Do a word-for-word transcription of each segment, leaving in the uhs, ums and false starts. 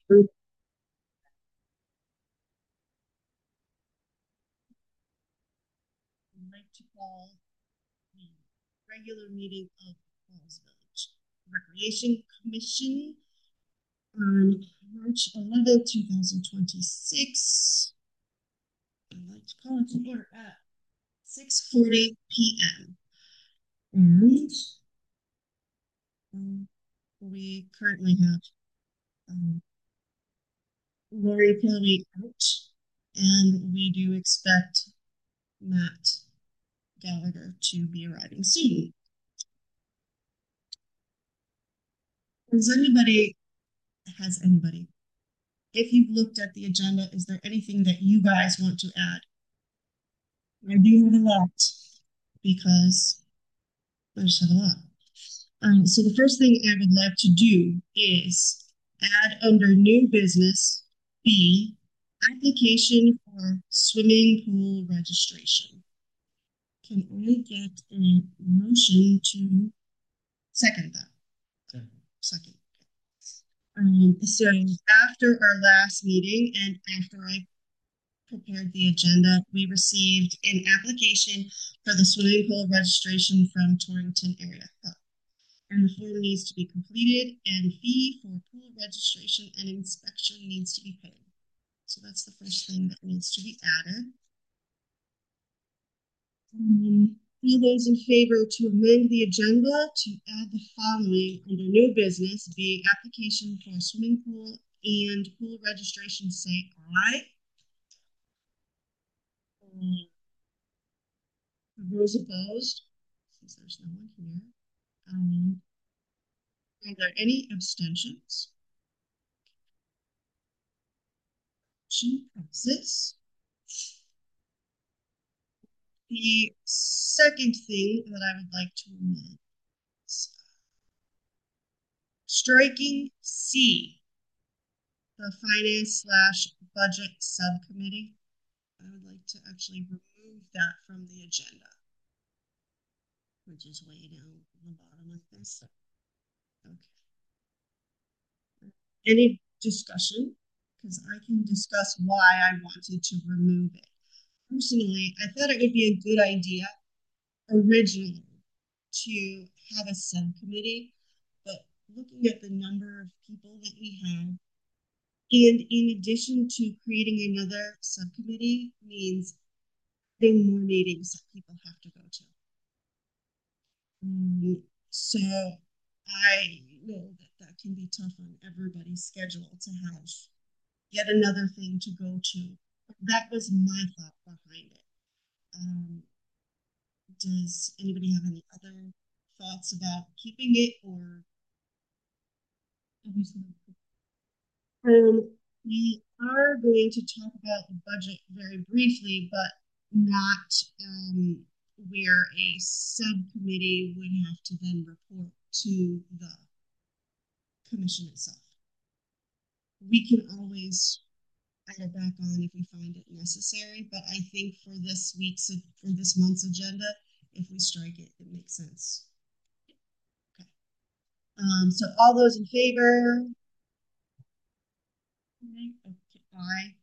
I'd like to call the regular meeting of Falls Village Recreation Commission on March eleventh, two thousand twenty-six. I'd like to call it to order at six forty p m. And um, we currently have um, Lori Pilby out, and we do expect Matt Gallagher to be arriving soon. Does anybody, has anybody, if you've looked at the agenda, is there anything that you guys want to add? I do have a lot because I just have a lot. Um, so the first thing I would like to do is add under new business B, application for swimming pool registration. Can I get a motion to second that? Second. Um, so after our last meeting and after I prepared the agenda, we received an application for the swimming pool registration from Torrington Area Hub. And the form needs to be completed and fee for pool registration and inspection needs to be paid. So that's the first thing that needs to be added. Um, all those in favor to amend the agenda to add the following under new business, be application for swimming pool and pool registration, say aye. Um, those opposed, since there's no one here. Um, are there any abstentions? Motion passes. The second thing that I would like to amend is striking C, the finance slash budget subcommittee. I would like to actually remove that from the agenda, which is way down on the bottom like this. Okay. Any discussion? Because I can discuss why I wanted to remove it. Personally, I thought it would be a good idea originally to have a subcommittee, but looking at the number of people that we have, and in addition to creating another subcommittee, means having more meetings that people have to go to. Um, so I know that that can be tough on everybody's schedule to have yet another thing to go to. That was my thought behind it. Um, does anybody have any other thoughts about keeping it or? Um, we are going to talk about the budget very briefly, but not um, where a subcommittee would have to then report to the commission itself. We can always add it back on if we find it necessary, but I think for this week's, for this month's agenda, if we strike it, it makes sense. Okay. Um, so all those in favor? Okay. Aye.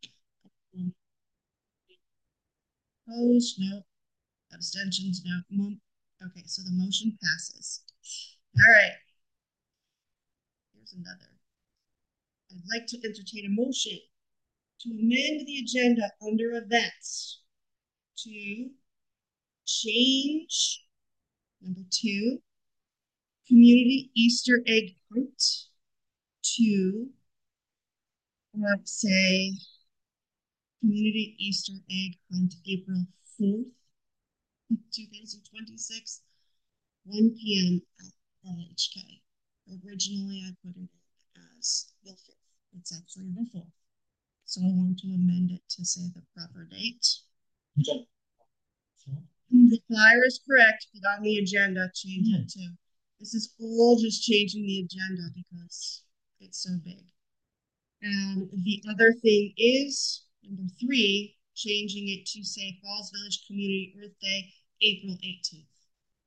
Opposed? No. Abstentions? No. Okay, so the motion passes. All right. Here's another. I'd like to entertain a motion to amend the agenda under events to change number two, community Easter egg hunt to, let's say, community Easter egg hunt April fourth, two thousand twenty-six, one p m at L H K. Originally, I put it as the fifth. It's actually the fourth. So I want to amend it to say the proper date. Okay. The flyer is correct, but on the agenda, change mm. it to. This is all just changing the agenda because it's so big. And the other thing is, number three, changing it to say Falls Village Community Earth Day, April eighteenth.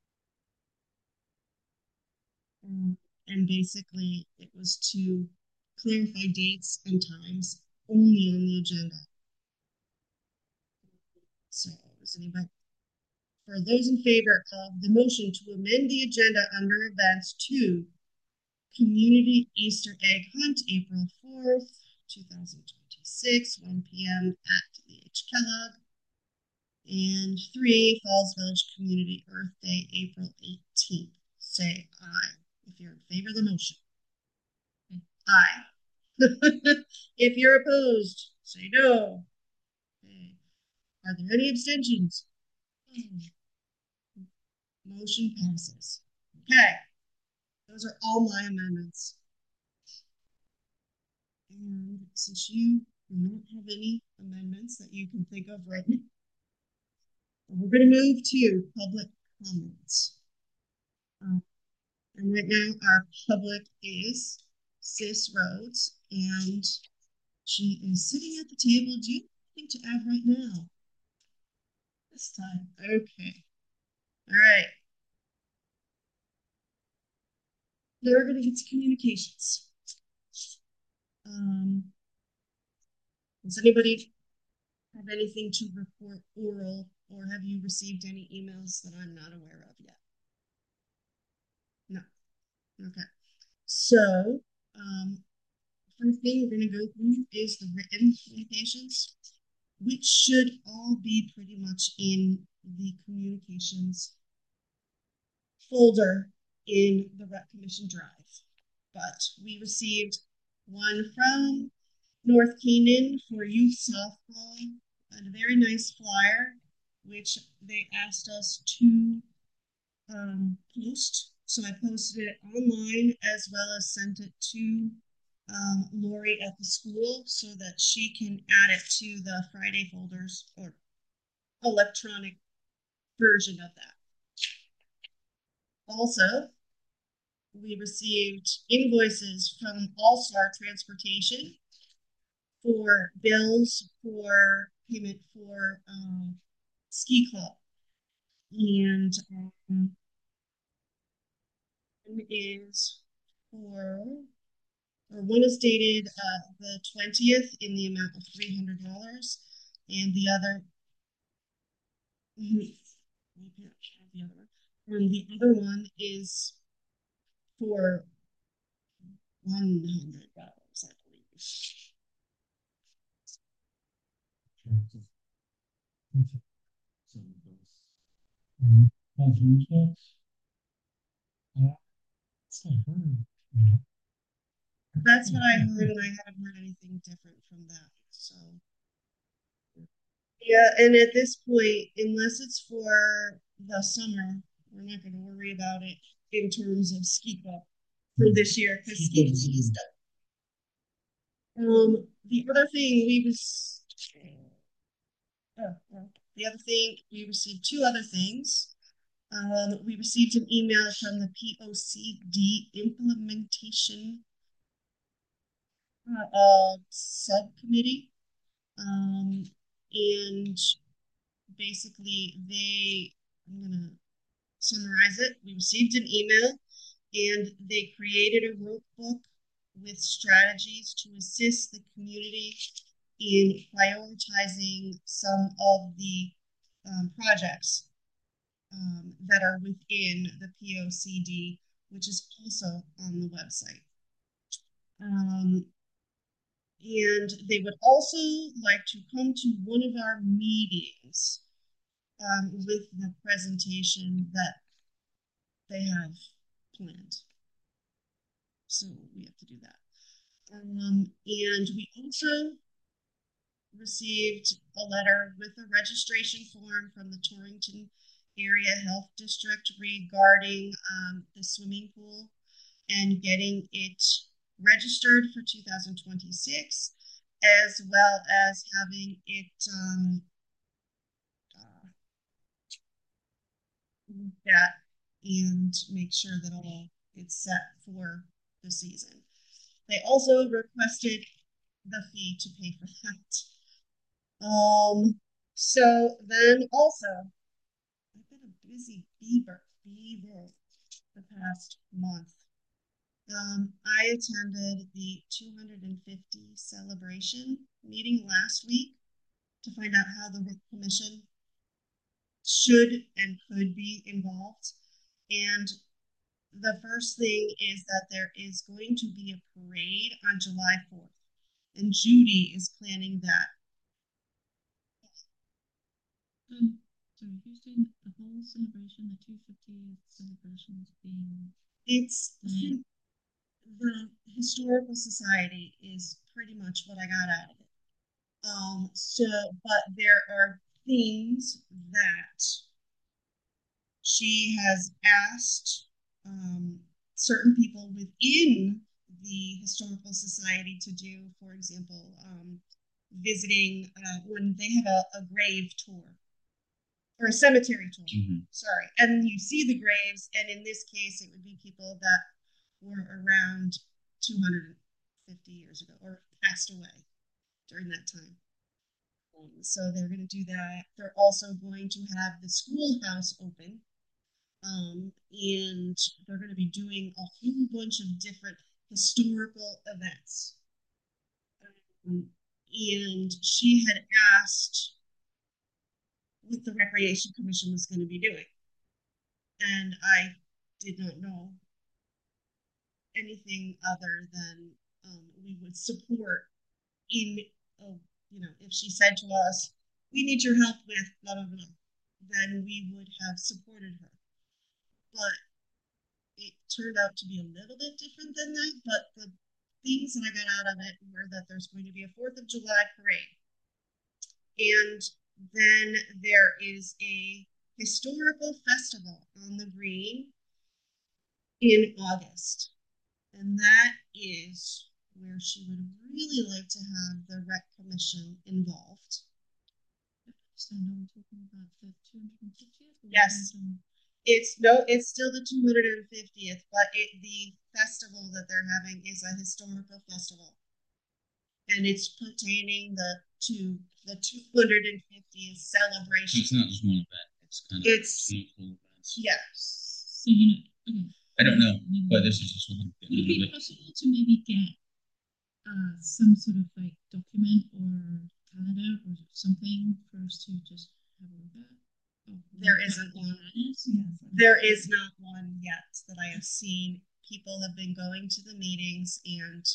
Um, and basically, it was to clarify dates and times only on the agenda. So is anybody, for those in favor of the motion to amend the agenda under events to Community Easter Egg Hunt, April fourth, two thousand twenty-six, one p m at the H. Kellogg. And three, Falls Village Community Earth Day, April eighteenth. Say aye if you're in favor of the motion. Aye. If you're opposed, say no. Okay. Are there any abstentions? Motion passes. Okay. Those are all my amendments. And since you do not have any amendments that you can think of right now, we're going to move to public comments. Um, and right now, our public is Sis Rhodes, and she is sitting at the table. Do you have anything to add right now? This time. Okay. All right. Now we're going to get to communications. Um, does anybody have anything to report oral, or have you received any emails that I'm not aware of yet? No. Okay. So, um, first thing we're going to go through is the written communications, which should all be pretty much in the communications folder in the Rec Commission Drive. But we received one from North Canaan for youth softball, a very nice flyer, which they asked us to um, post. So I posted it online as well as sent it to um, Lori at the school so that she can add it to the Friday folders or electronic version of that. Also, we received invoices from All Star Transportation for bills for payment for um, ski club. And um, one is for, or one is dated uh, the twentieth in the amount of three hundred dollars. And the other, the other one, and the other one is for one hundred dollars, I believe. Um, That's what I heard. That's what I heard, and I haven't heard anything different from that. So, yeah, and at this point, unless it's for the summer, we're not going to worry about it in terms of ski club for this year because ski club is done. Um, the other thing we was, oh, well, the other thing we received two other things. Um, we received an email from the P O C D implementation uh, subcommittee. Um, and basically, they, I'm going to summarize it. We received an email and they created a workbook with strategies to assist the community in prioritizing some of the um, projects um, that are within the P O C D, which is also on the website. Um, and they would also like to come to one of our meetings um, with the presentation that they have planned. So we have to do that. Um, and we also received a letter with a registration form from the Torrington Area Health District regarding um, the swimming pool and getting it registered for two thousand twenty-six, as well as having it um, uh, looked at and make sure that all it's set for the season. They also requested the fee to pay for that. Um, so then also, I've been a busy beaver, beaver the past month. Um, I attended the two hundred fifty celebration meeting last week to find out how the Rec Commission should and could be involved. And the first thing is that there is going to be a parade on July fourth, and Judy is planning that. Um, sorry, you're saying the whole celebration, the two hundred fiftieth celebration is being. It's the, the historical society is pretty much what I got out of it. Um, so, but there are things that she has asked um, certain people within the historical society to do. For example, um, visiting uh, when they have a, a grave tour or a cemetery tour. Mm-hmm. Sorry, and you see the graves, and in this case, it would be people that were around two hundred fifty years ago or passed away during that time. Um, so they're going to do that. They're also going to have the schoolhouse open. Um, and they're going to be doing a whole bunch of different historical events. Um, and she had asked what the Recreation Commission was going to be doing. And I did not know anything other than um, we would support in, oh, you know, if she said to us, we need your help with blah, blah, blah, then we would have supported her. But it turned out to be a little bit different than that. But the things that I got out of it were that there's going to be a fourth of July parade. And then there is a historical festival on the green in August. And that is where she would really like to have the Rec Commission involved. So now we're talking about the two hundred fiftieth? Yes. It's no, it's still the two hundred fiftieth, but it, the festival that they're having is a historical festival. And it's pertaining the to the two hundred fiftieth celebration. It's not just one event. It's kind of it's multiple events. Yes. So you know, okay. I don't know, but this is just one. Would it be possible to maybe get uh, some sort of like document or calendar or something for us to just have a look at? Oh, there isn't one. Is? Yes. There is not one yet that I have seen. People have been going to the meetings and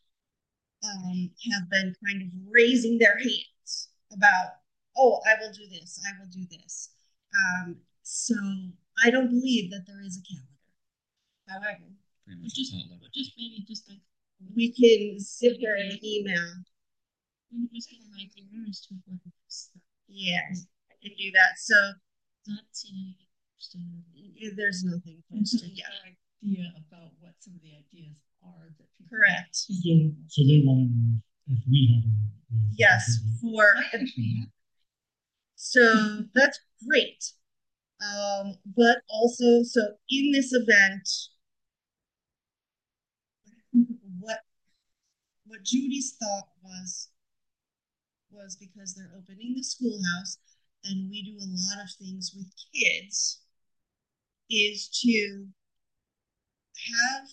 um, have been kind of raising their hands about, oh, I will do this, I will do this. Um, so I don't believe that there is a calendar. However, just, just maybe just like we can sit there and email. We just get an idea as to what it is. Yeah, I can do that. So not seeing anything. There's nothing posted yet. Idea about what some of the ideas are that people correct. So, so they want to know if we have any. Yes, for so that's great. Um, but also, so in this event, what what Judy's thought was was because they're opening the schoolhouse and we do a lot of things with kids, is to have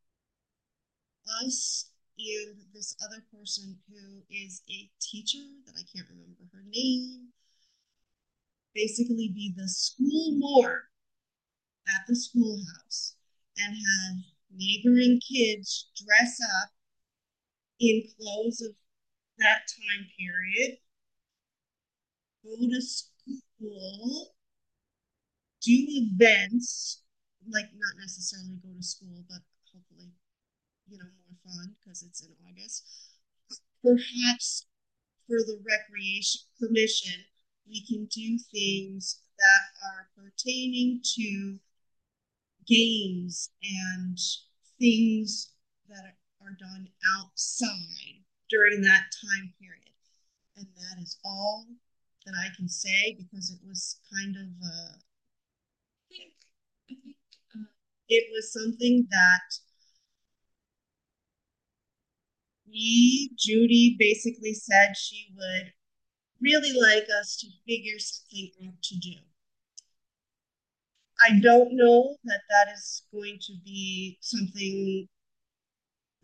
us and this other person who is a teacher that I can't remember her name, basically be the school morgue at the schoolhouse and have neighboring kids dress up in clothes of that time period, go to school, do events, like not necessarily go to school, but hopefully, you know, more fun because it's in August. Perhaps for the Recreation Commission, we can do things that are pertaining to games and things that are done outside during that time period. And that is all that I can say because it was kind of uh, I think I think uh, it was something that we, Judy, basically said she would really like us to figure something out to do. I don't know that that is going to be something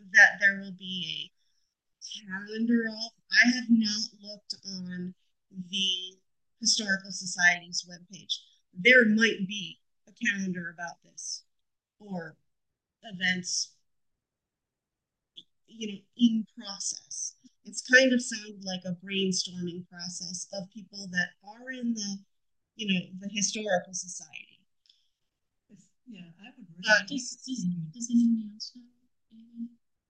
that there will be a calendar of. I have not looked on the Historical Society's webpage. There might be a calendar about this or events, you know, in process. It's kind of sounded like a brainstorming process of people that are in the, you know, the Historical Society. It's- Yeah, I would really. Uh, like Does, to does, see- does anyone else know? anything?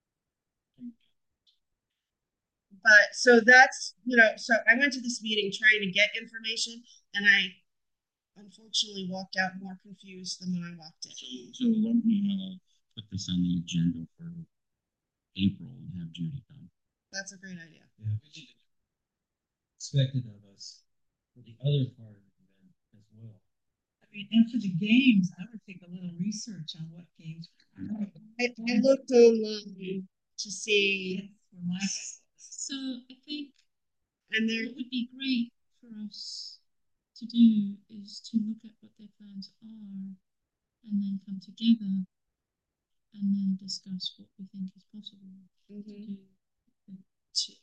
But so that's, you know, so I went to this meeting trying to get information, and I unfortunately walked out more confused than when I walked in. So, so when we uh, put this on the agenda for April and have Judy come. That's a great idea. Yeah. Expected of us for the other part of the event as well. I mean, and for the games, I would take a little research on what games. I, I looked online to see, For my guys. So I think and there, what would be great for us to do is to look at what their plans are and then come together and then discuss what we think is possible to Mhm. do. to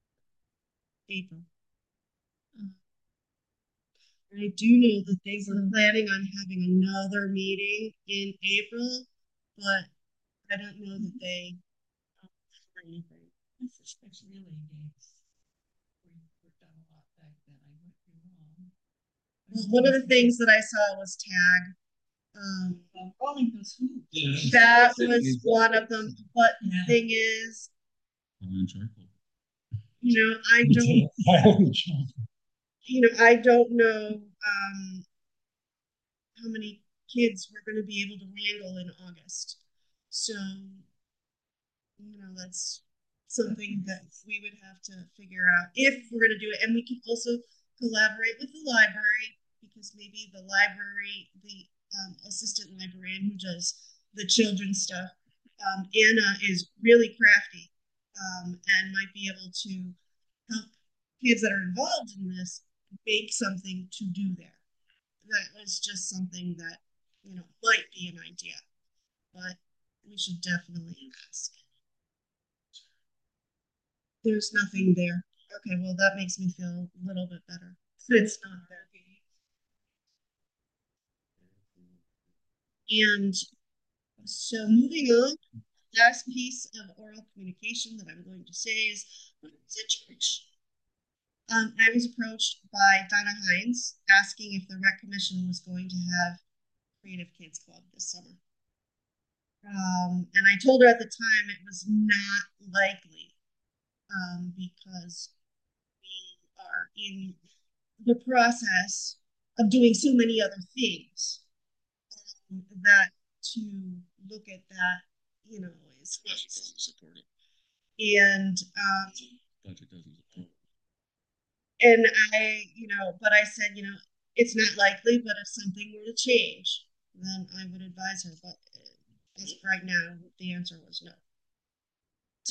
April. Uh, I do know that they were planning on having another meeting in April, but I don't know that they offer anything. It's it's really games. We worked on a lot back then. I might be wrong. Well, one of the things that I saw was tag. Um, Well, rolling those hoops. that was one of them. But the Yeah. thing is, On charcoal. you know, I don't, you know, I don't know um, how many kids we're going to be able to wrangle in August. So, you know, that's something that we would have to figure out if we're going to do it. And we can also collaborate with the library, because maybe the library, the um, assistant librarian who does the children's stuff, um, Anna, is really crafty um, and might be able to help kids that are involved in this make something to do there. That was just something that, you know, might be an idea, but we should definitely ask. There's nothing there. Okay, well, that makes me feel a little bit better. It's not there. And so moving on, last piece of oral communication that I'm going to say is when I was at church. Um, I was approached by Donna Hines asking if the Rec Commission was going to have Creative Kids Club this summer. Um, and I told her at the time it was not likely um, because we are in the process of doing so many other things um, that to look at that, you know, is Budget doesn't support it. and um, Budget doesn't support it. and I, you know, but I said, you know, it's not likely, but if something were to change, then I would advise her. But uh, as of right now, the answer was no. So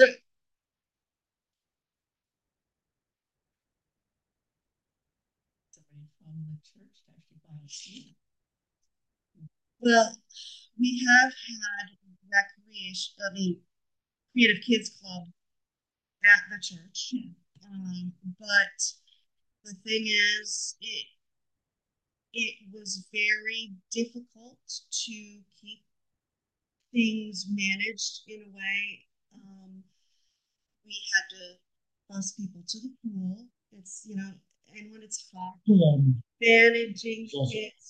Somebody from the church to actually buy a seat. well, we have had recreation, I mean, Creative Kids Club at the church. Um, but the thing is, it it was very difficult to keep things managed in a way. Um, we had to bus people to the pool. It's, you know, and when it's hot, Um, managing Also- kids.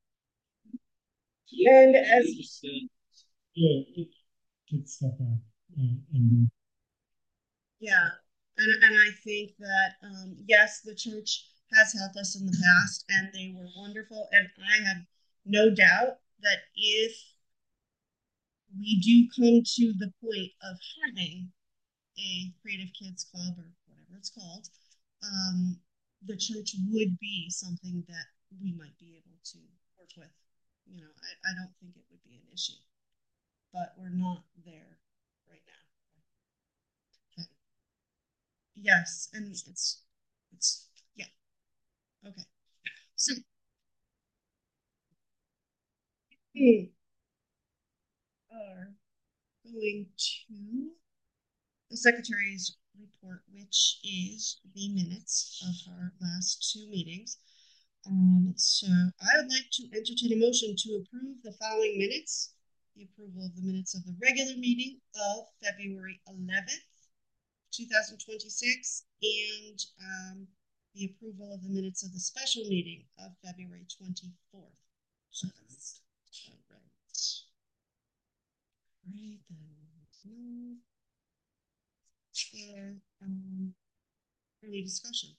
And as yeah, it, get stuff out uh, and Yeah, and and I think that um, yes, the church has helped us in the past, and they were wonderful. And I have no doubt that if we do come to the point of having a Creative Kids Club or whatever it's called, um, the church would be something that we might be able to work with. You know, I, I don't think it would be an issue, but we're not there right now. Okay. Yes, and it's it's yeah. Okay. So we are going to the secretary's report, which is the minutes of our last two meetings. Um, so I would like to entertain a motion to approve the following minutes. The approval of the minutes of the regular meeting of February eleventh, two thousand twenty-six, and um, the approval of the minutes of the special meeting of February twenty-fourth. So that's all right. Right then. And um, any discussion?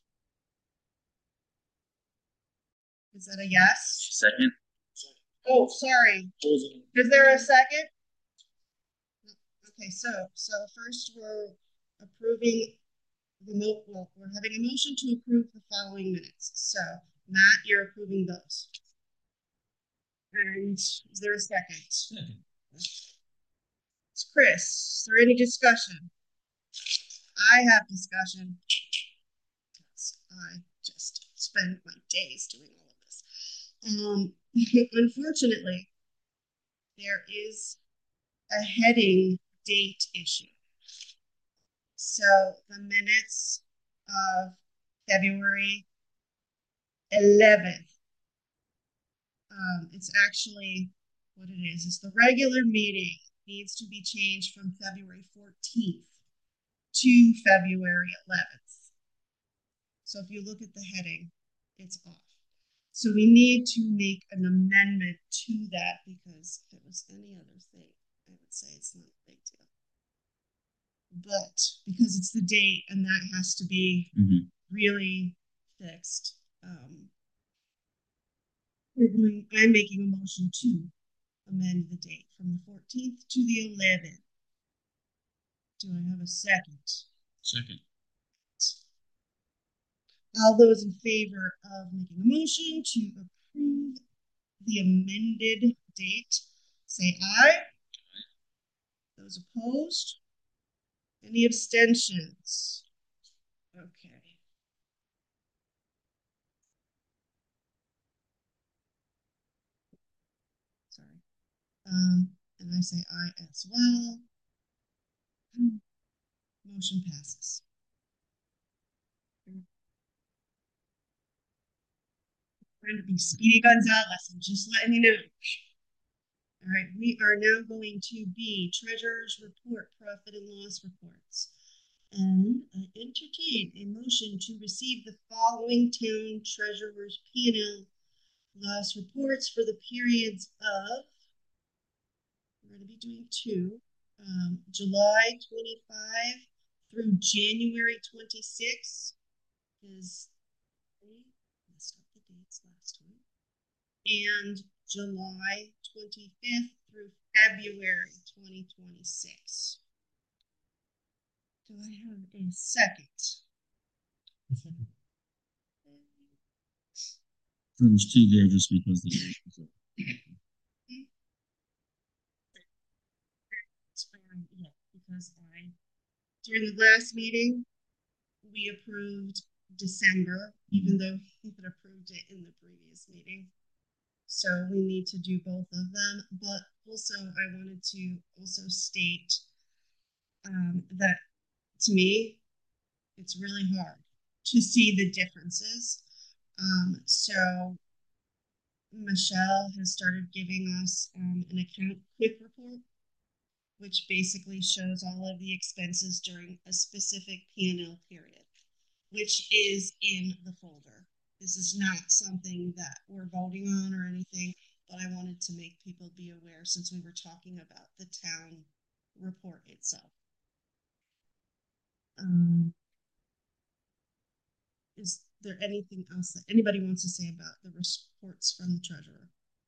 Is that a yes? Second. Oh, sorry. Is there a second? Okay, so so first we're approving the mo well, we're having a motion to approve the following minutes. So Matt, you're approving those. And is there a second? Second. It's Chris. Is there any discussion? I have discussion. I just spend my days doing all of this. Um, unfortunately, there is a heading date issue. So the minutes of February eleventh, um, it's actually what it is. It's the regular meeting needs to be changed from February fourteenth to February eleventh. So if you look at the heading, it's off. So we need to make an amendment to that, because if it was any other thing, I would say it's not a big deal. But because it's the date and that has to be Mhm. really fixed, um, we're going, I'm making a motion to amend the date from the fourteenth to the eleventh. Do I have a second? Second. All those in favor of making a motion to approve the amended date, say aye. Those opposed? Any abstentions? Okay. Sorry. Um, and I say aye as well. Motion passes. Trying to be Speedy Gonzalez, I'm just letting you know. All right, we are now going to be treasurer's report, profit and loss reports. And I entertain a motion to receive the following town treasurer's P and L loss reports for the periods of, we're going to be doing two, um, July twenty-five through January twenty-six, is messed up the dates last time, and July twenty-fifth through February twenty twenty-six. Do I have a second? A second. There's two there just because the Yeah, because I, during the last meeting, we approved December, even though we had approved it in the previous meeting. So we need to do both of them. But also, I wanted to also state um, that to me, it's really hard to see the differences. Um, so Michelle has started giving us um, an account quick report, which basically shows all of the expenses during a specific P and L period, which is in the folder. This is not something that we're voting on or anything, but I wanted to make people be aware since we were talking about the town report itself. Um, is there anything else that anybody wants to say about the reports from the treasurer?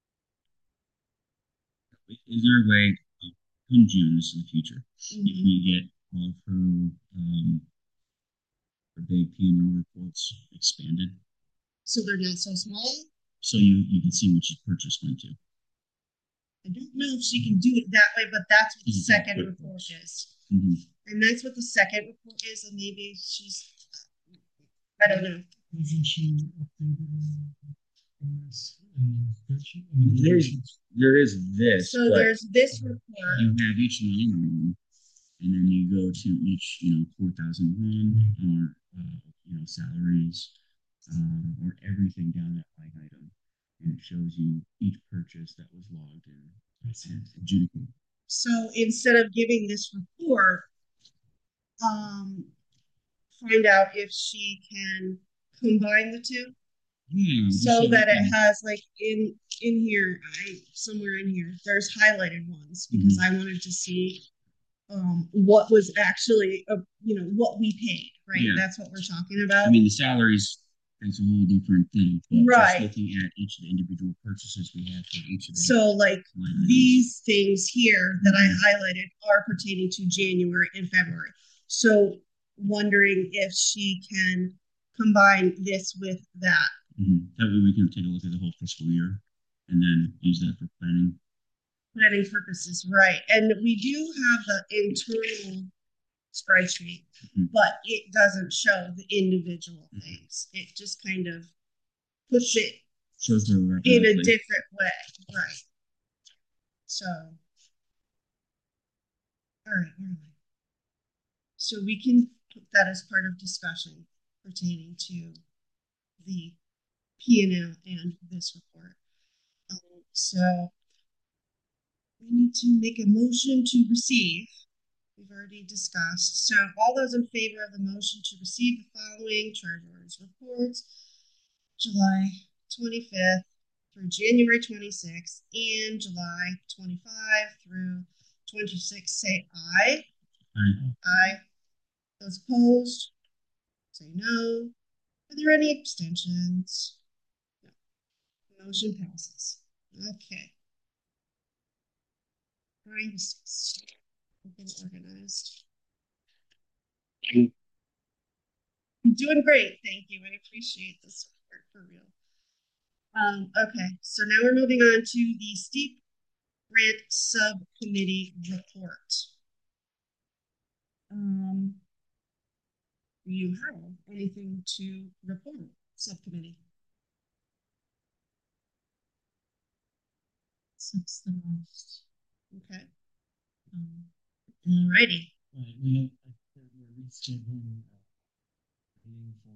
Is there a way, uh, come June, this is the future, Mm-hmm. if we get all of her, um, her big P and L reports expanded, So they're not so small? so you, you can see what your purchase went to. I don't know if she can do it that way, but that's what the Mhm. second Quick report reports. is. Mm-hmm. And that's what the second report is, and maybe she's, I don't know. Isn't she updated? in this, in the spreadsheet? I mean, There's, spreadsheets? there is this, So but there's this report. you have each line item, and then you go to each, you know, four thousand one, or, uh, you know, salaries, um, or everything down that line item. And it shows you each purchase that was logged in and adjudicated. So instead of giving this report, um, find out if she can combine the two. Yeah, So you that it can- has like in in here, I somewhere in here, there's highlighted ones because I wanted to see um what was actually uh, you know what we paid, right? Yeah. That's what we're talking about. I mean, the salaries, that's a whole different thing, but Right. just looking at each of the individual purchases we had for each of the So like line items. these things here that I highlighted are pertaining to January and February. So wondering if she can combine this with that. Mhm. That way we can take a look at the whole fiscal year and then use that for planning. Planning purposes, right? And we do have the internal spreadsheet, Mhm. but it doesn't show the individual Mhm. things. It just kind of puts it Shows the in a automatically. different way, right? So, all right, where am I? So we can put that as part of discussion pertaining to the P and L and this report. Um, so we need to make a motion to receive. We've already discussed. So all those in favor of the motion to receive the following treasurer's reports, July twenty-fifth through January twenty-sixth and July twenty-five through twenty-six, say aye. Aye. Aye. Those opposed, say no. Are there any abstentions? No. Motion passes. Okay. Trying to stay organized. You're doing great. Thank you. I appreciate this support for real. Um, okay, so now we're moving on to the steep grant subcommittee report. Um, do you have anything to report, subcommittee? Since the last, Okay, um, alrighty. Right, we have, I think we're rescheduling, uh, meeting for,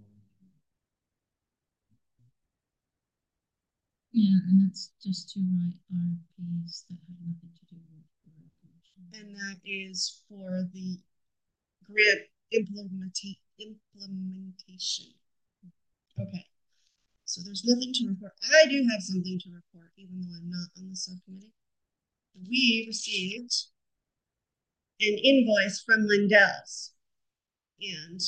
yeah, and that's just to write R F Ps that have nothing to do with the road commission. And that is for the grant implementa- implementation. Okay, so there's nothing to report. I do have something to report, even though I'm not on the subcommittee. We received an invoice from Lindell's, and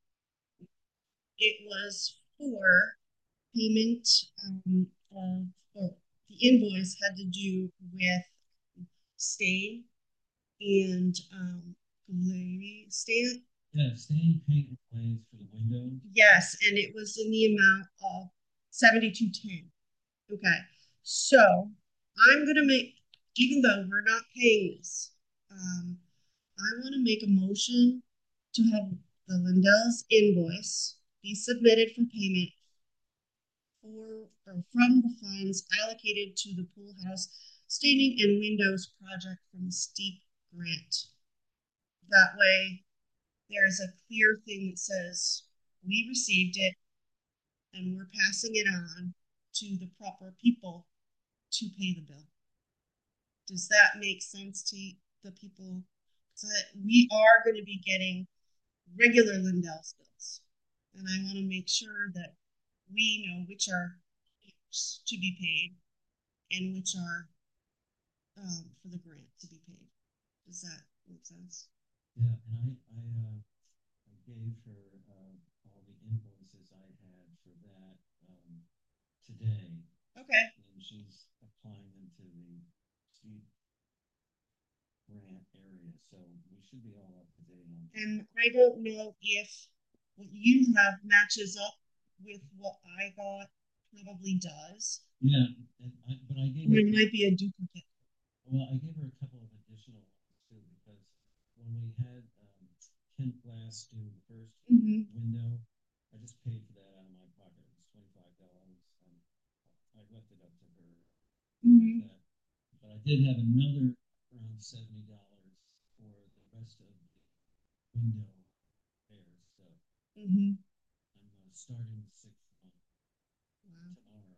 it was for payment um, of, or the invoice had to do with stain and um, stain. yeah, stain, paint, and glaze for the windows. Yes, and it was in the amount of seventy-two ten. Okay, so I'm gonna make, even though we're not paying this, um, I want to make a motion to have the Lindell's invoice be submitted for payment for or from the funds allocated to the pool house staining and windows project from the STEEP grant. That way, there's a clear thing that says we received it and we're passing it on to the proper people to pay the bill. Does that make sense to the people? So that we are going to be getting regular Lindell's bills. And I want to make sure that we know which are to be paid and which are um, for the grant to be paid. Does that make sense? Yeah, and I, I, uh, I gave her, uh, all the invoices I had for that, um, today, Okay. and she's applying them to the steep grant area, so we should be all up to date on. And I don't know if what you have matches up with what I got. Probably does. Yeah, and I, but I gave Or her, it might be a duplicate. well, I gave her a couple of additional ones too, because when we had, um, Kent Glass do the first Mm-hmm. window, I just paid for that out of my pocket, it was twenty-five dollars. Um, I Mhm. that. But I did have another around seventy dollars for the rest of the window repair stuff. Mm-hmm. I'm uh, starting the sixth one Wow. tomorrow.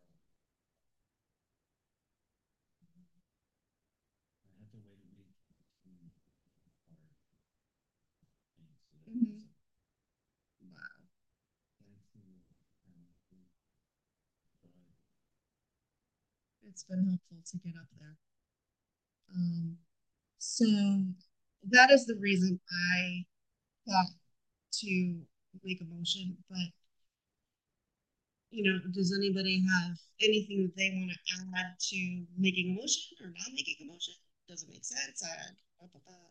I have to wait a week between our things, so that Mhm. was Wow. thankfully um, but It's been helpful to get up there. Um, so that is the reason I thought to make a motion, but you know, does anybody have anything that they want to add to making a motion or not making a motion? Does it make sense? I, blah, blah, blah.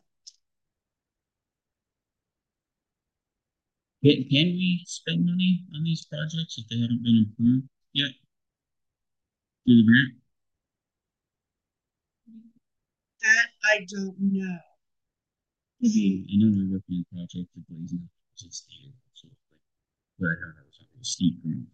Can, can we spend money on these projects if they haven't been approved yet through the grant? That I don't know. I mean, I know we're working on a project for Blazing Opposites Theater, absolutely. But I know that was under a steep grant.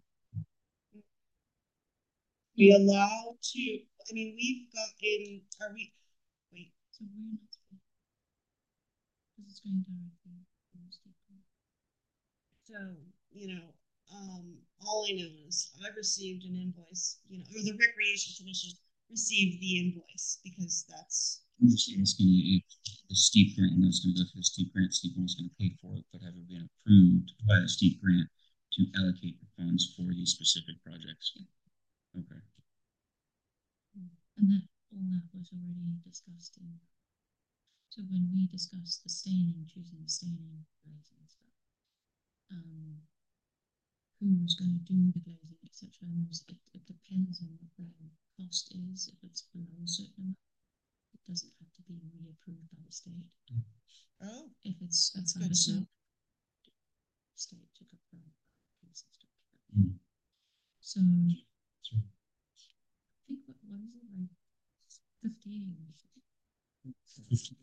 We allow to, I mean, we've got in, are we, wait, So we're not supposed, because it's going directly to the state court. so, you know, um, all I know is I received an invoice, you know, or the Recreation Commission received the invoice because that's, I'm just asking if the steep grant, and it's going to go through the steep grant, steep grant's going to pay for it, but have it been approved by the steep grant to allocate the funds for these specific projects? Okay. And that all that was already discussed in. So when we discussed the staining, choosing the staining, glazing and stuff, um, who was going to do the glazing, et cetera. And it, it depends on what the cost is. If it's below a certain amount, it doesn't have to be reapproved by the state. oh, If it's that's above good a to know. certain state to confirm piece and stuff. Mm. So I think what what is it like fifteen? Fifty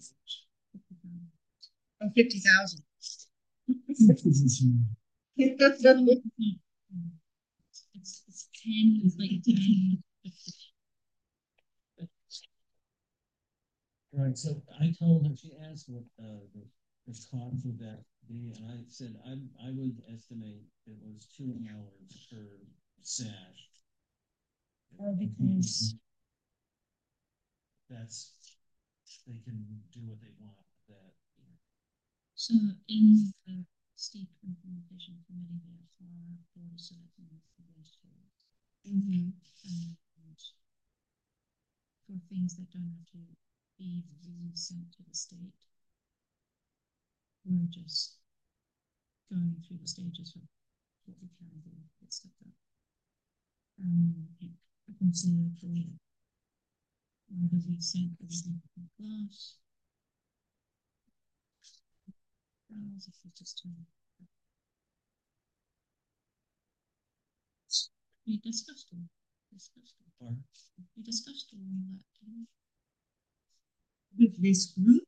Oh, fifty thousand. It's it's ten. It's like ten. right. So I told her, she asked what uh, the, the cost would that be, and I said I I would estimate it was two hours per sash. Or because that's they can do what they want with that. so in the state implementation committee there are board of selectmen for those two. Mm-hmm. And for things that don't have to be resent to the state, we're just going through the stages of what we can do, get stuff done. Um, I consider for whether we sent everything from glass. Browse if we just turn. We discussed all. Discussed all. Pardon? We discussed all that, didn't we? With this group,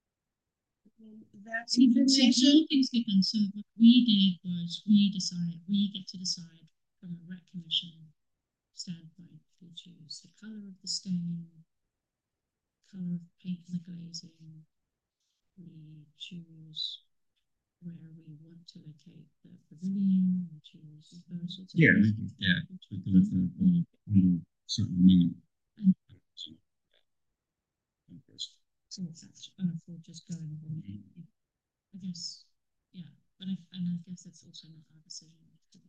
that See, so information. all things given. So what we did was we decided we get to decide from a rec commission standpoint. We choose the color of the stain, color of paint and the glazing. We choose where we want to locate the pavilion. We choose those sorts of Yeah, things. we- yeah. With the, with the, the, the certain amount. And So, okay. so that's uh, for just going along. Yeah. I guess, yeah, but I, and I guess that's also not our decision.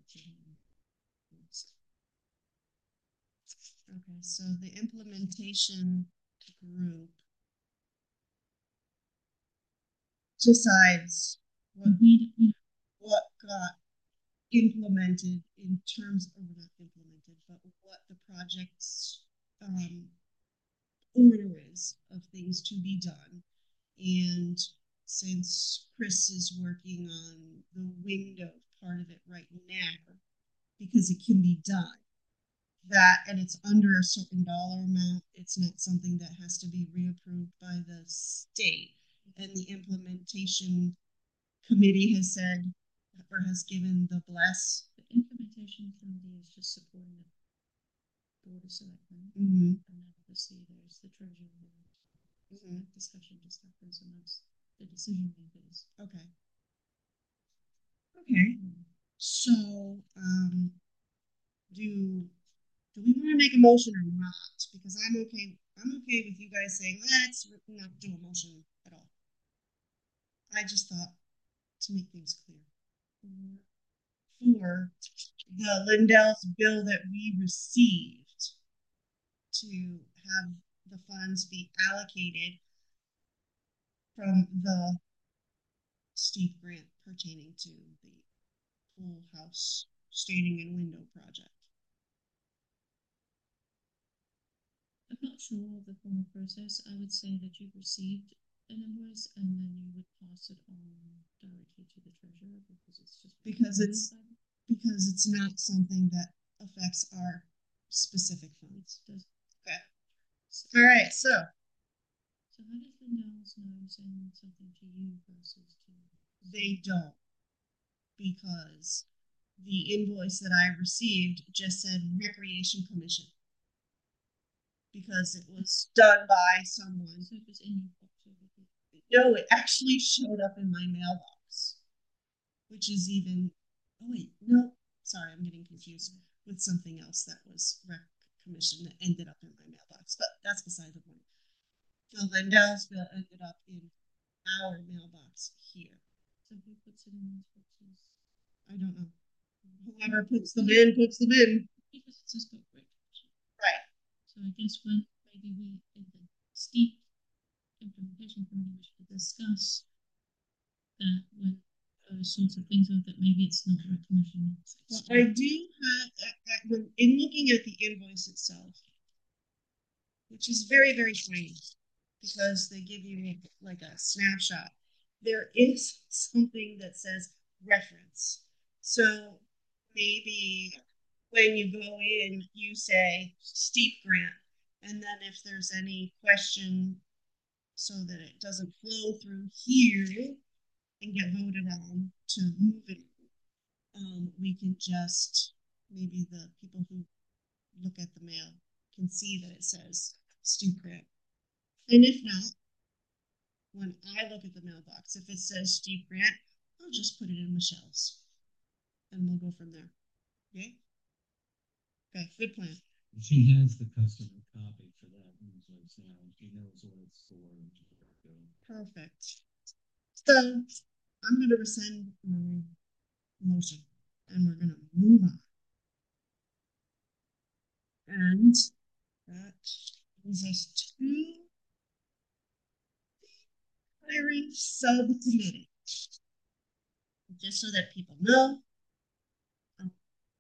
Okay, so the implementation group decides what We, we what got implemented in terms or not implemented, but what the project's um, order is of things to be done. And since Chris is working on the window part of it right now, because it can be done, that and it's under a certain dollar amount, it's not something that has to be reapproved by the state. And the implementation committee has said or has given the bless. the implementation committee is just supporting the Board of Selectmen, Mm-hmm. and then obviously there's the treasurer. Mm-hmm. Discussion just happens, and that's the decision makers. Okay. Okay. So, um, do do we want to make a motion or not? Because I'm okay. I'm okay with you guys saying let's not do a motion at all. I just thought to make things clear. For the Lindell's bill that we received to have the funds be allocated from the steep grant pertaining to the pool house staining and window project. I'm not sure of the formal process. I would say that you've received an invoice and then you would pass it on directly to the treasurer because it's just because it's because it's not something that affects our specific funds. Does. Okay. All right. So. So how does Lindell's know send something to you versus to? They don't, because the invoice that I received just said Recreation Commission. Because it was done by someone. So it was in your box over here. No, it actually showed up in my mailbox, which is even. Oh wait, no, sorry, I'm getting confused with something else that was Rec Commission that ended up in my mailbox, but that's beside the point. The Lindell's bill ended up in our mailbox here. So who puts it in these boxes? I don't know. Whoever puts them in puts them in. Because it's a stock break. Right. So I guess when maybe we in the steep implementation committee we should discuss that when those sorts of things are that maybe it's not a commission. Well, I do have uh, when in looking at the invoice itself, which is very very tiny because they give you like a snapshot. There is something that says reference. So maybe when you go in, you say steep grant. And then if there's any question so that it doesn't flow through here and get voted on to move it, um, we can just, maybe the people who look at the mail can see that it says steep grant. And if not, when I look at the mailbox, if it says steep grant, I'll just put it in Michelle's and we'll go from there. Okay? Okay, good plan. She has the customer copy for that invoice now. She knows what it's for. Perfect. So I'm going to rescind my motion and we're going to move on. And that brings us to hiring subcommittee. Just so that people know, um,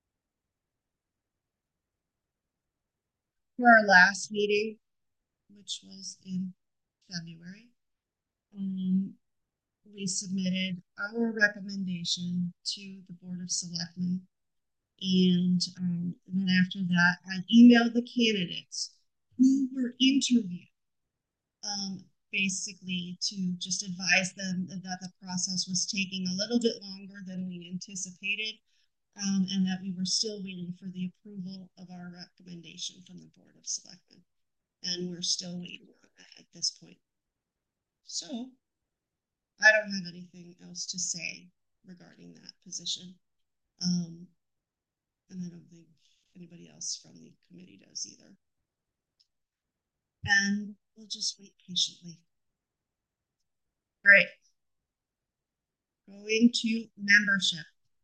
for our last meeting, which was in February, um, we submitted our recommendation to the Board of Selectmen. And um, then after that, I emailed the candidates who were interviewed, um, basically to just advise them that the process was taking a little bit longer than we anticipated, um, and that we were still waiting for the approval of our recommendation from the Board of Selectmen. And we're still waiting on that at this point. So I don't have anything else to say regarding that position. Um, and I don't think anybody else from the committee does either. And we'll just wait patiently. Great. Going to membership.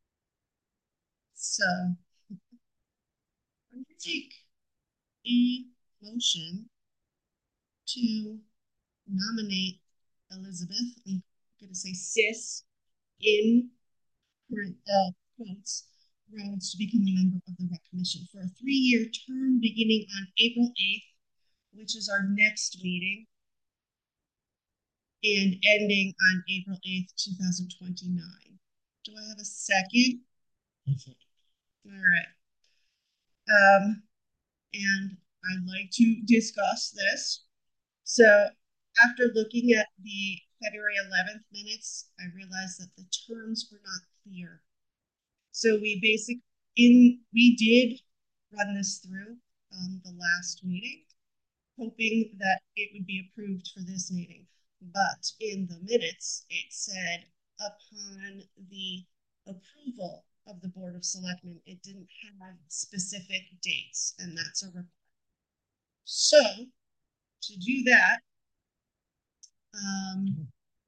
So I'm going to take a motion to nominate Elizabeth, I'm going to say sis, in uh, quotes, Rhodes to become a member of the Rec Commission for a three-year term beginning on April eighth, which is our next meeting, and ending on April eighth, two thousand twenty-nine. Do I have a second? Okay. All right. Um, and I'd like to discuss this. So after looking at the February eleventh minutes, I realized that the terms were not clear. So we basically, in we did run this through um, the last meeting, hoping that it would be approved for this meeting. But in the minutes, it said upon the approval of the Board of Selectmen, it didn't have specific dates, and that's a requirement. So to do that, um,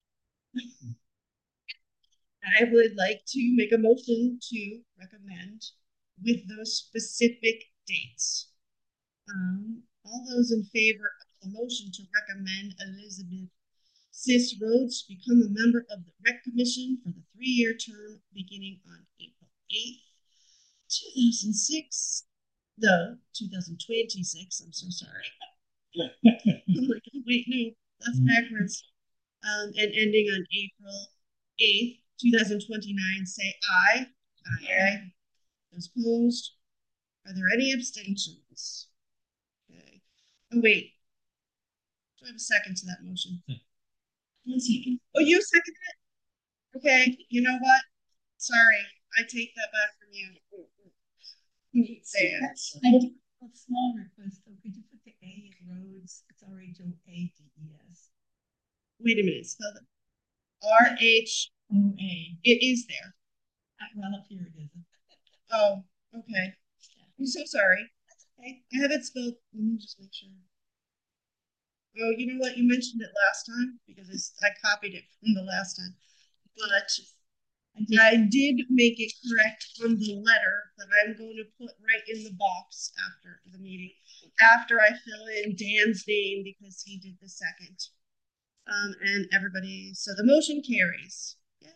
I would like to make a motion to recommend with those specific dates. Um, all those in favor of the motion to recommend Elizabeth Sis Rhodes to become a member of the Rec Commission for the three-year term beginning on April eighth, two thousand six. No, two thousand twenty-six. I'm so sorry. I'm like, oh, wait, no, that's backwards. Um, and ending on April eighth, two thousand twenty-nine. Say aye. Aye. Aye. Those opposed? Are there any abstentions? Okay. Oh, wait. Do I have a second to that motion? One second. Oh, you seconded it? Okay. You know what? Sorry. I take that back from you. Say it. I do a small request though. Could you put the A in roads? It's R H O A D E S. Wait a minute. Spell it. R H O A. It is there. Uh, Well, up here it isn't. Oh, okay. I'm so sorry. That's okay. I have it spelled. Let me just make sure. Oh, you know what? You mentioned it last time because it's, I copied it from the last time. But I did. I did make it correct on the letter that I'm going to put right in the box after the meeting, after I fill in Dan's name because he did the second. Um, and everybody, so the motion carries. Yay.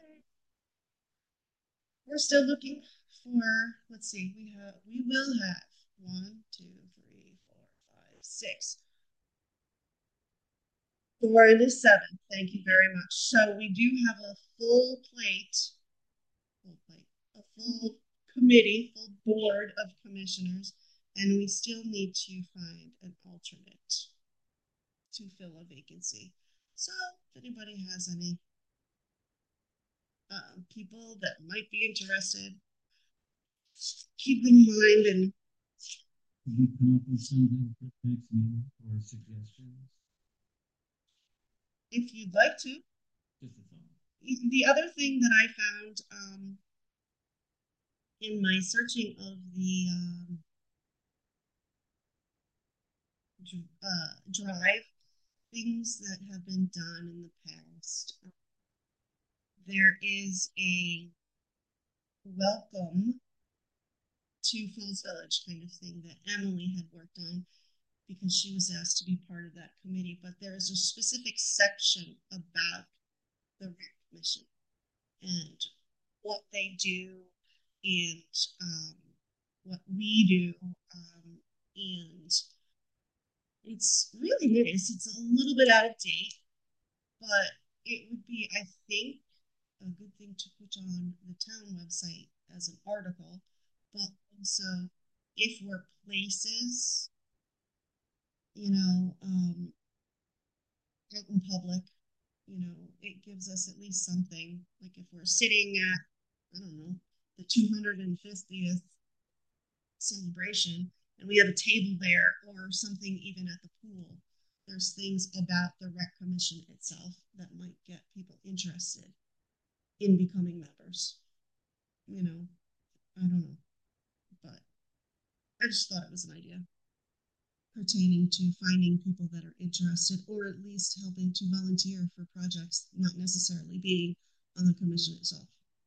We're still looking for, let's see, we have, we will have one, two, three, four, five, six. Four into seven. Thank you very much. So we do have a full plate, full plate, a full committee, full board of commissioners, and we still need to find an alternate to fill a vacancy. So if anybody has any um, people that might be interested, keep in mind. And Could you come up with something for next meeting or suggestions? if you'd like to, Just a thought. the other thing that I found um, in my searching of the um, uh, drive things that have been done in the past, there is a welcome to Falls Village kind of thing that Emily had worked on because she was asked to be part of that committee. But there is a specific section about the Rec Commission and what they do and um, what we do. Um, and it's really nice. It's a little bit out of date, but it would be, I think, a good thing to put on the town website as an article. But also, if we're places, you know, um, out in public, you know, it gives us at least something. Like if we're sitting at, I don't know, the two hundred fiftieth celebration and we have a table there or something even at the pool, there's things about the Rec Commission itself that might get people interested in becoming members. You know, I don't know, but I just thought it was an idea pertaining to finding people that are interested or at least helping to volunteer for projects, not necessarily being on the commission itself.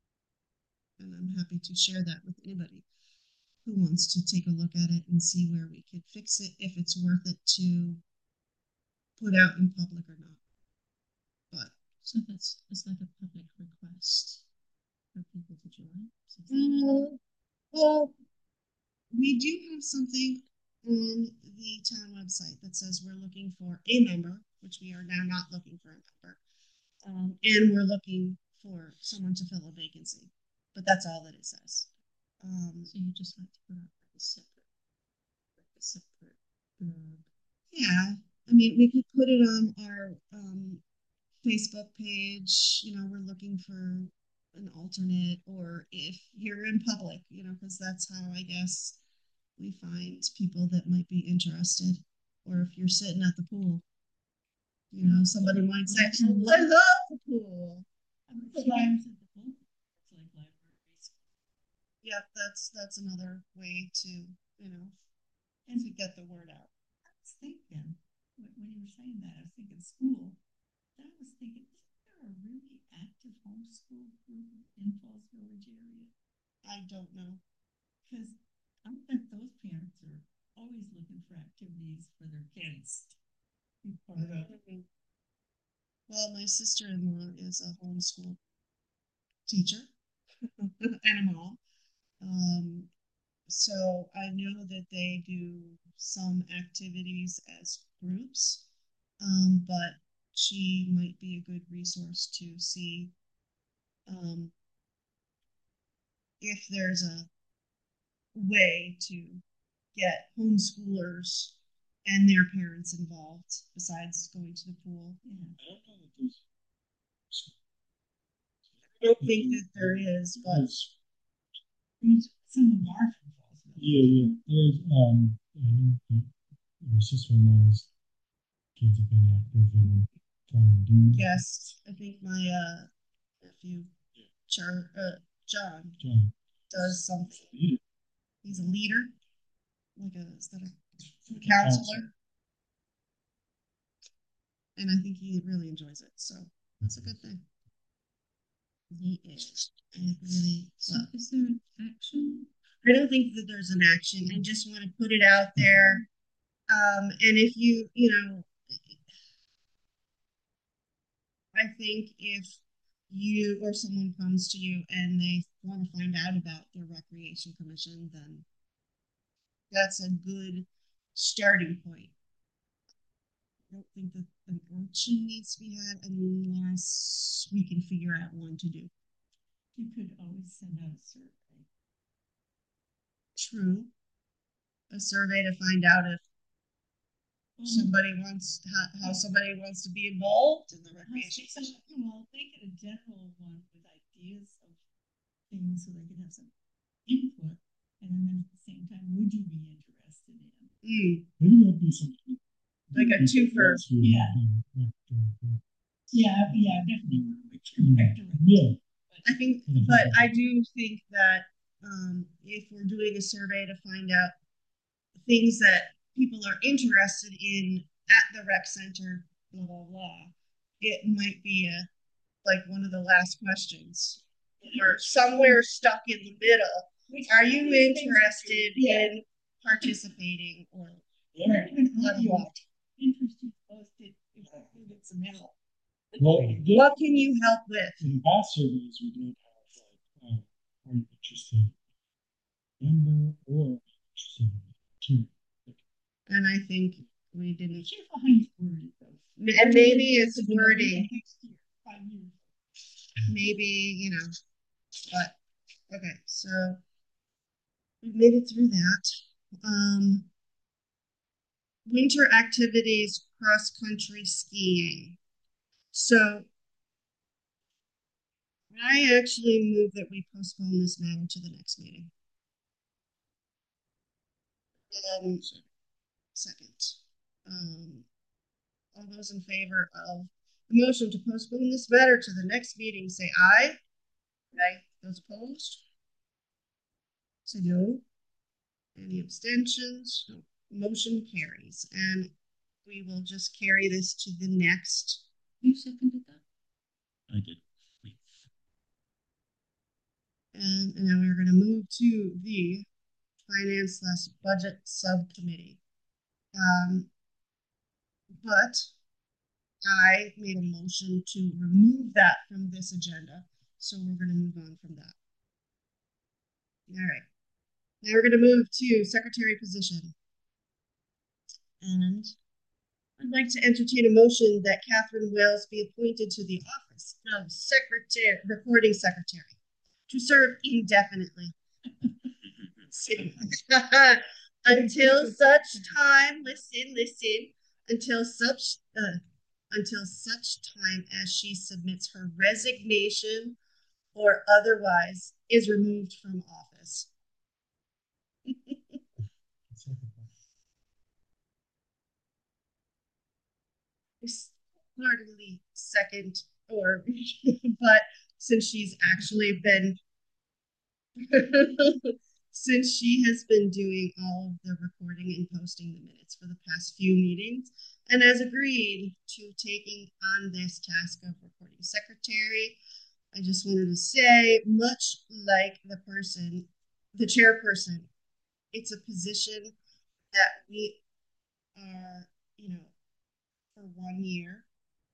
And I'm happy to share that with anybody who wants to take a look at it and see where we could fix it, if it's worth it to put out in public or not. But So that's, is that a public request for people to join? Mm, well, we do have something on the town website that says we're looking for a member, which we are now not looking for a member. Um, and we're looking for someone to fill a vacancy, but that's all that it says. Um, So you just like to put out like a separate, like a separate blurb. yeah, I mean, we could put it on our um, Facebook page. You know, we're looking for an alternate, or if you're in public, you know, because that's how I guess we find people that might be interested, or if you're sitting at the pool, you know, somebody might say, I love the pool. The lions at the pool. It's like libraries. Yeah, that's that's another way to, you know, and to get the word out. I was thinking, when when you were saying that, I was thinking school. Then I was thinking, isn't there a really active homeschool group in Falls Village area? I don't know. Because I bet those parents are always looking for activities for their kids to be part of. Well, my sister-in-law is a homeschool teacher and a mom. Um, so I know that they do some activities as groups, um, but she might be a good resource to see um, if there's a way to get homeschoolers and their parents involved besides going to the pool. Yeah. I don't know if there's. I don't think that there is, but Some of them are from Falls Village. Yeah, yeah. There's um I know that my sister-in-law's kids have been active in trying to do yes, I think my uh nephew Char uh John John. does something. Yeah. He's a leader, like a is that a counselor? And I think he really enjoys it, so that's a good thing. He is. I really So well. is there an action? I don't think that there's an action. I just want to put it out there. Um, and if you, you know, I think if you or someone comes to you and they want to find out about their recreation commission, then that's a good starting point. I don't think that an action needs to be had unless we can figure out one to do. You could always send out a survey. True. A survey to find out if Um, somebody wants how, how somebody wants to be involved in the recreation. So, well, make it a general one with ideas of things so they can have some input. And then at the same time, would you be interested in? Mm, Maybe that'd be something. like a twofer. Yeah. Yeah, yeah, definitely. Yeah. I think, but I do think that um, if we're doing a survey to find out things that people are interested in at the rec center, blah blah blah, it might be a like one of the last questions or somewhere stuck in the middle. Are you interested in participating or Yeah. what? Interested posted if I can get some help. Well, yeah, What can you help with? in past surveys we did have like, um, are you interested member or interested two? And I think we didn't. Be careful how you word it though. And maybe it's wording. Next year, five years. Maybe, you know, but okay, so we made it through that. Um, winter activities, cross country skiing. So I actually move that we postpone this matter to the next meeting. Um, second. Um, all those in favor of the motion to postpone this matter to the next meeting, say aye. Aye. Those opposed? Say no. Any abstentions? No. Motion carries. And we will just carry this to the next. Who seconded that? I did. And, and now we're going to move to the finance slash budget subcommittee. Um, but I made a motion to remove that from this agenda. So we're going to move on from that. All right. Now we're going to move to secretary position. And I'd like to entertain a motion that Catherine Wales be appointed to the office of secretary, recording secretary, to serve indefinitely until such time. Listen, listen. Until such uh, until such time as she submits her resignation or otherwise is removed from office. heartily second, or but since she's actually been since she has been doing all of the recording and posting the minutes for the past few meetings and has agreed to taking on this task of recording secretary, I just wanted to say, much like the person, the chairperson, it's a position that we are, you know, for one year,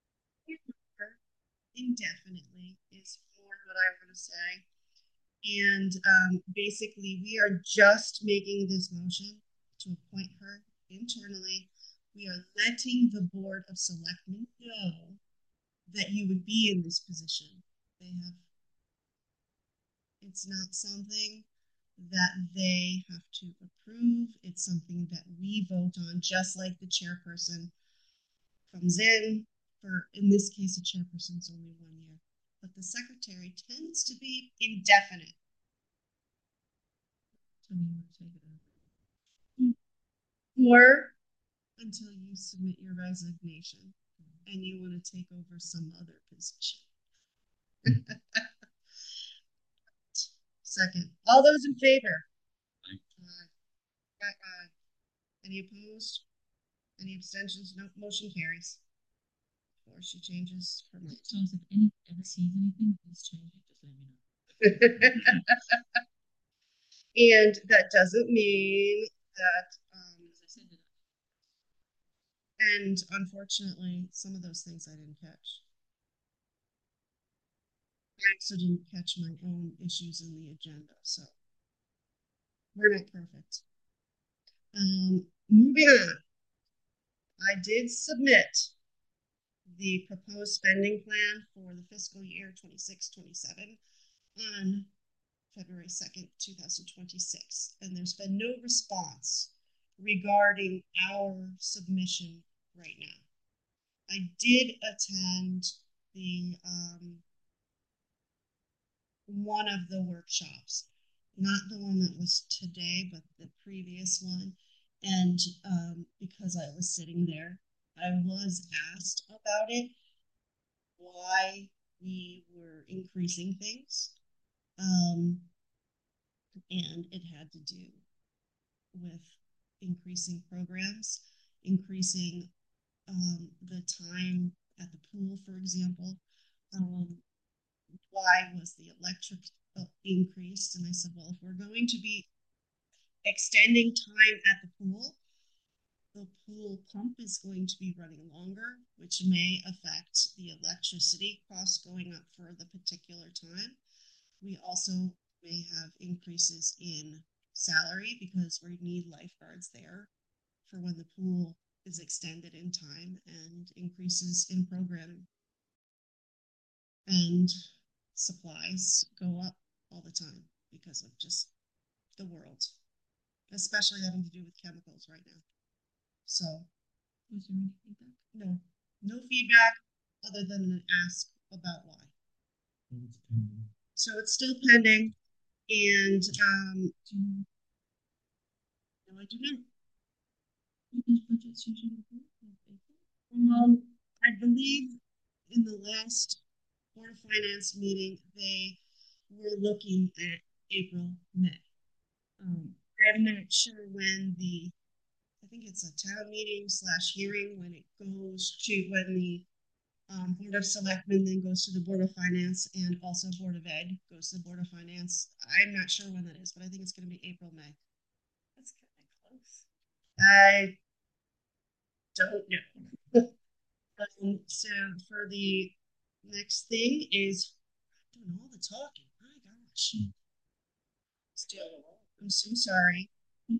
indefinitely is more what I want to say. And um, basically, we are just making this motion to appoint her internally. We are letting the Board of Selectmen know that you would be in this position. They have, it's not something that they have to approve. It's something that we vote on, just like the chairperson comes in for, in this case, a chairperson's only one year, but the secretary tends to be indefinite. Tell me you want to take it over. Or until you submit your resignation and you want to take over some other position. Second. All those in favor? Aye. Aye. Aye, aye. Any opposed? Any abstentions? No, motion carries. Or she changes her mind. So if anyone ever sees anything, please change it. Just let me know. And that doesn't mean that, um, As I said, that and unfortunately, some of those things I didn't catch. I also didn't catch my own issues in the agenda, so we're not perfect. Um, moving on. I did submit the proposed spending plan for the fiscal year twenty-six twenty-seven on February second, two thousand twenty-six, and there's been no response regarding our submission right now. I did attend the um, one of the workshops, not the one that was today, but the previous one. And um, because I was sitting there, I was asked about it, why we were increasing things. Um, and it had to do with increasing programs, increasing um, the time at the pool, for example. Um, why was the electric increased? And I said, well, if we're going to be extending time at the pool, the pool pump is going to be running longer, which may affect the electricity costs going up for the particular time. We also may have increases in salary because we need lifeguards there for when the pool is extended in time, and increases in programming. And supplies go up all the time because of just the world, especially having to do with chemicals right now. So, was there any feedback? no, no feedback other than an ask about why. It's pending. So it's still pending, and um, Do you know no, I do not. what these budgets usually do? Like April? Um, I believe in the last Board of Finance meeting, they were looking at April, May. Um, I'm not sure when the, I think it's a town meeting slash hearing, when it goes to, when the um, Board of Selectmen then goes to the Board of Finance, and also Board of Ed goes to the Board of Finance. I'm not sure when that is, but I think it's going to be April, May. That's kind of close. I don't know. Um, so for the next thing is doing all the talking. My gosh. Still, I'm so sorry.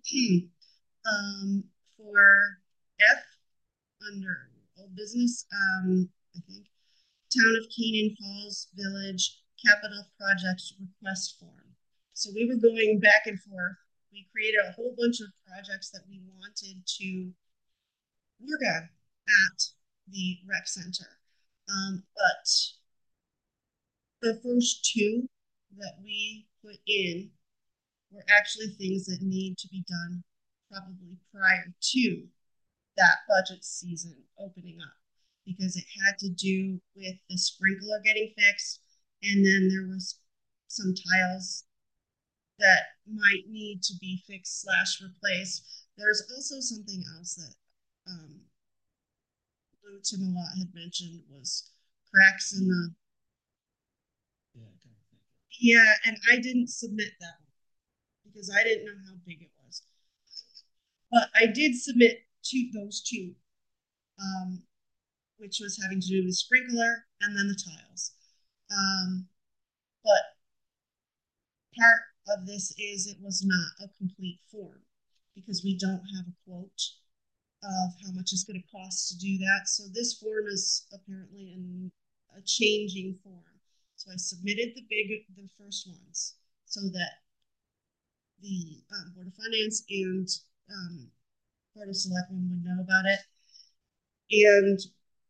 um, for F under old business, um, I think Town of Canaan Falls Village Capital Projects Request Form. So we were going back and forth. We created a whole bunch of projects that we wanted to work on at the rec center. Um, but the first two that we put in were actually things that need to be done probably prior to that budget season opening up, because it had to do with the sprinkler getting fixed, and then there was some tiles that might need to be fixed slash replaced. There's also something else that um, Lou Timalot had mentioned was cracks in the. Yeah, I kind of think. Yeah, and I didn't submit that one because I didn't know how big it was. But I did submit two those two, um, which was having to do with the sprinkler and then the tiles. Um, but part of this is it was not a complete form because we don't have a quote of how much it's going to cost to do that. So this form is apparently in a changing form. So I submitted the big, the first ones so that the um, Board of Finance and um, Board of Selectmen would know about it. And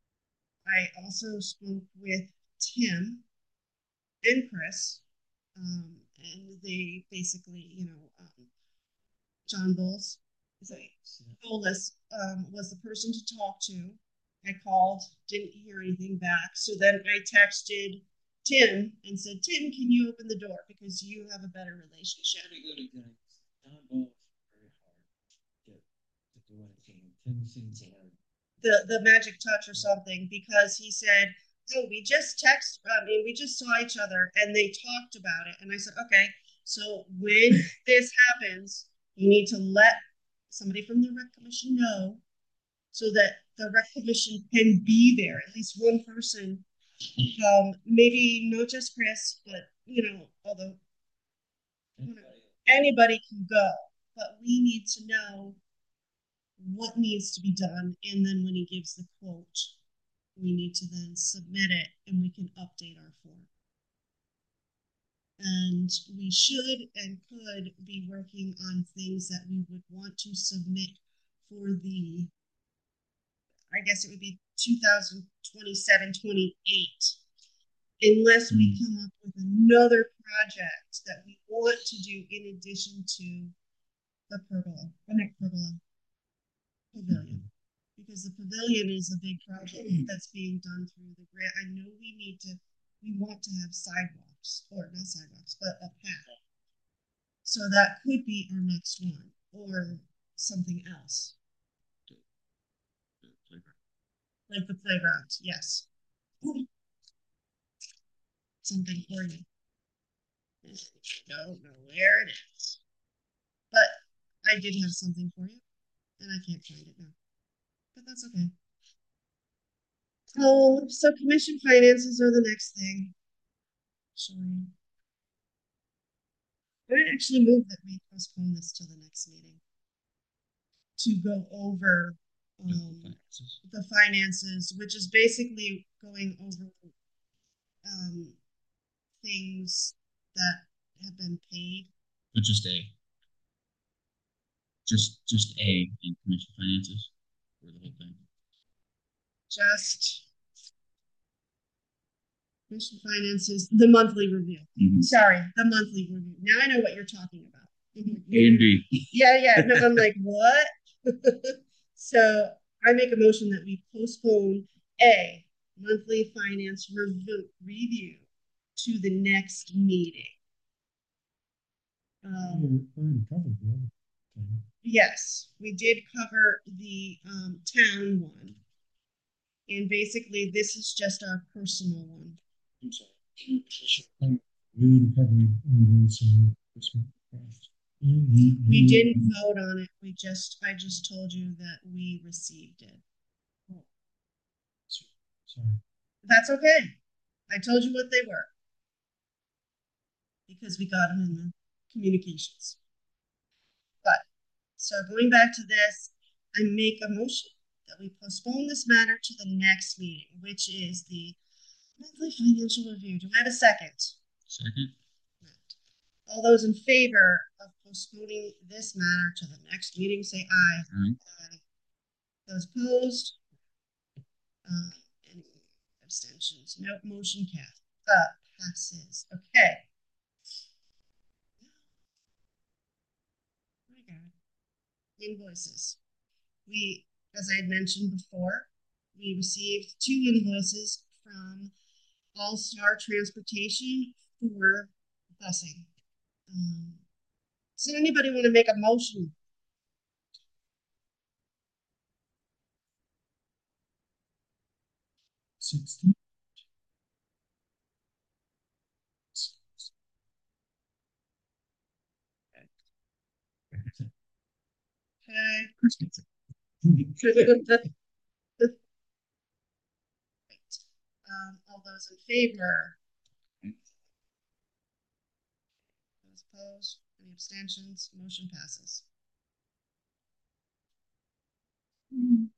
I also spoke with Tim and Chris, um, and they basically, you know, um, John Bowles, is that Bowles, um, was the person to talk to. I called, didn't hear anything back. So then I texted Tim and said, Tim, can you open the door because you have a better relationship? Pretty good at getting John Ball is very hard to get to do anything. Tim seems hard. The the magic touch or something because he said, "Oh, we just text. I mean, we just saw each other and they talked about it." And I said, "Okay, so when this happens, you need to let somebody from the rec commission know so that the rec commission can be there. At least one person, um, maybe not just Chris, but you know, although you know, anybody can go, but we need to know what needs to be done, and then when he gives the quote, we need to then submit it and we can update our form. And we should and could be working on things that we would want to submit for the, I guess it would be two thousand twenty-seven twenty-eight, unless we Mm. come up with another project that we want to do in addition to the pergola, the next pergola pavilion. Because the pavilion is a big project that's being done through the grant. I know we need to, we want to have sidewalks, or not sidewalks, but a path. So that could be our next one, or something else, The playground. like the playground. Yes, something for you. I don't know where it is, but I did have something for you, and I can't find it now. But that's okay. Oh, so commission finances are the next thing. Sorry. I actually move that we postpone this to the next meeting to go over The um, finances. the finances, which is basically going over um, things that have been paid. But just A. Just just A in commission finances for the whole thing. Just commission finances, the monthly review. Mhm. Sorry, the monthly review. Now I know what you're talking about. A and B. Yeah, yeah. No, I'm like, what? So I make a motion that we postpone A, monthly finance review, review to the next meeting. Um, We already covered the other thing. yes, we did cover the um, town one. And basically, this is just our personal one. I'm sorry. Um, We already covered invoice and reimbursement costs. We didn't vote on it. We just, I just told you that we received it. Sorry. That's okay. I told you what they were. Because we got them in the communications. But, so going back to this, I make a motion that we postpone this matter to the next meeting, which is the monthly financial review. Do I have a second? Second. All those in favor of postponing this matter to the next meeting, say aye. Aye. Aye. Those opposed? Uh, any abstentions? No, motion cast, uh, passes. Okay. My God. Invoices. We, as I had mentioned before, we received two invoices from All Star Transportation for busing. Um, does anybody want to make a motion? Sixty. Okay. Chris gets it. Um, all those in favor? Those opposed? Any abstentions? Motion passes. Mm.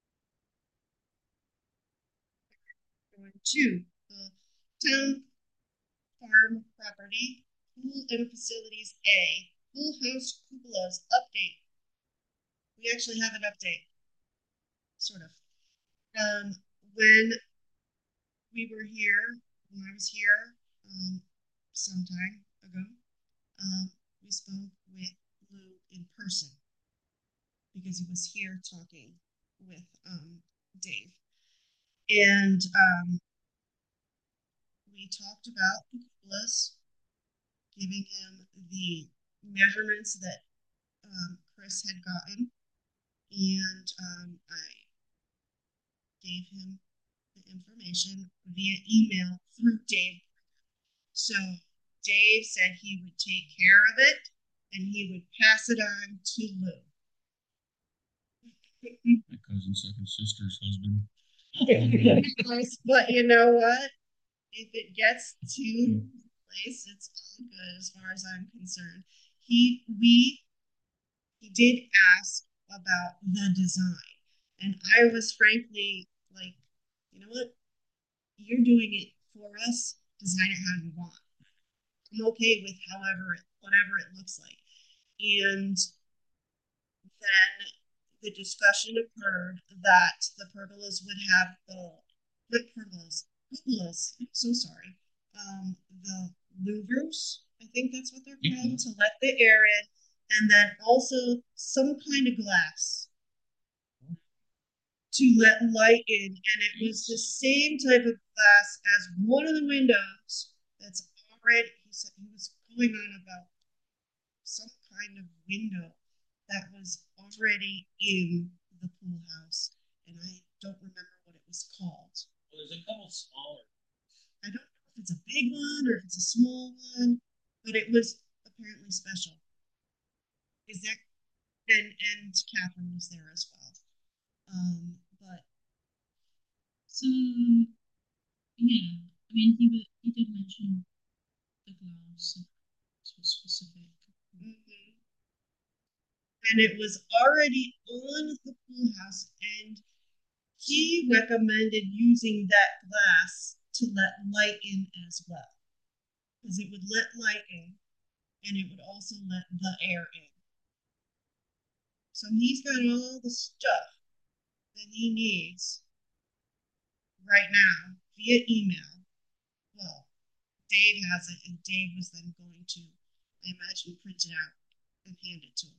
Going to the town farm property, pool and facilities A, pool house cupolas update. We actually have an update, sort of. Um, when we were here, when I was here, um, some time ago, um, we spoke with Lou in person because he was here talking with um, Dave. And um, we talked about the cupolas, giving him the measurements that um, Chris had gotten, and um, I gave him the information via email through Dave. So Dave said he would take care of it and he would pass it on to Lou. My cousin's second sister's husband. But you know what? If it gets to the place, it's all good as far as I'm concerned. He we he did ask about the design, and I was frankly like, you know what? You're doing it for us. Design it how you want. I'm okay with however it, whatever it looks like. And then the discussion occurred that the pergolas would have the, the pergolas, pergolas, so sorry, um, the louvers, I think that's what they're called, mm-hmm. to let the air in, and then also some kind of glass to let light in. And it was the same type of glass as one of the windows that's already, he said he was going on about some kind of window that was already in the pool house, and I don't remember what it was called. Well, there's a couple smaller. I don't know if it's a big one or if it's a small one, but it was apparently special. Is that and and Catherine was there as well. Um, but so yeah, I mean he would, he did mention the glass and it was specific. Mm-hmm. And it was already on the pool house, and he recommended using that glass to let light in as well, because it would let light in and it would also let the air in. So he's got all the stuff that he needs right now via email. Well, Dave has it, and Dave was then going to, I imagine, print it out and hand it to him.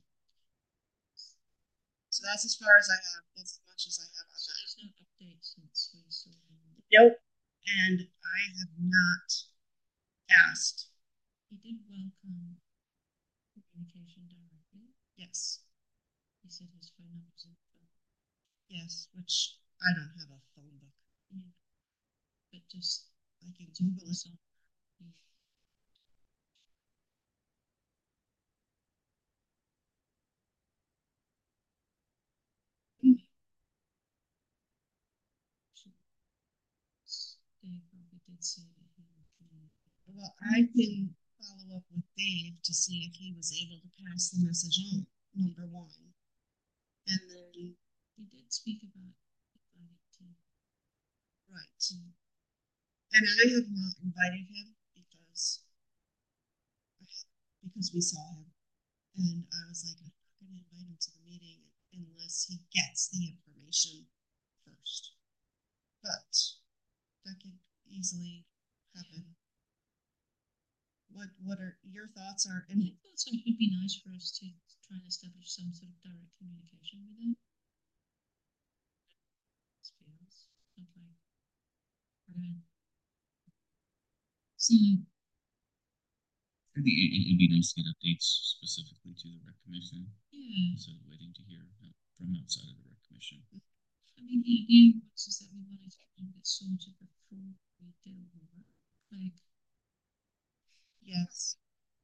So that's as far as I have, as much as I have on So that. there's no update since we saw him. Nope. And I have not asked. He did welcome communication directly. Yes. He said his phone number's in the phone. Yes, which I don't have a phone book. Yeah. But just I can Google it. Yeah. Mm. Dave probably did say that he would communicate. Well, I can follow up with Dave to see if he was able to pass the message on, number one. And then he did speak about inviting Tim. Right. Mm. And I have not invited him because because we saw him. And I was like, I'm not going to invite him to the meeting unless he gets the information first. But that could easily happen. What what are your thoughts? Are and I thought so it would be nice for us to try and establish some sort of direct communication with him. Right. So, I think it, it'd be nice to get updates specifically to the rec commission yeah, instead of waiting to hear from outside of the rec commission. I mean, the idea was is that we wanted to get it sorted before we do work. Like, Yes.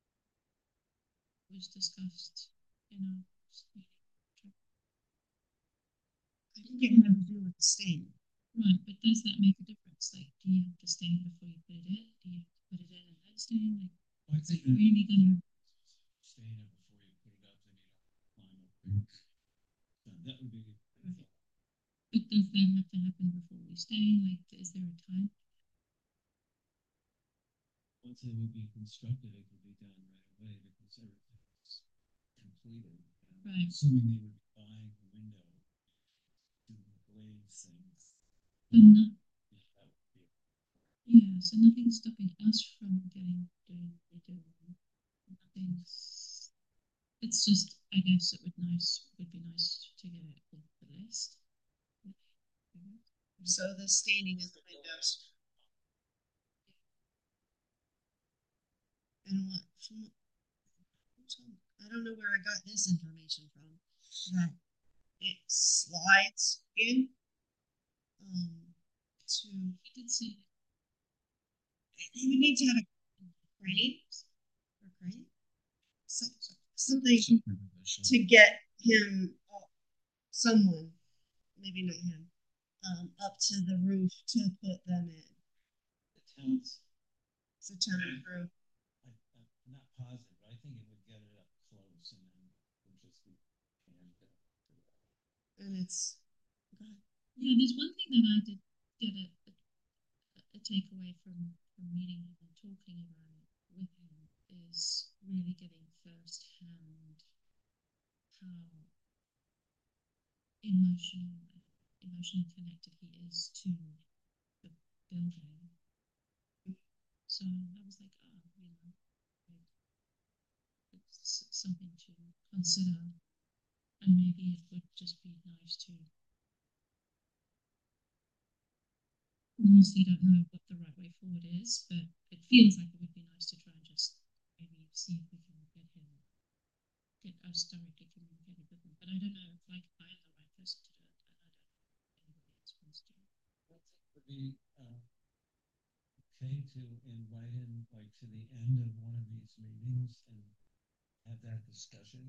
was discussed, you know. I think it had to do with the stain. Right, but does that make a difference? Like, do you have to stain before you put it in? Do you have to put it in and then stain? Like, Well, I is it think that really gonna? stain it before you put it up, then you don't climb up. So that would be. But does that have to happen before we stain? Like, is there a time? Once it would be constructed, it could be done right away because everything's completed. And Right. Assuming they would be buying the window to glaze things. But not, Yeah, that would be. yeah, so nothing's stopping us from getting doing what we do. Nothing's. It's just, I guess it would nice would be nice to get it off the list. So the staining in the windows. And what from I don't know where I got this information from. That it slides in um to He did say you would need to have a crane or crane so, something to get him up, someone maybe not him um up to the roof to put them in. The town's. It's a town roof. I, I'm not positive, but I think it would get it up close and then it would just be jammed up. And it's yeah, there's one thing that I did get a, a, a takeaway from, from meeting him and talking about it with him is really getting first hand how emotional emotionally connected he is to the building. So I was like, oh, you know, like, it's something to consider, and maybe it would just be nice to. Honestly, don't know what the right way forward is, but it feels like it would be nice to try and just maybe see if we can get him, get us directly communicated with him. But I don't know if like I'm the right person to do it, and I don't know if anybody else wants to. I think it would be uh, okay to invite him like to the end of one of these meetings and have that discussion.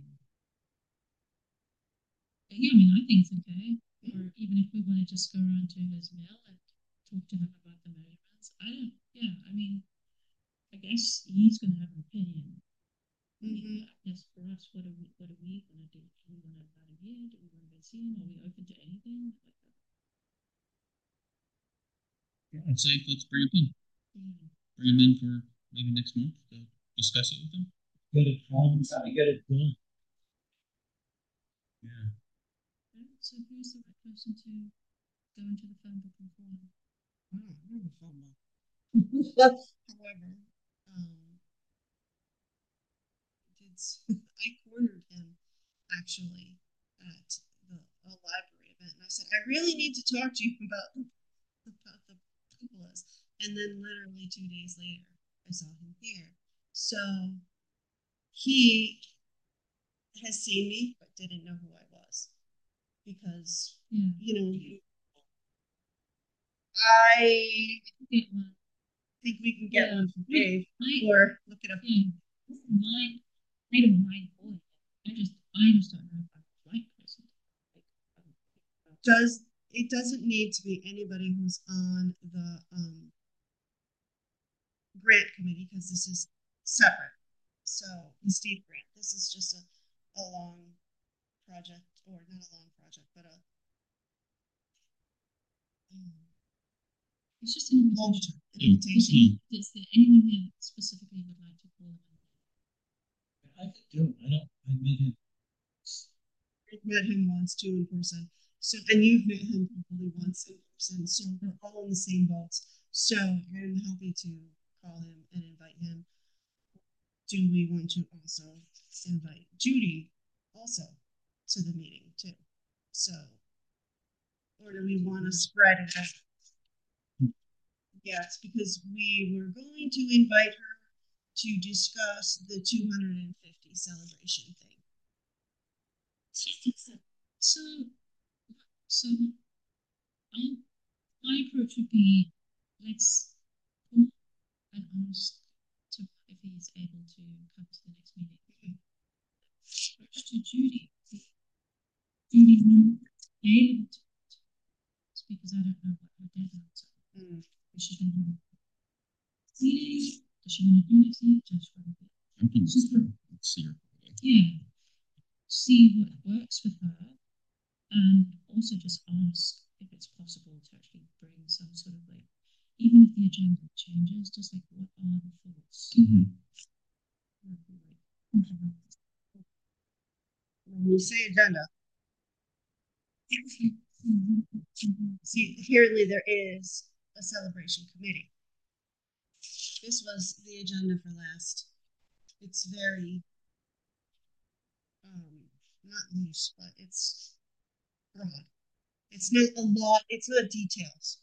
Yeah, I mean, I think it's okay. Or even if we want to just go around to his mill and talk to him about the measurements. I don't, yeah, I mean, I guess he's going to have an opinion. mm-hmm. I guess for us, what are we, what are we going to do? Do we want to invite him here? Do we want to go see him? Are we open to anything like that? Yeah, I'd say let's bring him in. Yeah. Bring him in for maybe next month to discuss it with him. Get it done, gotta get it done. Yeah. Right, so who's the right person to go into the phone book and call him? I don't remember the phone book. However, um, did I cornered him actually at the a library event, and I said, I really need to talk to you about about the cupolas. And then literally two days later, I saw him here. So he has seen me, but didn't know who I was because Yeah. you know I Get one. think we can get Yeah. one from Dave I, or look it up. yeah, this is mine. I don't mind calling it. I just, I just don't know if I'm the right person. Like, um, Does it doesn't need to be anybody who's on the um, grant committee because this is separate. So the Steve grant, this is just a, a long project, or not a long project, but a um, it's just an long invitation. term Is, invitation. any, is there anyone here that specifically would like to call him? I could do it. I don't. I met him. I've met him once too in person. So and you've met him probably once in person. So we're all in the same boats. So I'm happy to call him and invite him. Do we want to also invite Judy also to the meeting too? So, or do we want to spread it out? Yes, because we were going to invite her to discuss the two hundred and fifty celebration thing. So, so I, my approach would be let's call and ask to if he's able to come to the next meeting. Approach to Judy. Judy won't be able to it's because I don't know what her deadlines are. Mm. Is she going to meeting? Does she want to do next week? Just for a bit. I can Just for, see her. yeah. See what works with her and also just ask if it's possible to actually bring some sort of like, even if the agenda changes, just like what are the thoughts? Mm-hmm. When you say agenda, see, apparently there is a celebration committee. This was the agenda for last. It's very, um, not loose, but it's broad. It's not a lot, it's not details.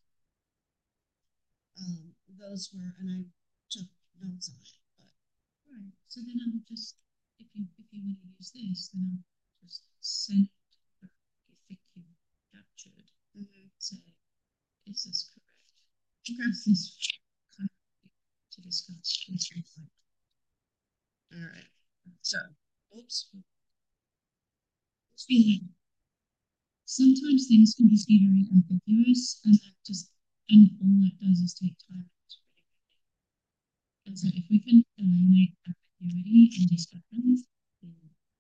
Um, those were, and I took notes on it, but. Right. So then I would just, if you if you want to use this, then I'll just send what you think you captured. Mm-hmm. Say, is this correct? Okay. Is this kind of to discuss? Please reflect. All right. So, oops. Feeling. Sometimes things can just be very ambiguous, and that just and all that does is take time. And so, if we can eliminate ambiguity in discussions, then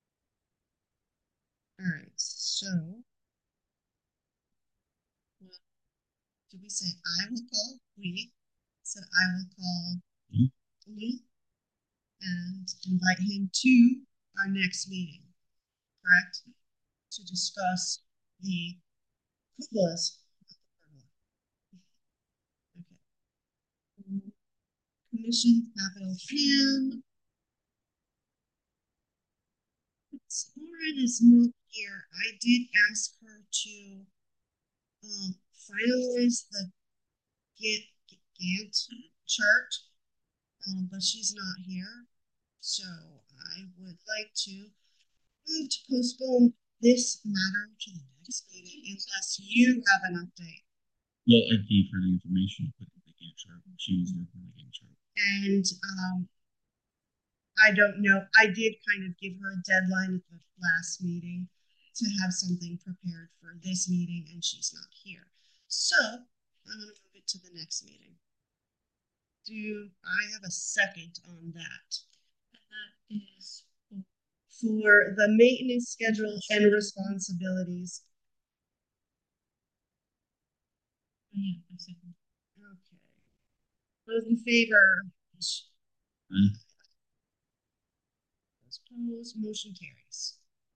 All right. So, well, did we say I will call? We said I will call Mhm. Lou and invite him to our next meeting, correct? To discuss the cupolas. Okay. Commission capital plan. Lauren is not here. I did ask her to um, finalize the Gantt chart, um, but she's not here. So I would like to move to postpone this matter to the next meeting unless you have an update. Well, I gave her the information, but the Gantt chart. She was working on the Gantt chart. And um, I don't know. I did kind of give her a deadline at the last meeting to have something prepared for this meeting, and she's not here. So I'm going to move it to the next meeting. Do I have a second on that? and that is for For the maintenance schedule and responsibilities. oh, yeah, a second. Okay. Those in favor? Aye. Those opposed, motion carries.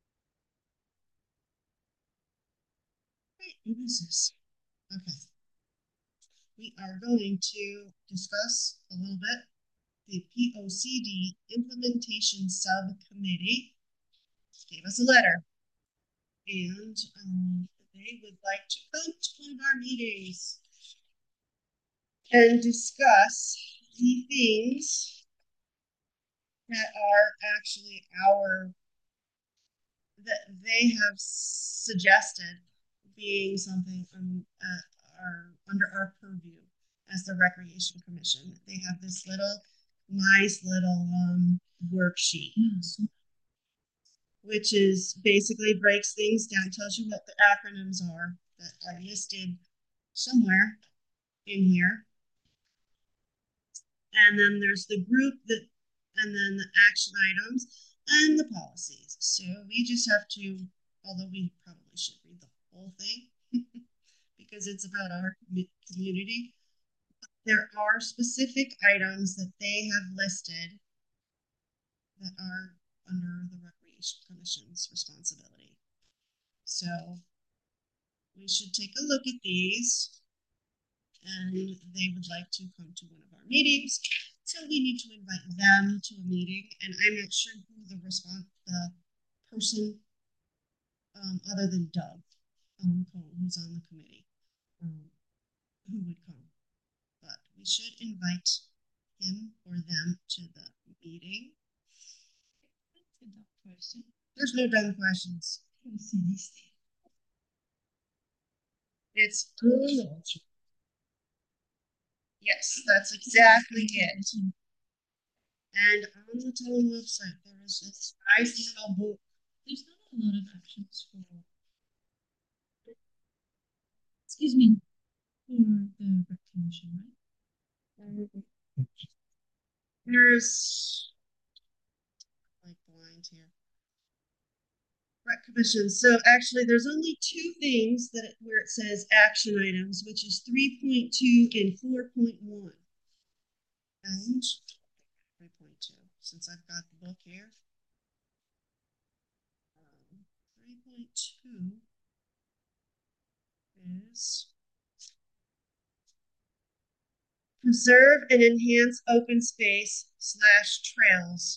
Right, new business. Okay. We are going to discuss a little bit the P O C D implementation subcommittee gave us a letter, and um, they would like to come to one of our meetings and discuss the things that are actually our that they have suggested being something um, uh, our, under our purview as the Recreation Commission. They have this little nice little um, worksheet, Yes. which is basically breaks things down, tells you what the acronyms are that are listed somewhere in here. And then there's the group that, and then the action items and the policies. So we just have to, although we probably should read the whole thing because it's about our community. There are specific items that they have listed that are under the Recreation Commission's responsibility. So we should take a look at these, and they would like to come to one of our meetings. So we need to invite them to a meeting, and I'm not sure who the response, the person, um, other than Doug, um, who's on the committee, um, who would come. But we should invite him or them to the meeting. That's a dumb question. There's no dumb questions. Let me see these things. It's yes, that's exactly it. And on the town website, there is this nice little book. There's not a lot of options for, excuse me, for the rec commission, right? There's like blind here. Rec commission. So actually, there's only two things that it, where it says action items, which is three point two and four point one. And three point two, since I've got the book here. Um, three point two is preserve and enhance open space slash trails.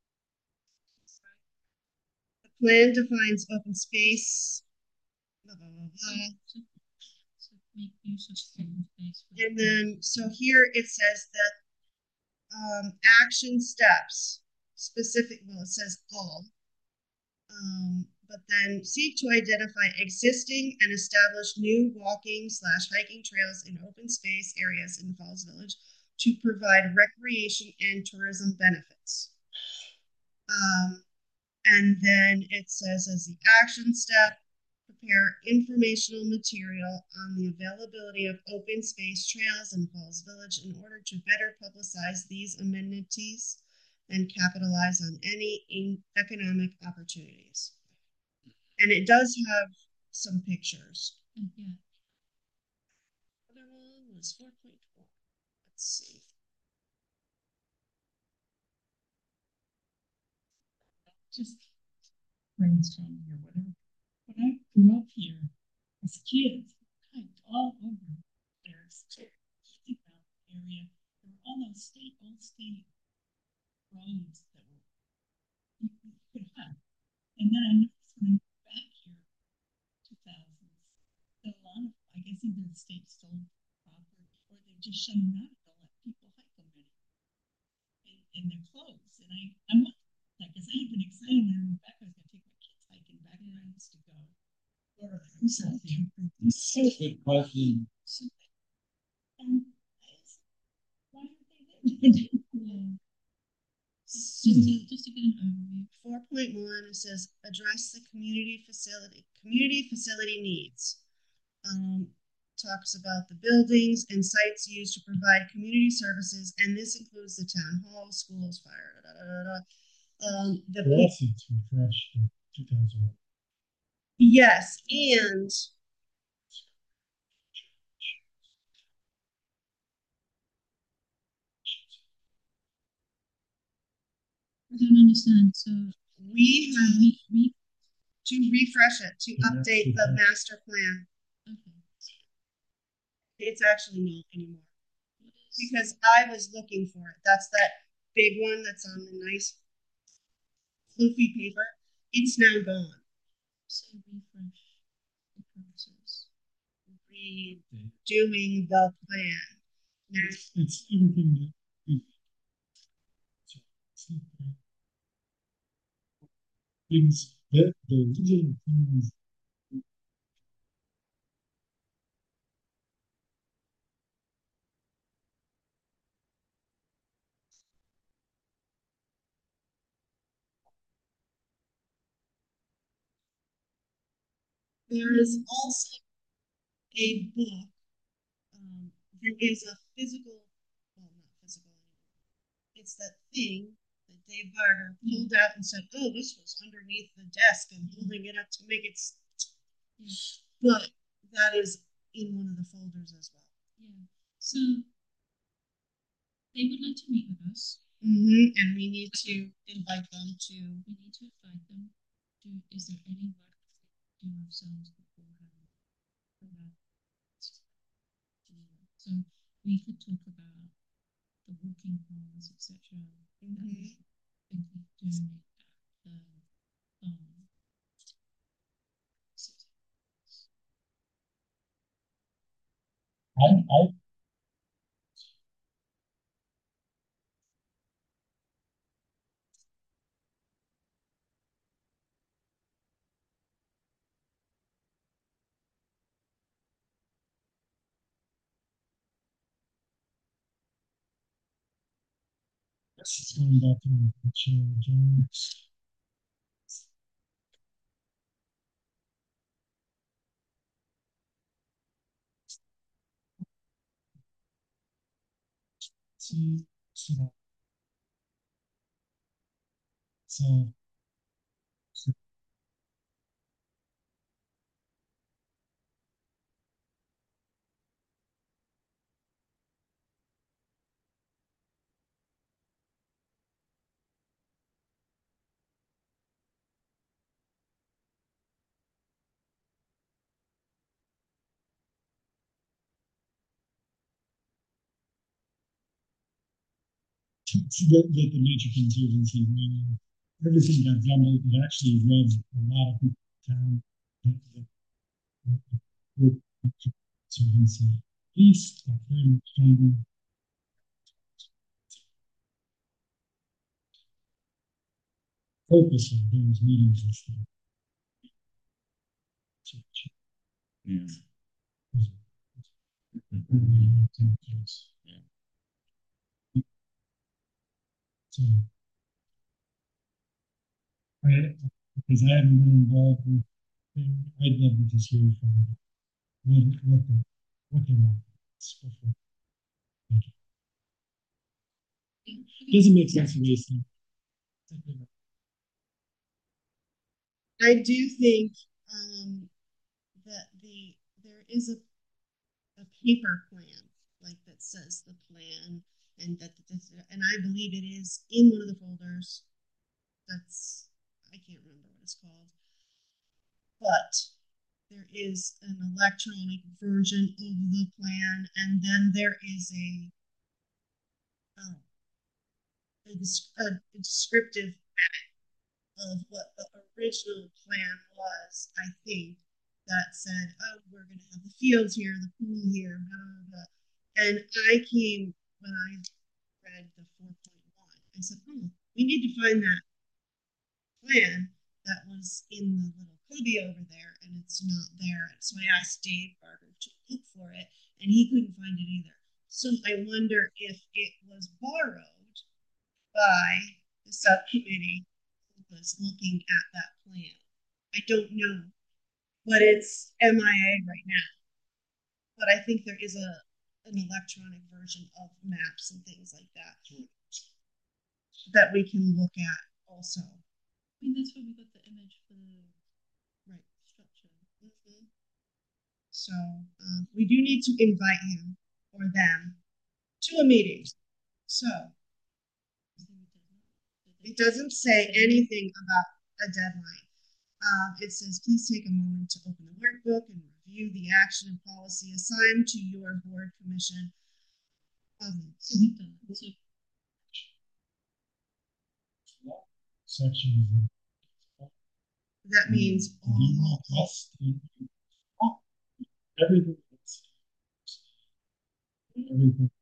The plan defines open space, blah, blah, blah, blah. So, so make use of open space. for- And then, so here it says that um, action steps, specific, well, it says all. Um, but then seek to identify existing and establish new walking slash hiking trails in open space areas in Falls Village to provide recreation and tourism benefits. Um, and then it says as the action step, prepare informational material on the availability of open space trails in Falls Village in order to better publicize these amenities and capitalize on any in- economic opportunities. And it does have some pictures. And yeah, Other one was four point four. Let's see. Just brainstorming or whatever. When I grew up here as kids, I hiked all over there's Easy Mountain area. There were all those state old state roads that were you could hike. And then I noticed when I moved back here, two thousands, that a lot of I guess either the state stole property or they just shut them down and don't let people hike them anymore. In, in their clothes. And I I'm like, because I had been excited when I moved back, I was going to take my kids hiking back where I used to go. Or something. Good question. Um, why aren't they there? yeah. Just So, to, just to get an overview. four point one, it says address the community facility, community facility needs. Um, talks about the buildings and sites used to provide community services, and this includes the town hall, schools, fire, da, da, da, da. Um, the Velocity's refreshed in two thousand one. yes, and I don't understand. So we have we, we to refresh it to The update master the plan. master plan. okay. It's actually not anymore What is because I was looking for it. That's that big one that's on the nice floofy paper. It's now gone. say refresh the process? Redoing the plan. Now, It's, it's everything that we- so it's not that- things that the little things there is also a book. Um, there is a physical, well, not physical anymore. It's that thing that Dave Barter pulled out and said, "Oh, this was underneath the desk," and holding it up to make it. s- Yeah. But that is in one of the folders as well. Yeah. So they would like to meet with us. Mm-hmm. And we need to invite them to. We need to invite them. Do is there any work we can do ourselves beforehand for that? Yeah. So we could talk about the walking paths, et cetera. Mhm. And we think of doing it at the um, I, I Just going back to the chair, John. See, so, so, so the, the, the Nature Conservancy, meaning everything got jumbled. It actually rubbed a lot of people down. The, the, the, the Conservancy, at least a very stronger purpose of those meetings is to church. Yeah. Yeah. So, I, because I haven't been involved with, I'd love to just hear from what what the what they want. Before. Doesn't make sense to waste time. I do think um, that the there is a, a paper plan, like that says the plan, and that this, and I believe it is in one of the folders. That's I can't remember what it's called, but there is an electronic version of the plan, and then there is a um, a, a, a descriptive of what the original plan was, I think, that said, oh, we're going to have the fields here, the pool here, blah, blah, blah. And I came, when I read the four point one, I said, oh, we need to find that plan that was in the little cubby over there, and it's not there. So I asked Dave Barber to look for it, and he couldn't find it either. So I wonder if it was borrowed by the subcommittee was looking at that plan. I don't know, but it's M I A right now. But I think there is a an electronic version of maps and things like that that we can look at also. I mean, that's where we got the image for the right structure. Mm-hmm. So um, we do need to invite him or them to a meeting. So it doesn't say anything about a deadline. Um, it says, please take a moment to open the workbook and review the action and policy assigned to your board commission. Um, Sections. that means all, all, everything. Everything.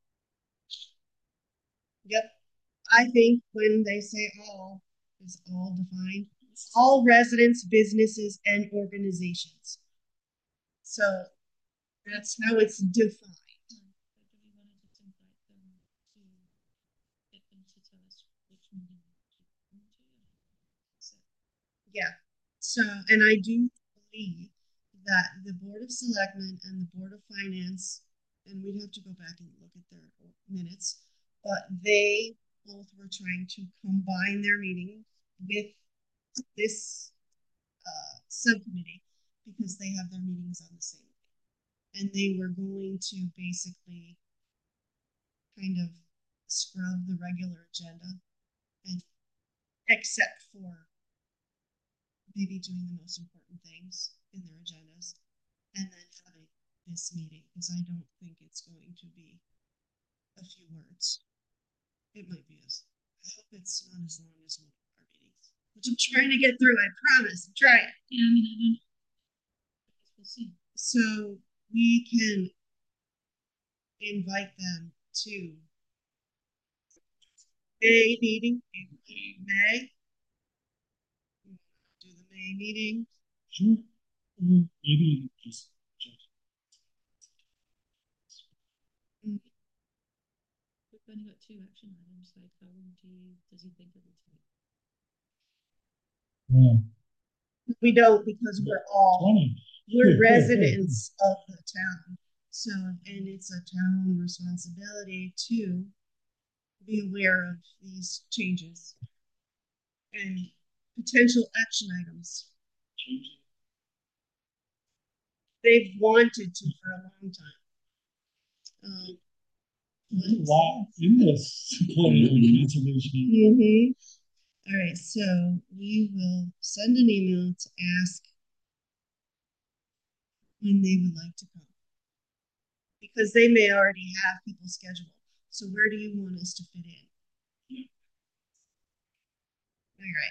Yep. I think when they say all, is all defined. All residents, businesses, and organizations. So that's how it's defined. Yeah. So, and I do believe that the Board of Selectmen and the Board of Finance, and we'd have to go back and look at their minutes, but they both were trying to combine their meetings with this uh, subcommittee because they have their meetings on the same day. And they were going to basically kind of scrub the regular agenda and except for maybe doing the most important things in their agendas and then having this meeting because I don't think it's going to be a few words. It might be as I hope it's not as long as one of our meetings, which I'm trying to get through. I promise. I'm trying. Yeah, I mean, I don't. We'll see. So we can invite them to May meeting in May. Do the May meeting. Sure. Maybe just. we've only got two action items. Like, how long do you, does he think it will take? Yeah. We don't because we're all Twenty. we're residents of the town. So, and it's a town responsibility to be aware of these changes and potential action items. They've wanted to for a long time. Um, There's a lot in this plan of conservation. mhm. All right, so we will send an email to ask when they would like to come. Because they may already have people scheduled. So where do you want us to fit in? All right.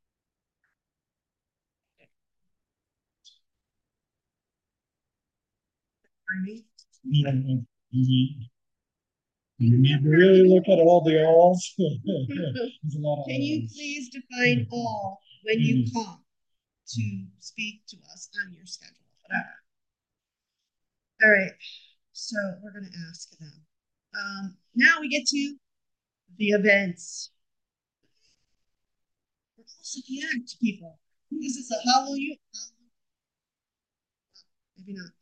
Army? You know, you, you need to really look at all the alls. There's a lot of Can you alls. please define all when you come to speak to us on your schedule? Whatever. All right. So we're going to ask them. Um, now we get to the events. We're also the act, people. This is a Halloween. Maybe not.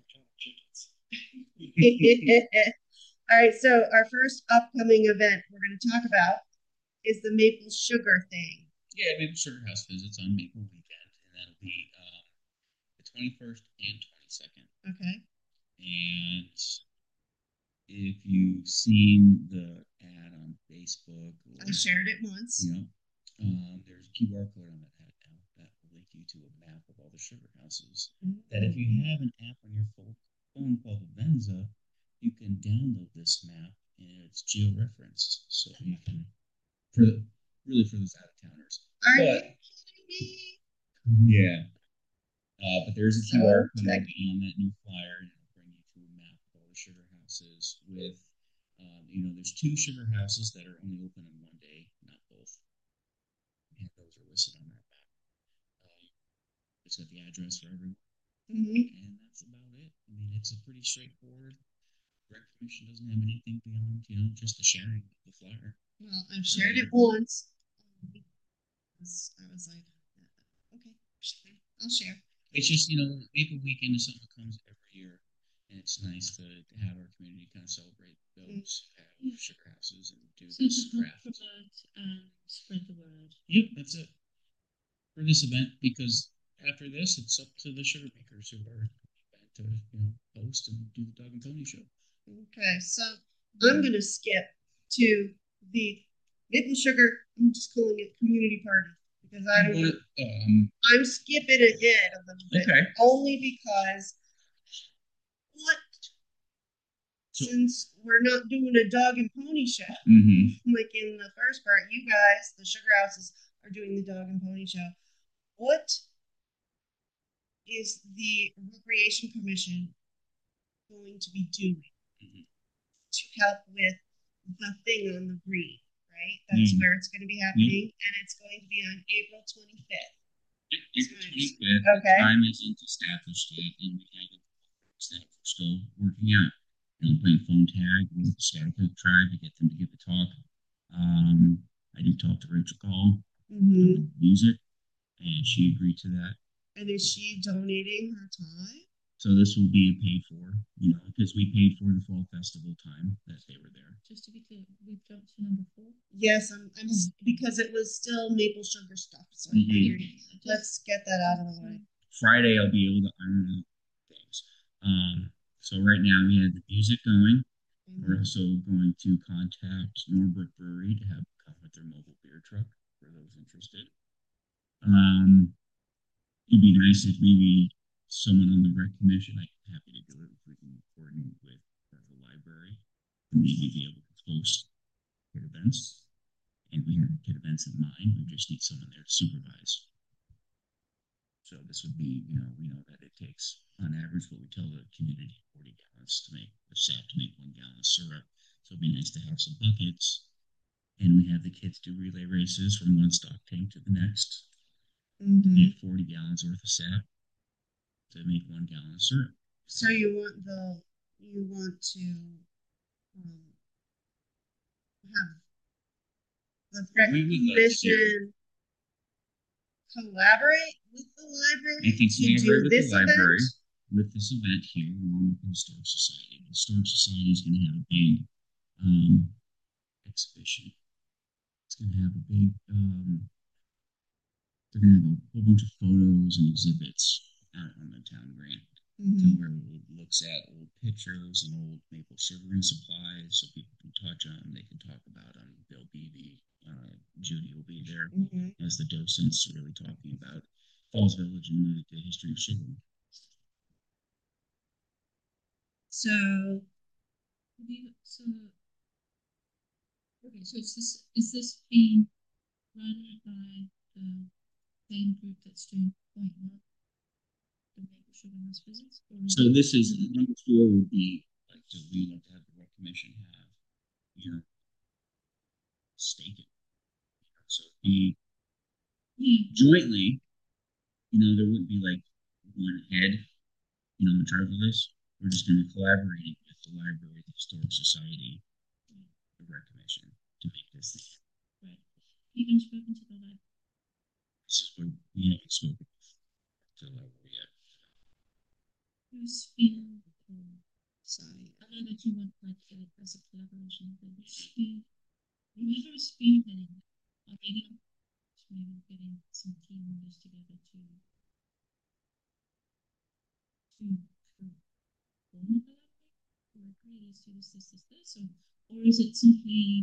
All right, so our first upcoming event we're going to talk about is the maple sugar thing. Yeah, Maple Sugar House visits on Maple Weekend, and that'll be uh, the twenty-first and twenty-second. Okay. And if you've seen the ad on Facebook, or, I shared it once. you know, um, there's a Q R code on that ad now that will link you to a map of all the sugar houses. Mm-hmm. That if you have an app on your phone called Avenza, you can download this map and it's geo-referenced, so you can, for really for those out of towners. Are but, you kidding me? Yeah. Uh, but there's a Q R code okay. on that new flyer, and it'll bring you to a map of all the sugar houses with, um, you know, there's two sugar houses that are only open on one day, not both. And those are listed on that map. Uh, it's got the address for everyone. Mm-hmm. And that's about it. I mean, it's a pretty straightforward. Rec Commission doesn't have anything beyond, you know, just the sharing of the flyer. Well, I've shared it once. I was like, okay, I'll share. It's just, you know, Maple Weekend is something that comes every year, and it's nice to, to have our community kind of celebrate those mm-hmm. sugar houses and do so this craft. Promote and spread the word. Yep, that's it for this event. Because after this, it's up to the sugar makers who are to, you know, host and do the dog and pony show. Okay, so I'm gonna skip to the maple sugar. I'm just calling it community party. Because I don't know. Um, I'm skipping ahead a little bit. Okay. Only because what? So, since we're not doing a dog and pony show, mm-hmm. like in the first part, you guys, the sugar houses, are doing the dog and pony show. What is the Recreation Commission going to be doing mm-hmm. to help with the thing on the green? Right? That's mm. where it's going to be happening, mm. and it's going to be on April twenty-fifth. April twenty-fifth. Okay. The time isn't established yet, and we have it that we're still working out. You know, playing phone tag with the Scattergoat tribe to get them to give a talk. Um, I did talk to Rachel Call mm-hmm. about music, and she agreed to that. And is she donating her time? So this will be paid for, you know, because we paid for the fall festival time that they were there. Just to be clear, we've jumped to number four. Yes, I'm, I'm because it was still maple sugar stuff. So mm-hmm. let's get that out of the way. Friday, I'll be able to iron out things. Um, so right now we have the music going. Mm-hmm. We're also going to contact Norbrook Brewery to have come with their mobile beer truck for those interested. Um, it'd be nice if maybe someone on the rec commission, I'm happy to do it if we can coordinate with uh, the library and maybe be able to host kid events. And we have kid events in mind. We just need someone there to supervise. So this would be, you know, we know that it takes on average what we tell the community forty gallons to make a sap to make one gallon of syrup. So it'd be nice to have some buckets. And we have the kids do relay races from one stock tank to the next. Mm-hmm. Get forty gallons worth of sap to make one gallon of syrup. So you want the you want to um, have the rec We would love to hear. commission collaborate with the library I think to do collaborate with this the library event? with this event here, along with the Historic Society. The Historic Society is going to have a big um, exhibition. It's going to have a big, um, they're going to have a whole bunch of photos and exhibits out on the town green, Mhm. where it looks at old pictures and old maple sugaring supplies so people can touch on, they can talk about them. Bill Beebe, uh, Judy will be there Mhm. as the docents really talking about Falls Village and the, the history of sugar. So Have you, so, okay, so is this, is this being run by the same group that's doing point one, the maple sugar mass visits? Or is So it- this is number four would be like, so we like to have the rec commission have your stake it. So be Yeah, jointly, you know, there wouldn't be like one head, you know, in charge of this. We're just going to collaborate with the library, the historic society, the rec commission to make this thing. right. You guys spoken to the library? This is what we haven't spoken to the library yet. Who's feeling, um, sorry. I know that you want like a, as a collaboration, but who's speed, whoever is spearheading, are they gonna maybe getting some team members together to to to form a collaboration? Like, hey, let's do this, this, this, this, or, or is it simply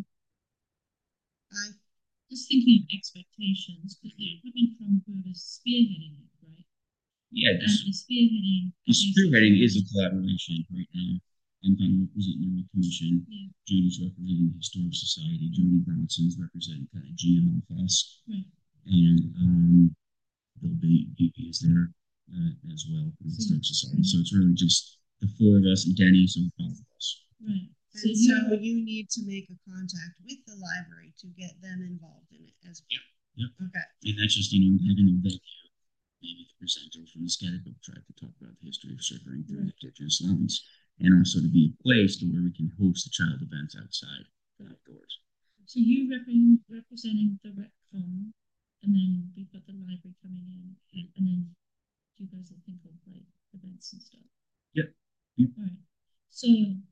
I just thinking of expectations because they're coming from whoever's spearheading it, right? Yeah, And this, the spearheading, the spearheading is a collaboration right now. I'm kind of representing the rec commission. Yeah. Judy's representing the historic society. Jody Bronson's representing kind of G M F S. Right. And um, Bill B P is there uh, as well in the So- historic society. So it's really just the four of us and Denny, so five of us. Right. and you- so you need to make a contact with the library to get them involved in it as well. Yep. Okay. And that's just, you know, having a venue, maybe the presenter from the Scatterbook tribe to talk about the history of sugaring through the indigenous lines, and also to be a place to where we can host the child events outside, outdoors. So you repping, representing the rec com, and then we've got the library coming in, and, and then you guys will think of like events and stuff. Yep. Yep. All right. So,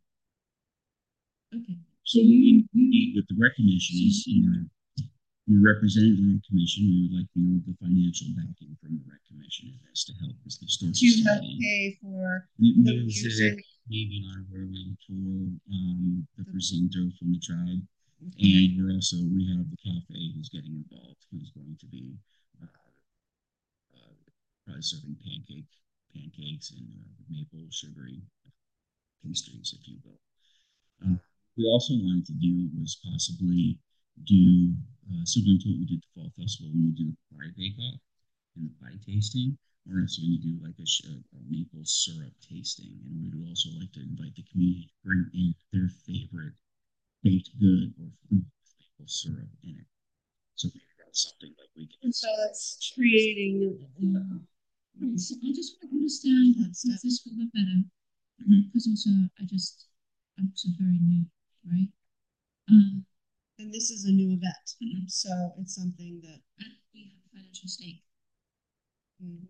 okay. So we meet with the rec commission is, you know, we represent the rec commission. We would like, you know, the financial backing from the rec commission in this to help us the historic To help society. pay for M- the Music, music. maybe an honorary for um, the presenter from the tribe. And we're also, we have the cafe who's getting involved, who's going to be uh, uh, probably serving pancake, pancakes and uh, maple sugary pastries, if you will. Uh, we also wanted to do was possibly do uh, similar to what we did at the fall festival when we do the pie bake off and the pie tasting. We're also going to do like a, sh- a maple syrup tasting, and we would also like to invite the community to bring in their favorite baked good or food with maple syrup in it. So maybe that's something like we can. And so it's creating. Right, so I just want to understand That's this it. a little bit better, Mhm. because also I just, I'm also very new, right? Um, And this is a new event, so it's something that. and we have a financial stake. mm,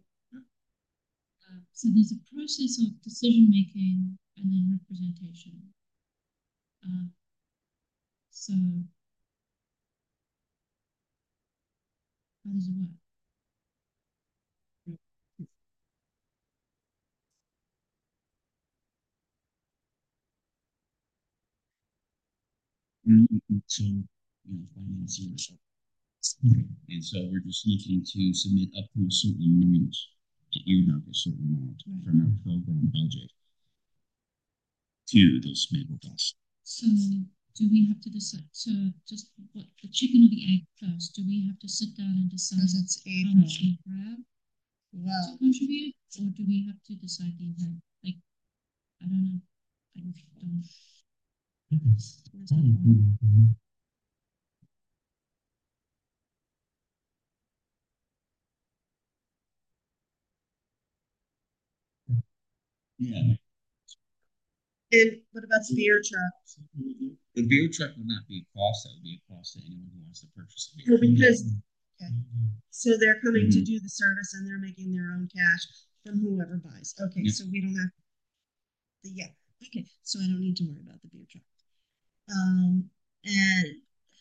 Uh, so there's a process of decision making and then representation. Uh, so how does it work? Mm, So, you know, financiers. And so we're just looking to submit up to a certain amount to earmark a certain amount from our program budget to this maple dust. So do we have to decide? So just what the chicken or the egg first? Do we have to sit down and decide Because it's how April. much we have to Well, contribute, or do we have to decide the event? Like, I don't know. I don't. It's probably good. Yeah. and what about the beer truck? The beer truck would not be a cost. That would be a cost to anyone who wants to purchase a Well, beer. because, okay, Mhm. so they're coming to Mhm. do the service and they're making their own cash from whoever buys. Okay, Yeah. so we don't have, the yeah, okay, so I don't need to worry about the beer truck. Um, and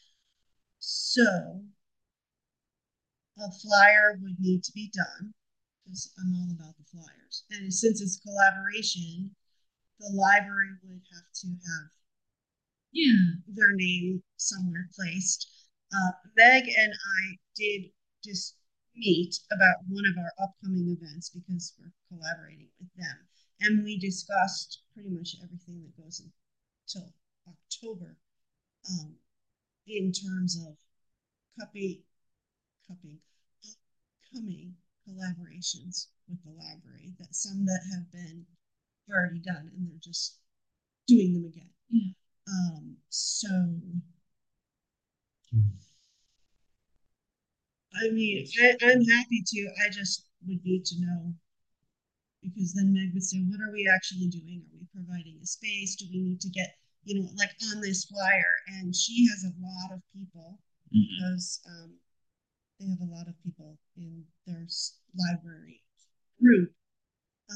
so a flyer would need to be done because I'm all about the flyers. And since it's collaboration, the library would have to have Yeah. their name somewhere placed. Uh, Meg and I did just meet about one of our upcoming events because we're collaborating with them. And we discussed pretty much everything that goes until October um, in terms of copy, copying, upcoming collaborations with the library. That some that have been already done and they're just doing them again. Yeah. Um, so I mean, I, I'm happy to. I just would need to know because then Meg would say, "What are we actually doing? Are we providing a space? Do we need to get, you know, like on this flyer?" And she has a lot of people Mhm. because um, they have a lot of people in their s- library group. Uh,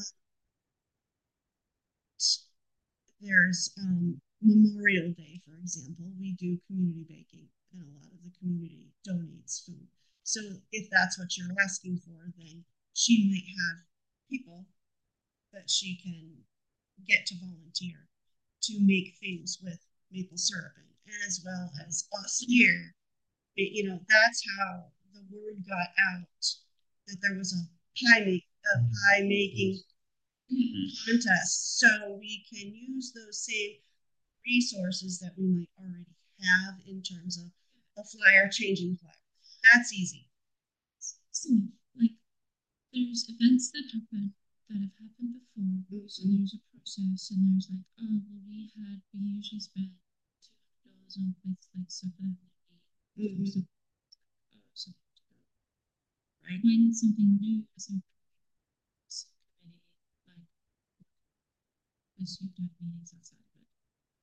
there's um, Memorial Day, for example. We do community baking, and a lot of the community donates food. So if that's what you're asking for, then she might have people that she can get to volunteer to make things with maple syrup in, as well as us here. It- you know, that's how the word got out that there was a pie make a pie making contest. So we can use those same resources that we might already have in terms of a flyer changing flyer. That's easy. So, like, there's events that happen that have happened before. So there's a process, and there's like, oh, well, we had we usually spend two hundred dollars on places like stuff that we need. Mhm. Oh, so right when something new is in committee, like, because you've done meetings outside of it.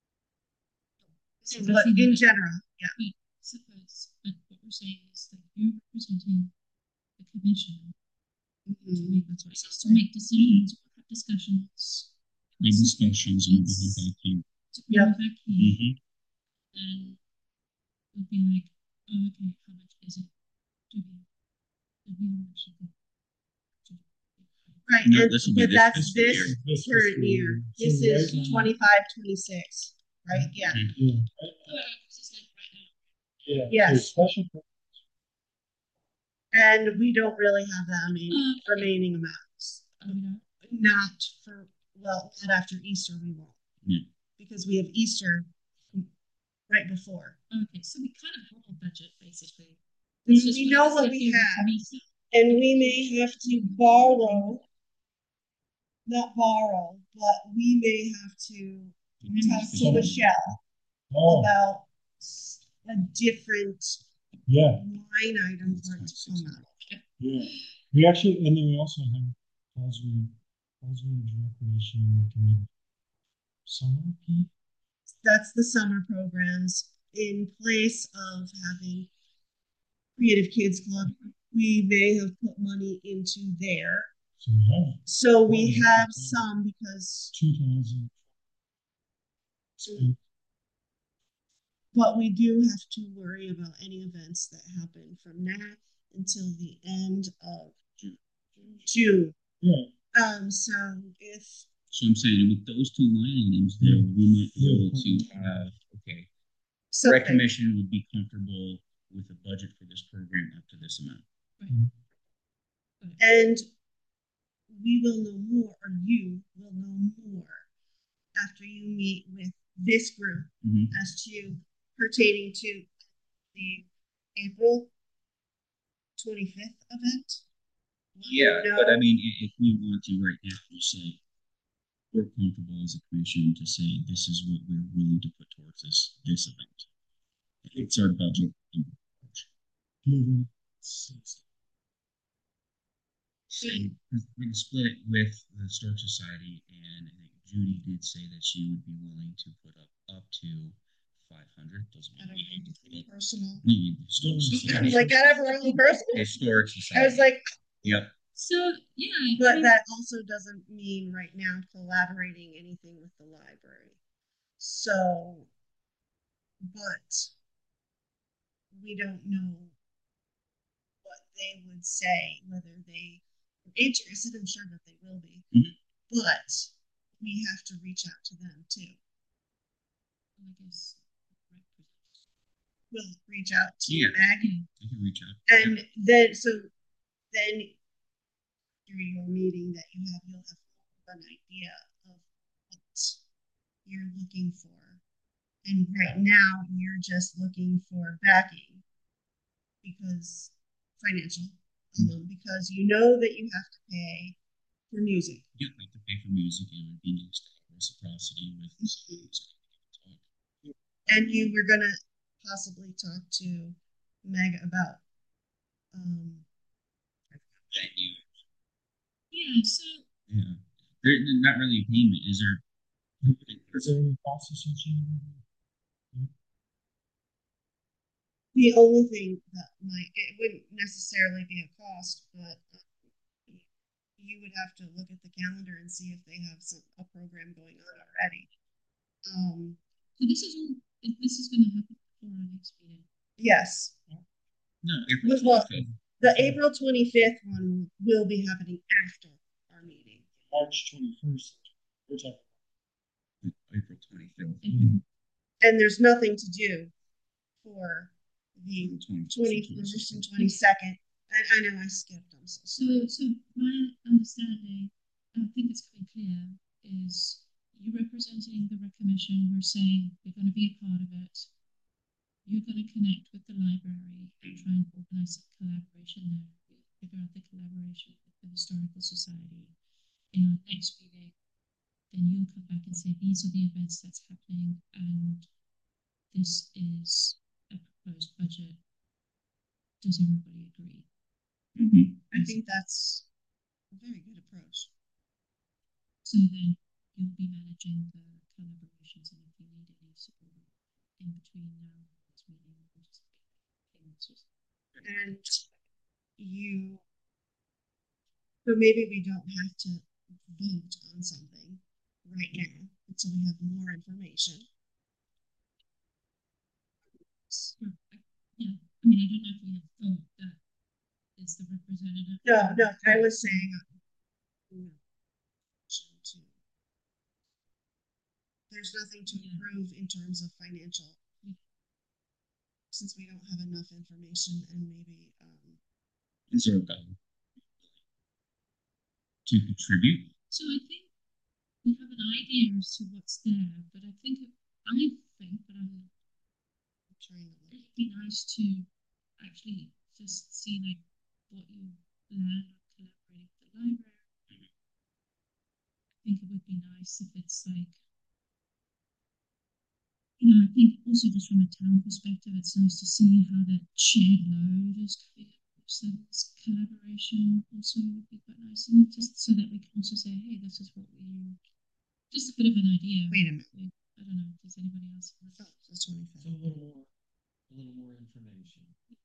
So But nothing in that- general, yeah. But suppose, but what we're saying is that you're representing the commission to Mhm. make those choices, to make decisions, or have discussions, Have discussions and bring it back here. to bring Yep. it back here, Mhm. then would be like, oh, okay, how much is it? Do we, do we actually go? to- Right, No, and, this will be but this that's fiscal this year. This current fiscal year. year. This So is right now- twenty-five, twenty-six, right? Yeah. Mhm. Yeah, Oh, because it's like right now. yeah. So Yes. special, And we don't really have that many Uh, remaining amounts. Oh, we don't? Not for, well, not after Easter, we won't. Yeah. Because we have Easter right before. Okay, so we kind of have a budget, basically. We, It's just we we know just what have we to have, meet it. and we may have to borrow, not borrow, but we may have to talk to Some- Michelle oh, about s- a different yeah, line item for it to come out. yeah. We actually, and then we also have Oswald, Oswald Recreation Committee. Summer P. That's the summer programs in place of having Creative Kids Club. We may have put money into there. So we have So we have some because, two thousand. but we do have to worry about any events that happen from now until the end of June. Yeah. Um, so if So I'm saying with those two line items there, we might be able to have, okay, something, rec commission would be comfortable with a budget for this program up to this amount. and we will know more, or you will know more after you meet with this group Mhm. as to pertaining to the April twenty-fifth event. Yeah, No. but I mean, i- if we want to right now, just say we're comfortable as a commission to say this is what we're willing to put towards this this event. It's our budget. Mhm. So we're going to split it with the Historic Society, and I think Judy did say that she would be willing to put up up to five hundred. Doesn't Out mean we need to put it. personal. No, historic I society. was like, out of our own personal. Historic society. I was like, Yep. So yeah, I but mean, that also doesn't mean right now collaborating anything with the library. So, but we don't know what they would say, whether they are interested. I'm sure that they will be, Mhm. but we have to reach out to them too. I guess We'll reach out to Yeah. Maggie, You can reach out. and Yep. then so then through your meeting that you have, you'll have an idea of what you're looking for. And right now, you're just looking for backing because financial, um, because you know that you have to pay for music. You don't have to pay for music, and it would be nice to have reciprocity with talk. And you were gonna possibly talk to Meg about um, Venue. yeah. So Yeah. There, not really a payment. Is there? Is there any cost associated with it? the only thing that might it wouldn't necessarily be a cost, but um, you would have to look at the calendar and see if they have some a program going on already. Um, so this is all. This is going to happen before our next meeting. yes, No, April well, twenty-fifth. the April twenty-fifth one will be happening after our meeting. March twenty-first. We're talking. April twenty-fifth. Mhm. And there's nothing to do for the twenty-first twenty-first and twenty-second. I, I know I skipped them. So, So, so my understanding, and I think it's quite clear, is you representing the rec commission. We're saying you're going to be a part of it. You're going to connect with the library and try and organize some collaboration there. Figure out the collaboration with the historical society. In our next meeting, then you'll come back and say these are the events that's happening, and this is a proposed budget. Does everybody agree? Mm-hmm. I think that's a very good approach. So then you'll be managing the collaborations, and if you need any support in between now and this meeting, we'll just payments or something. And you, so maybe we don't have to vote on something right now until we have more information. So, I, yeah, I mean, I don't know if we have thought that is the representative. No, no, I was saying, no. To, there's nothing to Yeah. improve in terms of financial, since we don't have enough information, and maybe um, Is there a goal to contribute? So I think we have an idea as to what's there, but I think I think, but I'm I'm trying to look. it'd be nice to actually just see like what you learn on collaborating with the library. I think it would be nice if it's like, you know, I think also just from a town perspective, it's nice to see how that shared load is coming up. So this collaboration also would be quite nice, and just so that we can also say, hey, this is what we, just a bit of an idea. Wait a minute. I don't know. Does anybody else? Oh, it's the So a little more, a little more information.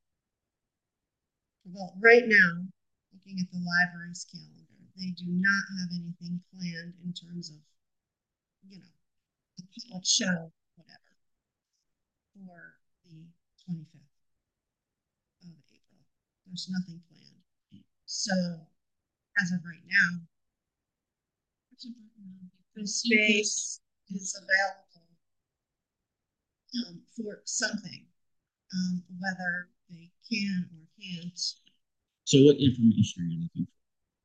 Well, right now, looking at the library's calendar, they do not have anything planned in terms of, you know, a public show, whatever, for the twenty-fifth of April. There's nothing planned. So, as of right now, the space is available um, for something, um, whether they can or can't. So, what information are you looking for?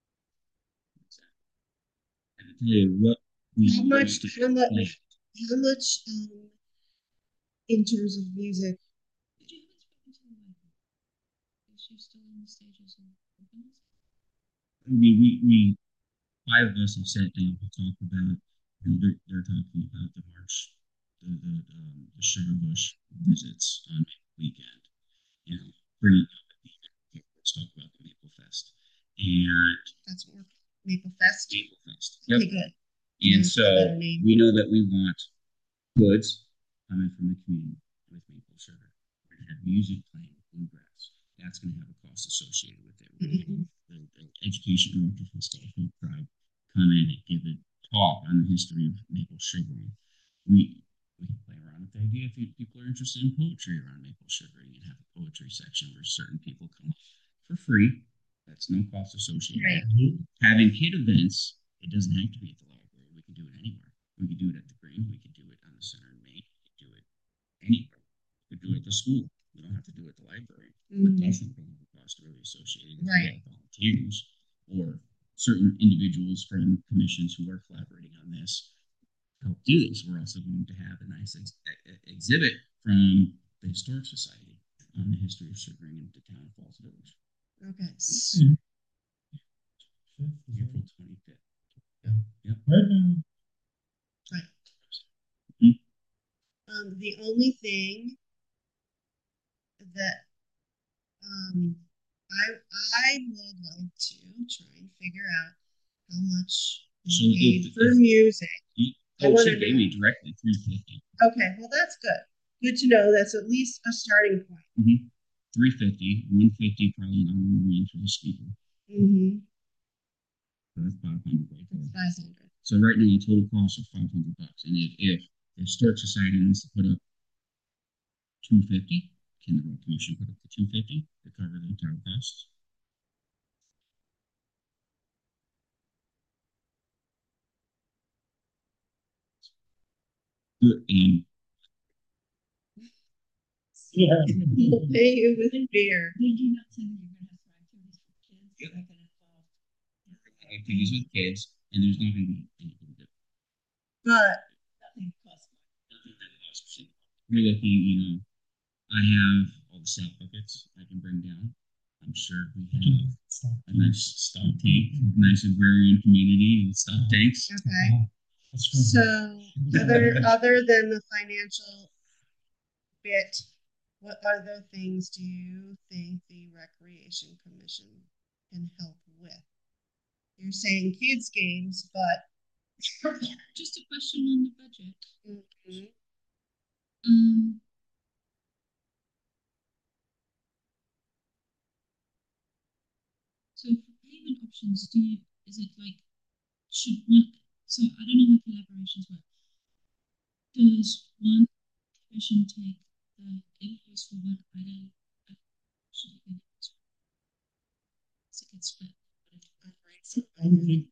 I can tell you what we How much? want to How much? plan. How much? Um, in terms of music, Did you haven't spoken to the library? Is she still in the stages of openness? I mean, we, we five of us have sat down to talk about. You know, they're, they're talking about the March, the the, um, the Sugar Bush visits on weekend. You know, bringing up at the end. Let's talk about the Maple Fest and that's what we're Maple Fest. Maple Fest. Yep. Okay, good. And Mm, so better name. we know that we want goods, coming from the community with maple sugar. We're going to have music playing with bluegrass. That's going to have a cost associated with it. We're going to have the, the education director from Schofield Tribe come in and give a talk on the history of maple sugar. We we can play around with the idea if people are interested in poetry around maple sugar. You can have a poetry section where certain people come for free. That's no cost associated. Right. Having kid events, it doesn't have to be at the library. We can do it anywhere. We could do it at the Green. We could do it on the Center in Maine. We could do it anywhere. We could do it at the school. We don't have to do it at the library. Mhm. But definitely have a cost really associated with Right. volunteers or certain individuals from commissions who are collaborating on this help do this. We're also going to have a nice ex- exhibit from the Historic Society on the history of sugaring in the town of Falls Village. Okay. April twenty-fifth. Yep. Right now. Right. Mhm. Um, the only thing that um, I I would like to try and figure out how much we So paid if- for if- music. I Oh, wanna she gave know. me directly three fifty. Okay, well that's good. Good to know. That's at least a starting point. Mm-hmm. Three fifty, one fifty probably on the range for the speaker. Mm-hmm. So that's five hundred right there. Five hundred. So right now the total cost is five hundred bucks. And if, if the Historic Society wants to put up two fifty, can the Road Commission put up the two fifty to cover the entire cost? Good. And Yeah. We'll pay you with beer. Did you not say that you're gonna have some activities for kids Yep. that can involve? activities with kids, and there's not going to be anything that But Nothing costs money. nothing that costs money. We're looking, you know, I have all the salt buckets I can bring down. I'm sure we have a nice stock tank, nice agrarian community with stock tanks. okay. That's right. So other other than the financial bit, what other things do you think the Recreation Commission can help with? You're saying kids games, but Just a question on the budget. Mhm. Um, so for payment options, do you, is it like, should one, so I don't know how collaborations work. Does one commission take the invoice for one item? uh, Should it be does it get split? I don't think.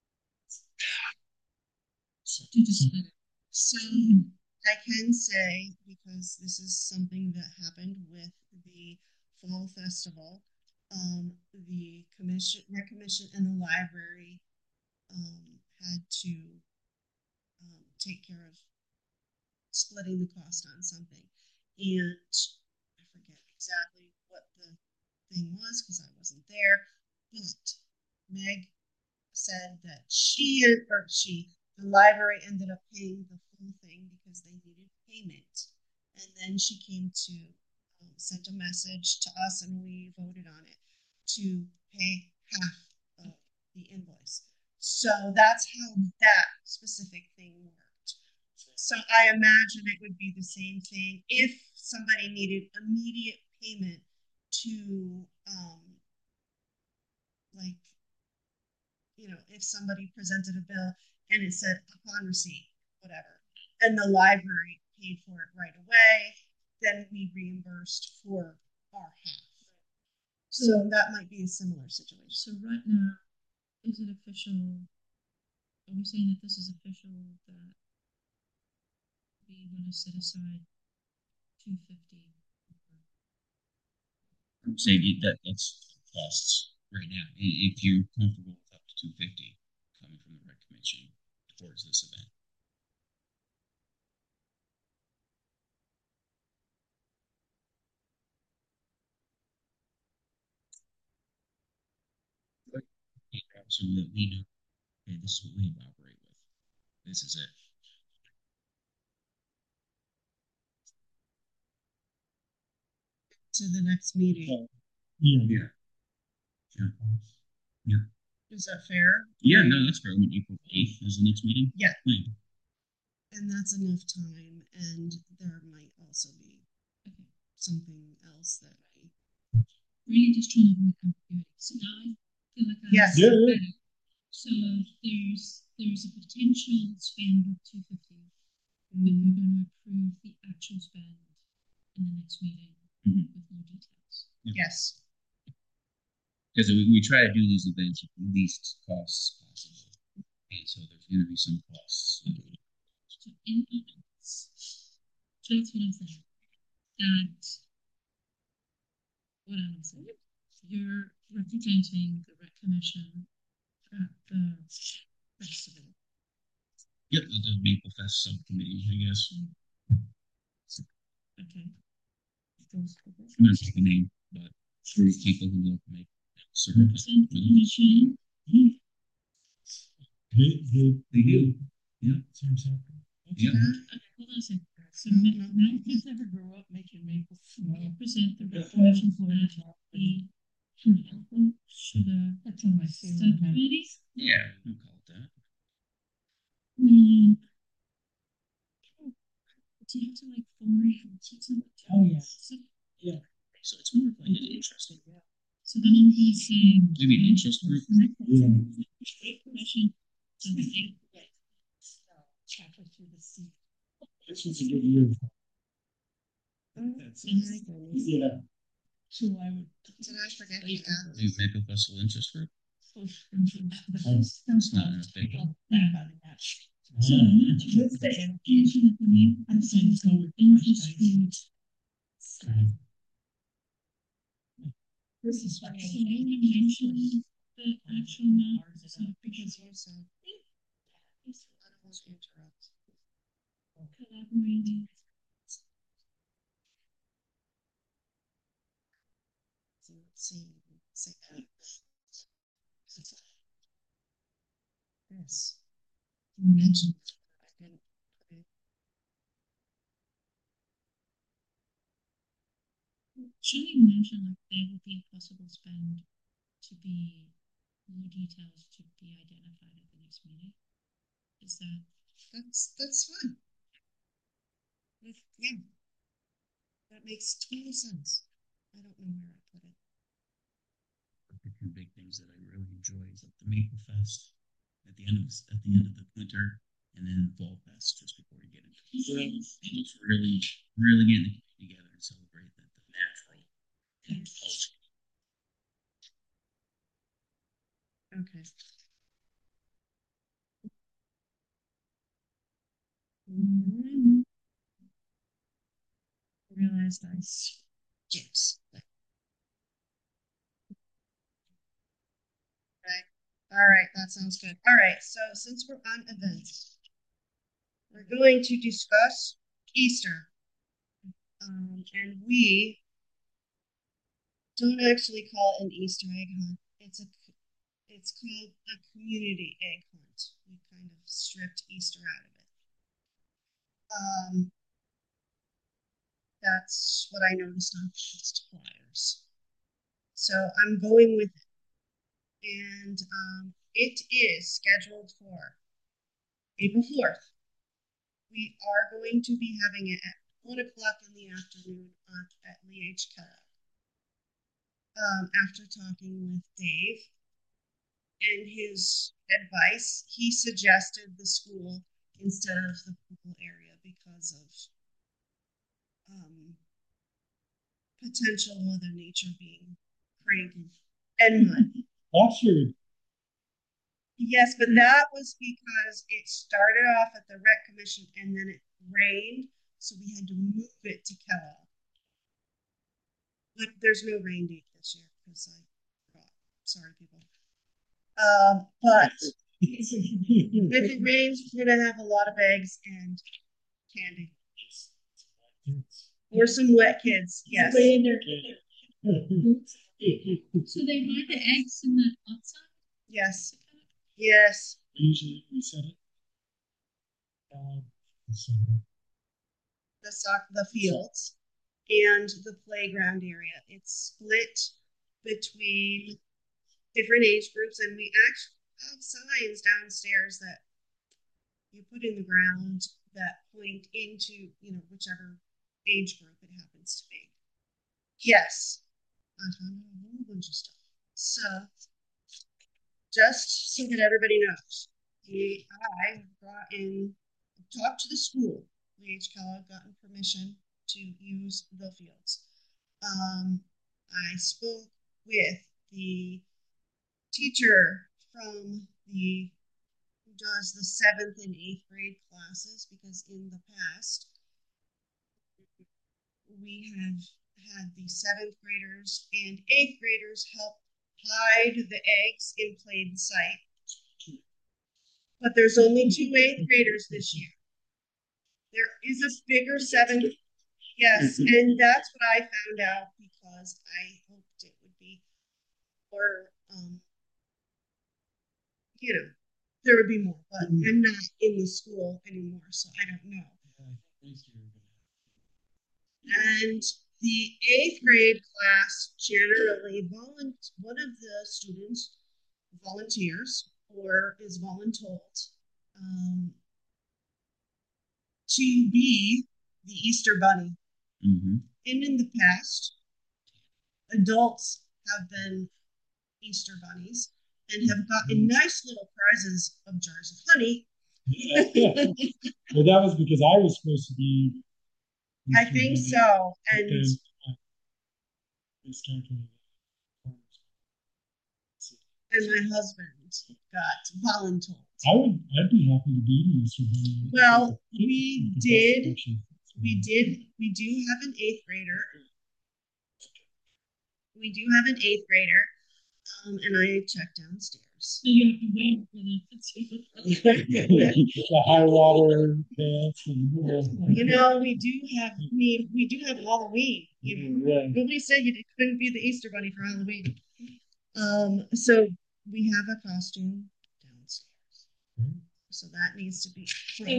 Do the split. So I can say, because this is something that happened with the fall festival, um, the commission, rec commission and the library um, had to um, take care of splitting the cost on something. And I forget exactly what the thing was because I wasn't there, but Meg said that she or she the library ended up paying the full thing because they needed payment, and then she came to um, sent a message to us and we voted on it to pay half of the invoice. So that's how that specific thing worked. So I imagine it would be the same thing if somebody needed immediate payment to um like you know, if somebody presented a bill and it said upon receipt, whatever, and the library paid for it right away, then we reimbursed for our half. So that might be a similar situation. So right now, is it official? Are we saying that this is official that we want to set aside two fifty? I'm saying it, that that's costs right now. I- If you're comfortable with up to two fifty coming from the rec commission towards this event. So that we know, hey, this is what we have to operate with. This is it. To the next meeting. Yeah. Yeah. Yeah. Is that fair? Yeah, no, that's fair. I mean, April eighth is the next meeting. Yeah. Yeah. And that's enough time, and there might also be Okay. something else that I. Really just trying to avoid ambiguity. So now I feel like I Yes. Yeah, yeah. better. So there's there's a potential spend of two fifty, but we're going to approve the actual spend in the next meeting Mhm. with more details. Yes. Because we, we try to do these events at the least costs possible. And so there's going to be some costs. So in essence, so that's what I'm saying. That what I'm saying. You're representing the rec commission at the festival. Yep, the, the Maple Fest subcommittee, I guess. Okay. I'm not sure the name, but three people who will make certain. Represent the commission. They, they, They do. Yeah. Same something. Yeah. Okay, hold on a second. So No, ma- no. now Kids never grow up making maple syrup. represent the rec commission for the sugar That's one of my favorite. subcommittee. Yeah, we call it that. Hmm. Do you have to like form something? Oh, yeah. So, So it's more of like an interesting. so then I'm gonna say. Maybe an interest group. Yeah. Rec commission. So the thing. Halfway through the sea. This was a good year. That's Yeah. So I would. Did I forget to add? Maybe Maple Festival interest group. It's not a big one. So Yeah. I'm not sure if the education of the name. I'm saying so with interest group. This is So you want to mention the actual map, so because You said I don't want to interrupt. collaborating. So let's see. Say that. This. You mentioned. I didn't put it. Should you mention like there will be a possible spend to be more details to be identified at the next meeting? Is that That's that's fine. If, yeah. That makes total sense. I don't know where I put it. The two big things that I really enjoy is like the Maple Fest at the end of at the end of the winter, and then Fall Fest just before you get into the spring. And it's really, really getting together and celebrate the, the natural culture. Okay. Mm-hmm. I realized I skipped. Right. All right, that sounds good. All right, so since we're on events, we're going to discuss Easter. Um, and we don't actually call it an Easter egg hunt. It's a it's called a community egg hunt. We kind of stripped Easter out of it. Um, that's what I noticed on past flyers. So I'm going with it. And um, it is scheduled for April fourth. We are going to be having it at one o'clock in the afternoon on, at Lee H. Kellogg. Um, after talking with Dave and his advice, he suggested the school instead of the pool area because of um, potential Mother Nature being cranky and mud. Last year, Yes, but that was because it started off at the rec commission and then it rained, so we had to move it to Kellogg. But there's no rain date this year because I forgot. Sorry, people. Um, but if it rains, we're gonna have a lot of eggs and candy. Or some wet kids, yes. so they hide the eggs in the outside? Yes. Yes. usually we set it. Uh, so, The soc the fields and the playground area. It's split between different age groups, and we actually have signs downstairs that you put in the ground that point into, you know, whichever age group it happens to be. Yes, I found out a whole bunch of stuff. So, just so that everybody knows, we, I brought in, talked to the school. W H Kellogg gotten permission to use the fields. Um, I spoke with the teacher from the who does the seventh and eighth grade classes, because in the past we have had the seventh graders and eighth graders help hide the eggs in plain sight. But there's only two eighth graders this year. There is a bigger seventh. Yes, and that's what I found out because I hoped it would be, or um, you know, there would be more, but mm-hmm. I'm not in the school anymore, so I don't know. And the eighth grade class generally, volunteer, one of the students volunteers or is voluntold um, to be the Easter Bunny. Mm-hmm. And in the past, adults have been Easter bunnies and have gotten nice little prizes of jars of honey. Well, that was because I was supposed to be. Easter I think bunny. So. And, and uh, and my husband got voluntold. I would, I'd be happy to be the Easter bunny. Well, we did, we did, we do have an eighth grader. We do have an eighth grader, um, and I checked downstairs. So you have to wait for the the high water dance. You know, we do have, we we do have Halloween. You know, yeah. Nobody said you couldn't be the Easter Bunny for Halloween. Um, so we have a costume downstairs. Mm-hmm. So that needs to be.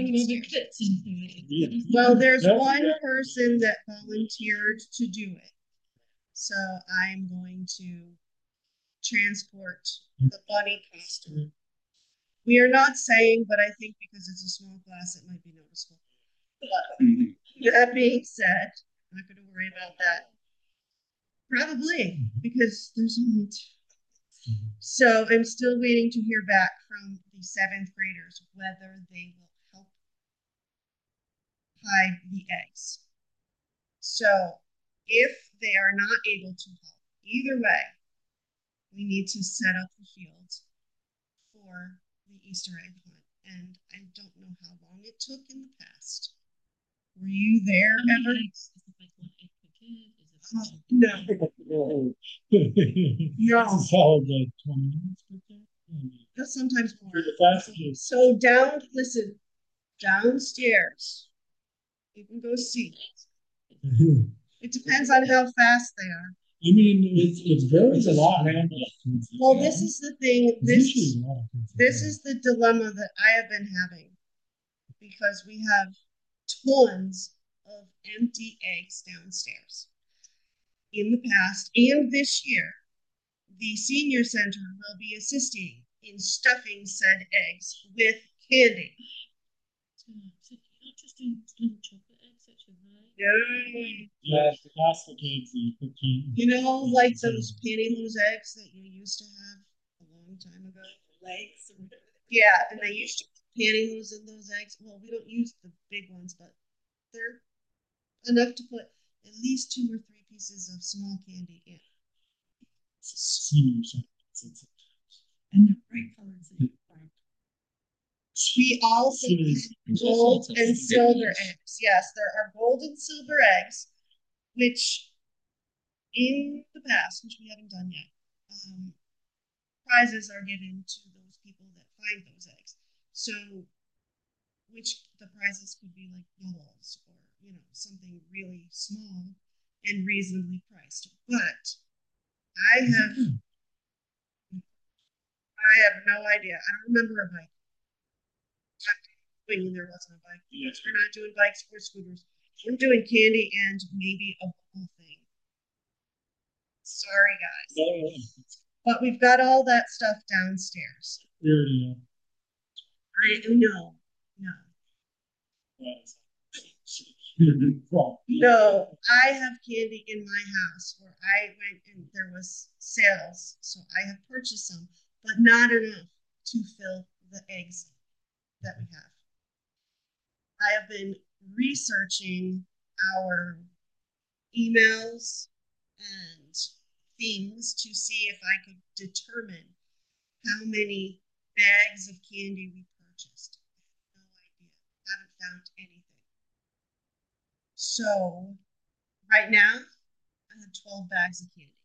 Well, there's one person that volunteered to do it. So I'm going to transport the bunny costume. We are not saying, but I think because it's a small class, it might be noticeable. But that being said, I'm not going to worry about that. Probably, because there's only two. So I'm still waiting to hear back from the seventh graders whether they will help hide the eggs. So if they are not able to help, either way, we need to set up the fields for the Easter egg hunt. And I don't know how long it took in the past. Were you there ever? Eggs? Is it like one egg per kid? Is it uh, no. No. No. It's solid like twenty minutes per kid. That's sometimes more. For the fast kids. So down, listen, downstairs, you can go see. It depends on how fast they are. I mean, it's it varies a lot. Well, this is the thing. This this is the dilemma that I have been having because we have tons of empty eggs downstairs. In the past and this year, the senior center will be assisting in stuffing said eggs with candy. So you're not just doing little chocolate eggs that you hide? No. Yeah, the plastic eggs that you put candy. You know, like those pantyhose eggs that you used to have a long time ago? Legs? Yeah, and they used to put pantyhose in those eggs. Well, we don't use the big ones, but they're enough to put at least two or three pieces of small candy in. Senior center. And the bright colors that you find. We also have gold and silver eggs. Yes, there are gold and silver eggs, which in the past, which we haven't done yet, um, prizes are given to those people that find those eggs. So, which the prizes could be like bubbles or, you know, something really small and reasonably priced. But I have, I have no idea. I don't remember a bike. When there wasn't a bike because we're not doing bikes or scooters. We're doing candy and maybe a bubble thing. Sorry, guys. But we've got all that stuff downstairs. Yeah. I no, no. Well, No, I have candy in my house where I went and there was sales, so I have purchased some, but not enough to fill the eggs that we have. I have been researching our emails and things to see if I could determine how many bags of candy we purchased. I have no idea. Haven't found anything. So right now, I have twelve bags of candy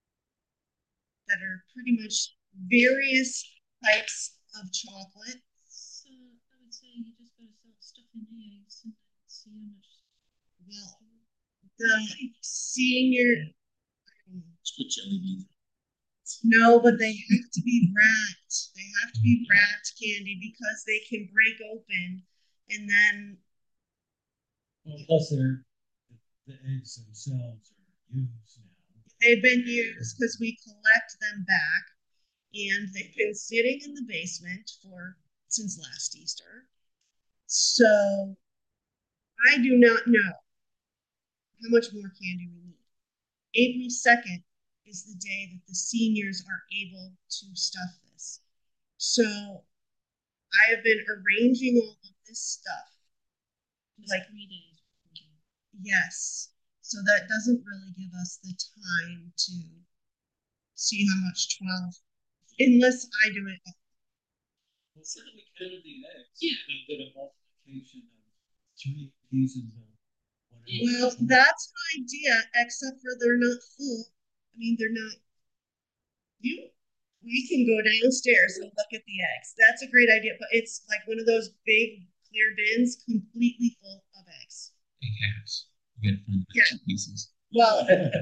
that are pretty much various types of chocolate. So I would say you just gotta start stuffing the eggs and see how much. Well, the senior, Put jelly beans. no, but they have to be wrapped. They have to be wrapped candy because they can break open and then Well, plus they're, the eggs themselves are used now. they've been used because we collect them back and they've been sitting in the basement for since last Easter. So I do not know how much more candy we need. April second is the day that the seniors are able to stuff this. So I have been arranging all of this stuff. Just Like, three days. yes. So that doesn't really give us the time to see how much twelve, unless I do it. Well, so we counted the eggs. Yeah. And did a multiplication of three pieces of whatever. Well, that's an idea, except for they're not full. I mean, they're not. You, we can go downstairs and look at the eggs. That's a great idea, but it's like one of those big clear bins, completely full of eggs. Big halves. You gotta find the Yeah. two pieces. Well,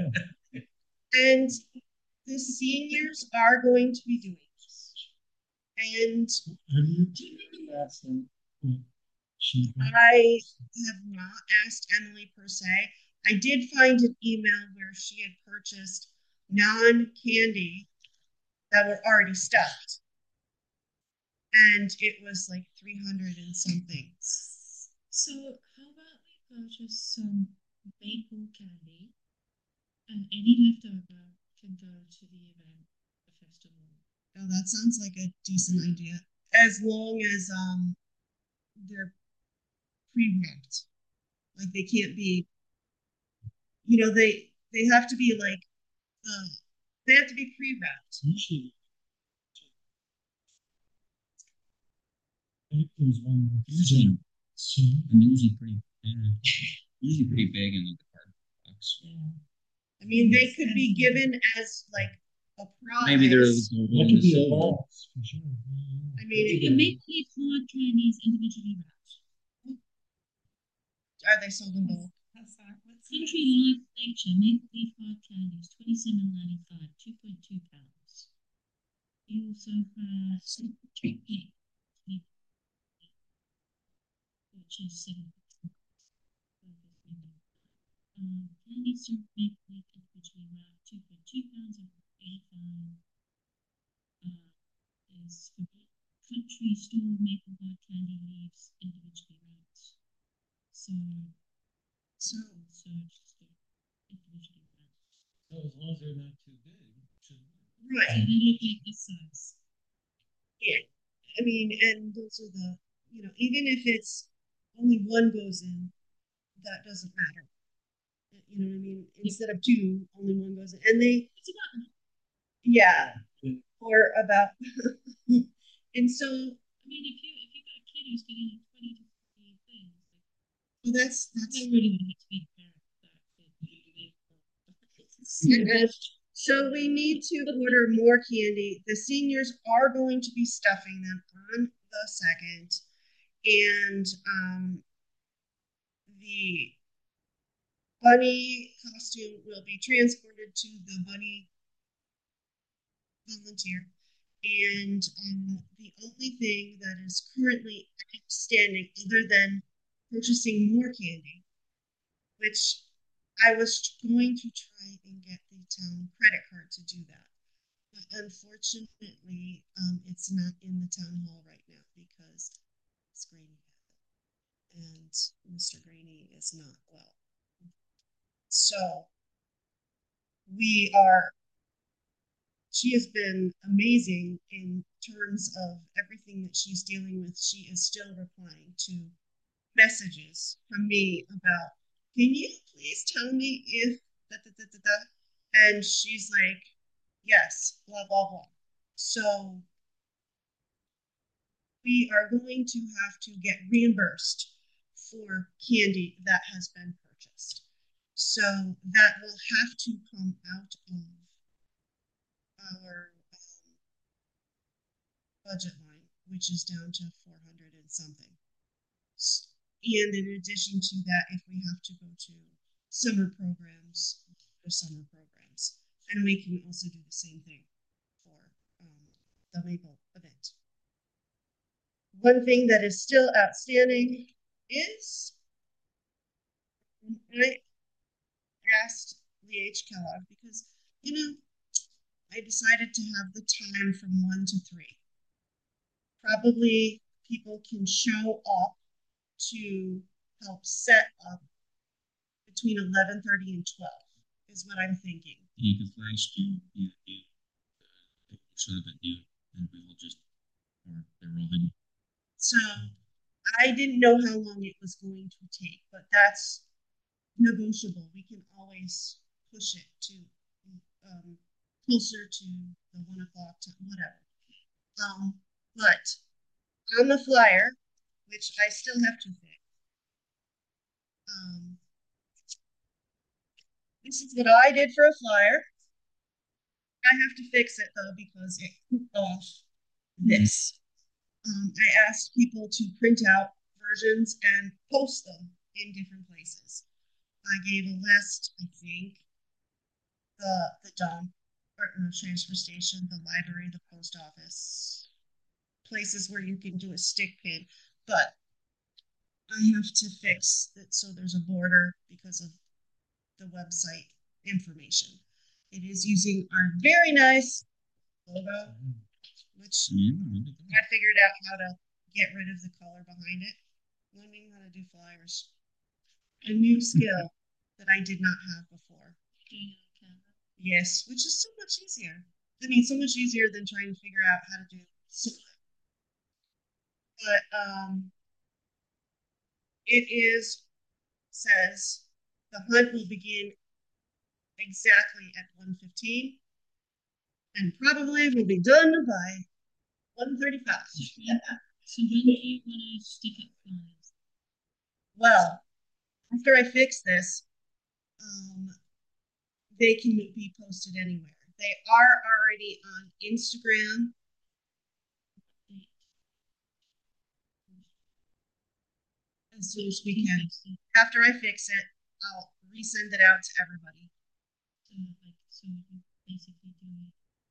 and the seniors are going to be doing this. And have you, do you really ask them what she I have not asked Emily per se. I did find an email where she had purchased non candy that were already stuffed. And it was like three hundred and something. So how about we purchase some maple candy and any leftover can go to the event, the festival. Oh, that sounds like a decent idea. As long as um they're pre-wrapped. Like they can't be, you know, they they have to be like uh, they have to be pre-wrapped. usually I think there's one with Usually, so and they're usually pretty, yeah, usually pretty big in like the cardboard box. Yeah. I mean, they could be given as like a prize. Maybe there's that could be a box for sure. Yeah, I mean, The maple leaf hard candy is individually wrapped. are they sold in bulk? How's that? What's Country Life Nature maple leaf hard candy is twenty-seven ninety-five, two point two pounds. You also have treat cake, which is seven. Um, candy syrup maple leaf individually wrapped, two point two pounds and eighty-five. Uh, is for country store maple hard candy leaves individually wrapped. So, So so just individually wrapped. So as long as they're not too big, it should work. So right. they look like this size. Yeah. I mean, and those are the, you know, even if it's only one goes in, that doesn't matter. You know what I mean? Instead of two, only one goes in. And they, It's about, yeah, or about, and so, I mean, if you if you got a kid who's getting like twenty to fifty things, like, well, that's, I that's, really would hate to be the parent of that kid. so we need to order more candy. The seniors are going to be stuffing them on the second. And um, the bunny costume will be transported to the bunny volunteer. And um, the only thing that is currently outstanding, other than purchasing more candy, which I was going to try and get the town credit card to do that. But unfortunately, um, it's not in the town hall right now because it's raining. and Mister Graney is not well. So we are, she has been amazing in terms of everything that she's dealing with. She is still replying to messages from me about, can you please tell me if da, da, da, da, da? And she's like, yes, blah, blah, blah. So we are going to have to get reimbursed for candy that has been purchased. So that will have to come out of our um, budget line, which is down to four hundred and something. And in addition to that, if we have to go to summer programs, for summer programs, and we can also do the same thing for um, the Maple event. One thing that is still outstanding is I asked Lee H. Kellogg because, you know, I decided to have the time from one to three. Probably people can show up to help set up between eleven thirty and twelve is what I'm thinking. Yeah, because last year, yeah, yeah, uh, they showed up at noon, and we all just, or they were all hidden. So I didn't know how long it was going to take, but that's negotiable. We can always push it to um, closer to the one o'clock time, whatever. Um, but on the flyer, which I still have to fix, um, this is what I did for a flyer. I have to fix it though because it pooped off this. Um, I asked people to print out versions and post them in different places. I gave a list, I think, the the dump, or the transfer station, the library, the post office, places where you can do a stick pin. But I have to fix it so there's a border because of the website information. It is using our very nice logo, which Yeah, I figured out how to get rid of the color behind it. Learning how to do flyers. A new skill that I did not have before. Yes, which is so much easier. I mean, so much easier than trying to figure out how to do something. But um, it is says the hunt will begin exactly at one fifteen and probably will be done by one thirty-five. So when do you want to stick up flyers? Well, after I fix this, um, they can be posted anywhere. They are already on Instagram. As soon as we can. After I fix it, I'll resend it out to everybody. So, like, so you basically do it.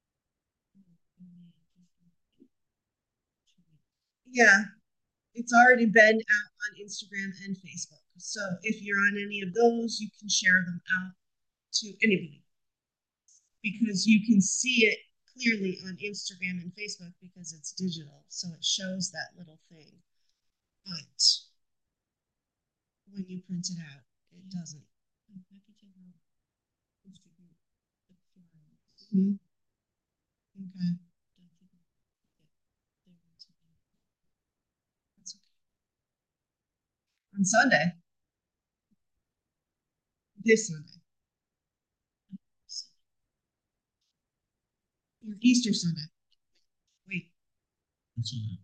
Yeah, it's already been out on Instagram and Facebook. So if you're on any of those, you can share them out to anybody because you can see it clearly on Instagram and Facebook because it's digital. So it shows that little thing. But when you print it out, it doesn't. Mm-hmm. Okay. That's okay. On Sunday. This Sunday. Or Easter Sunday. Wait. that's all.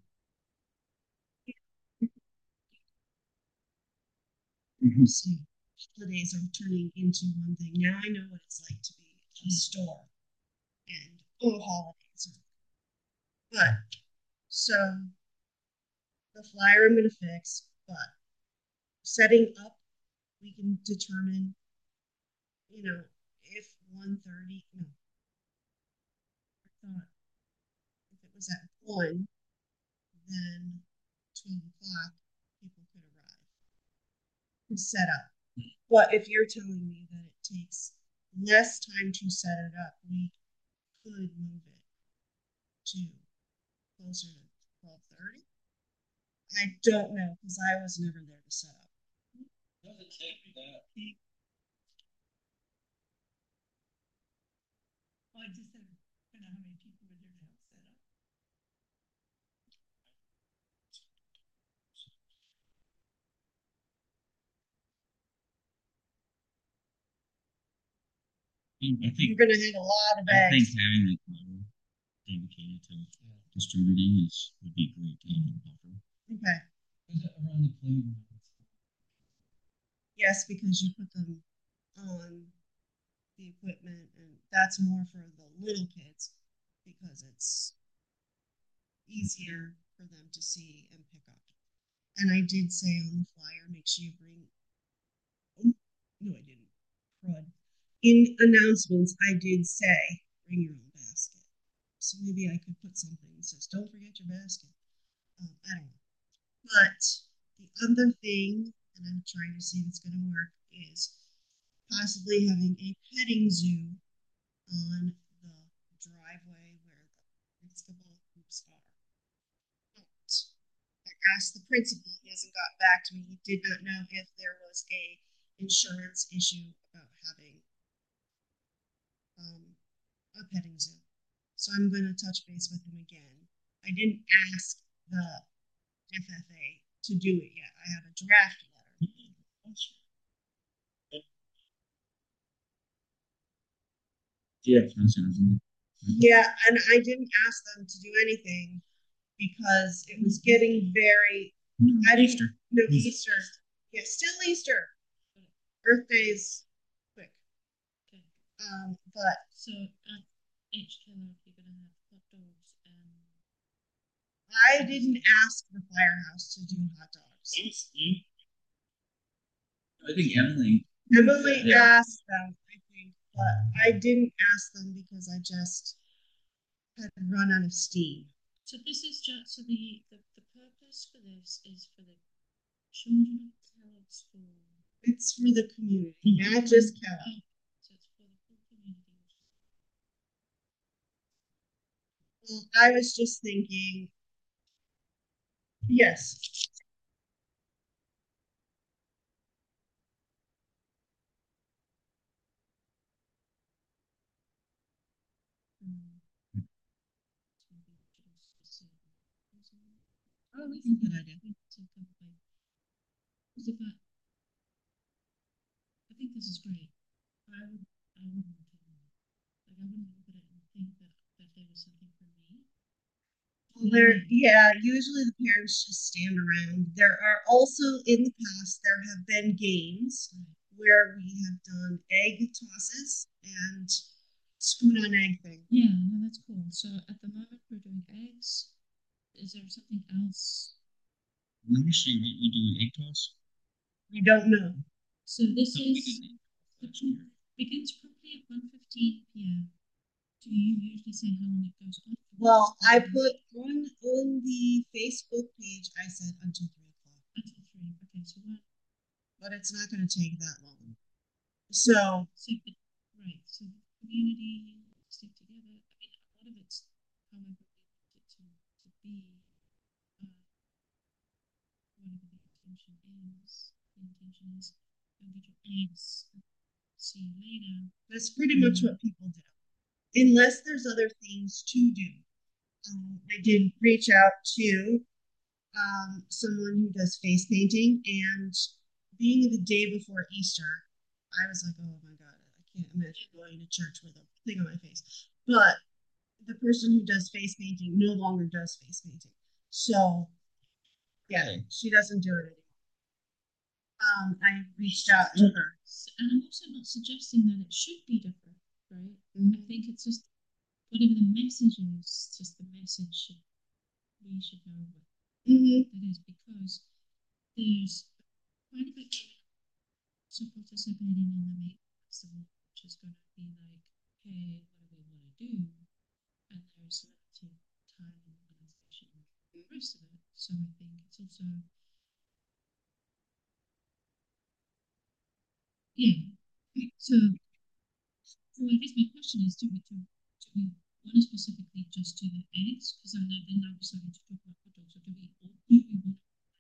Mm-hmm. See, holidays are turning into one thing. Now I know what it's like to be a store and oh, holidays. But so the flyer I'm going to fix, but setting up, we can determine, you know, if one thirty, no, I thought if it was at one, then twelve o'clock, people could arrive to set up. But if you're telling me that it takes less time to set it up, we could move it to closer to twelve thirty. I don't know because I was never there to set up. Doesn't take me that. Well, I just said, I don't know how many people were there to help set up. I You're think gonna need a lot of I think eggs. having that model dedicated to distributing is would be great to have a buffer. Okay. Is it around the playground? Yes, because you put them on the equipment, and that's more for the little kids because it's easier for them to see and pick up. And I did say on the flyer, make sure you bring. Oh, no, I didn't. Crud. In announcements, I did say bring your own basket. So maybe I could put something that says, "Don't forget your basket." Um, I don't know. But the other thing, and I'm trying to see if it's going to work, is possibly having a petting zoo on the driveway where the basketball hoops are. But I asked the principal, he hasn't got back to me. He did not know if there was a insurance issue about having um, a petting zoo. So I'm going to touch base with him again. I didn't ask the F F A to do it yet. I have a draft letter. Yeah, that sounds good. Yeah, and I didn't ask them to do anything because it was getting very. I didn't Easter. know Easter. Yeah, still Easter. Earth Day's quick. Okay. Um, but So at H Keller, you're gonna have hot dogs and I didn't ask the firehouse to do hot dogs. I think Emily. Emily Yeah. asked them, I think, but I didn't ask them because I just had run out of steam. so this is just so the, the the purpose for this is for the children of Kellogg School. It's for the community, not just Kellogg. Oh, so it's for the whole community. Well, I was just thinking, yes. Um, so maybe we should also say Oh, that's a good idea. we take up like because if I I think this is great. I would I wouldn't look at it. Like I wouldn't look at it and think that that there was something for me. Well, there, yeah, usually the parents just stand around. There are also in the past there have been games where we have done egg tosses and spoon on egg thing. Yeah, no, that's cool. So at the moment we're doing eggs. Is there something else? Last year, did you do an egg toss? We don't know. So this No, we is didn't. the Last year. begins promptly at one fifteen p.m. Do you usually say how long it goes on? Well, I put on on the Facebook page. I said until three o'clock, Until three. Okay, so what? but it's not going to take that long. So So but, right. So the community stick together. I mean, a lot of it's however we want it to to be. Uh, whatever the intention is. The intention is go get your eggs. See you later. that's pretty much what people do, unless there's other things to do. Um, I did reach out to um, someone who does face painting, and being the day before Easter, I was like, oh my God, I can't imagine going to church with a thing on my face. But the person who does face painting no longer does face painting. So, yeah, Really? she doesn't do it anymore. Um, I reached out to her. And I'm also not suggesting that it should be different, right? Mhm. I think it's just whatever the message is, just the message should we should know what Mm-hmm. that is because there's quite a bit going on. So participating in the Make Festival, which is going to be like, hey, what do we want to do? And there's limited time and organization and the rest of it. So I think it's also yeah. So so I guess my question is, do we do, do we want to specifically just do the eggs? Because I know then now we're starting to talk about hot dogs. Or do we or do we want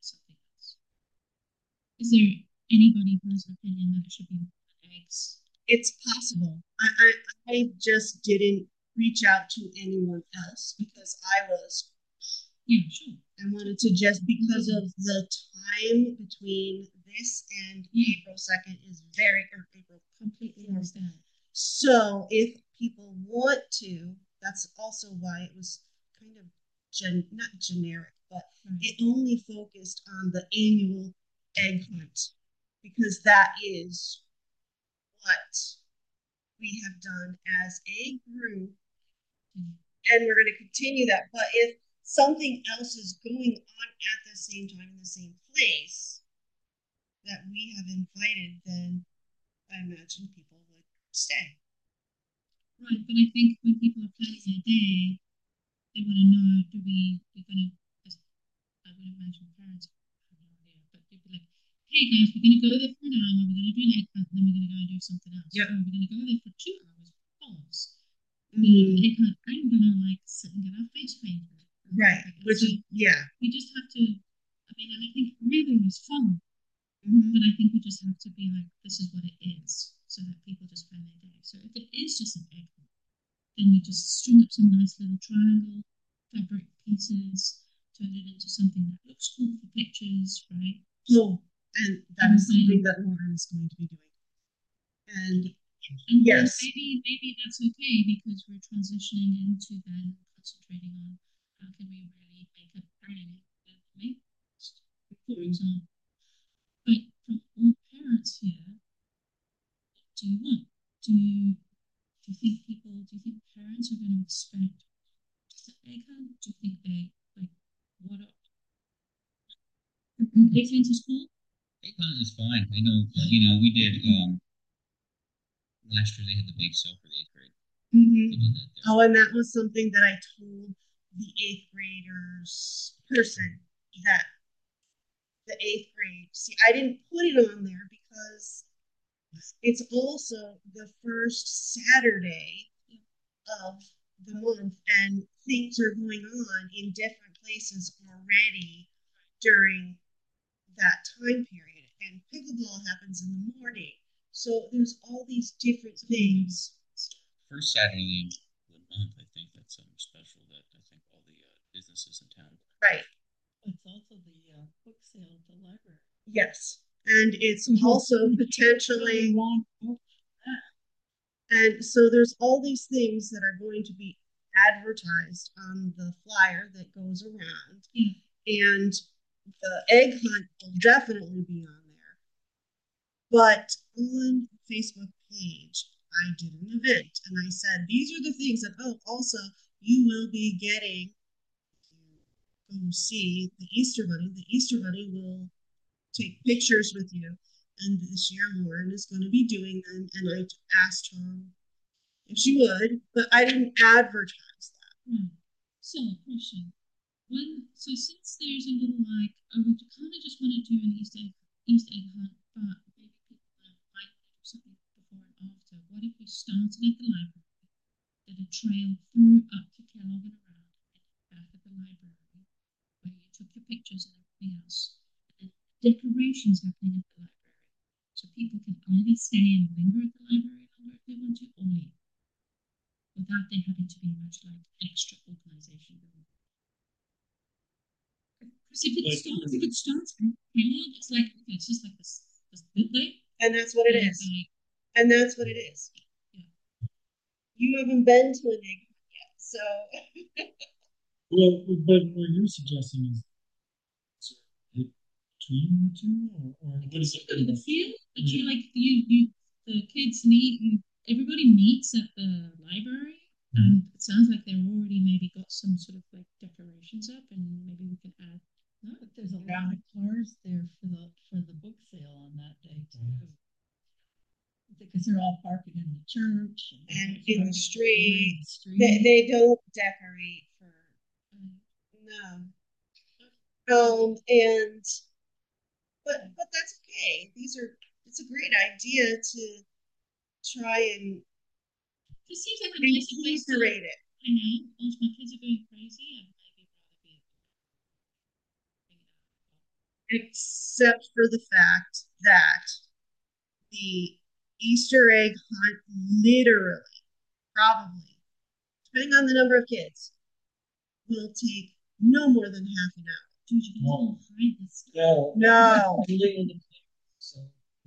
Is there anybody who has an opinion that it should be eggs? It's possible. I, I, I just didn't reach out to anyone else because I was, Yeah, sure. I wanted to just, because of the time between this and Yeah. April second is very, or April. Completely understand. So if people want to, that's also why it was kind of gen, not generic, but Right. it only focused on the annual egg hunt because that is what we have done as a group, Mhm. and we're going to continue that. But if something else is going on at the same time in the same place that we have invited, then I imagine people would stay. Right, but I think when people are planning their day, they want to know, do we, we're going to, I would imagine parents have no idea, but they'd be like, hey guys, we're going to go there for an hour, we're going to do an egg hunt, and then we're going to go and do something else. Yep. Or we're going to go there for two hours for balls. Mm, Egg hunt, I'm going to like sit and get our face painted. right. Which is, yeah. We just have to, I mean, and I think rhythm is fun, Mm-hmm. but I think we just have to be like, this is what it is, so that people just plan their day. So if it is just an egg hunt, then you just string up some nice little triangle fabric pieces, turn it into something that looks cool for pictures, right? So, and that is something that Lauren is going to be doing. And And then yes, maybe maybe that's okay because we're transitioning into then concentrating on how can we really make a brand that makes, for example. But from all parents here, what do you want? Do you do you think people do you think parents are going to expect just an egg hunt? Do you think they like what are egg hunt is cool? Egg hunt is fine. I know, you know, we did, um, last year they had the bake sale for the eighth grade. mm-hmm. They did that there. Oh, and that was something that I told the eighth graders person that the eighth grade. See, I didn't put it on there because it's also the first Saturday of the month, and things are going on in different places already during that time period. And pickleball happens in the morning. So there's all these different things. First Saturday of the month, I think that's something special that I think all the uh, businesses in town. Right. It's also the uh, book sale at the library. Yes. And it's also potentially one. And so there's all these things that are going to be advertised on the flyer that goes around. Yeah. And the egg hunt will definitely be on there. But on the Facebook page, I did an event and I said, these are the things that, oh, also, you will be getting to go see the Easter Bunny. The Easter Bunny will take pictures with you. And this year, Lauren is going to be doing them. And I asked her if she would, but I didn't advertise that. Hmm. So, question. When, so since there's a little like, I would kind of just want to do an Easter egg, Easter egg hunt, but maybe people might do something before and after. What if we started at the library, did a trail through up to Kellogg and around, and back at the library, where you took your pictures and everything else, and decorations happening at the library, so people can either stay and linger at the library longer if they want to, or leave, without there having to be much like extra organization. Because if it starts, if it starts at Kellogg, it's like okay, it's just like this this building. And that's what it and is. like, And that's what it is. Yeah. You haven't been to an egg hunt yet, so. Well, but what you're suggesting is between the two, or, or what is it? The feel, but you like you you the kids meet and everybody meets at the library. And it sounds like they're already maybe got some sort of like decorations up, and maybe we can add. No, but there's a lot of cars there for the for the book sale on that day too. Because they're all parking in the church and, And in the street. the street. They, they don't decorate for, no. Um, and, but, but that's okay. These are, it's a great idea to try and This seems like a nice place to incorporate it. hang out. Once my kids are going crazy, I'd maybe rather be. except for the fact that the Easter egg hunt literally, probably, depending on the number of kids, will take no more than half an hour. Dude, you guys No. will hide this. No. No. So,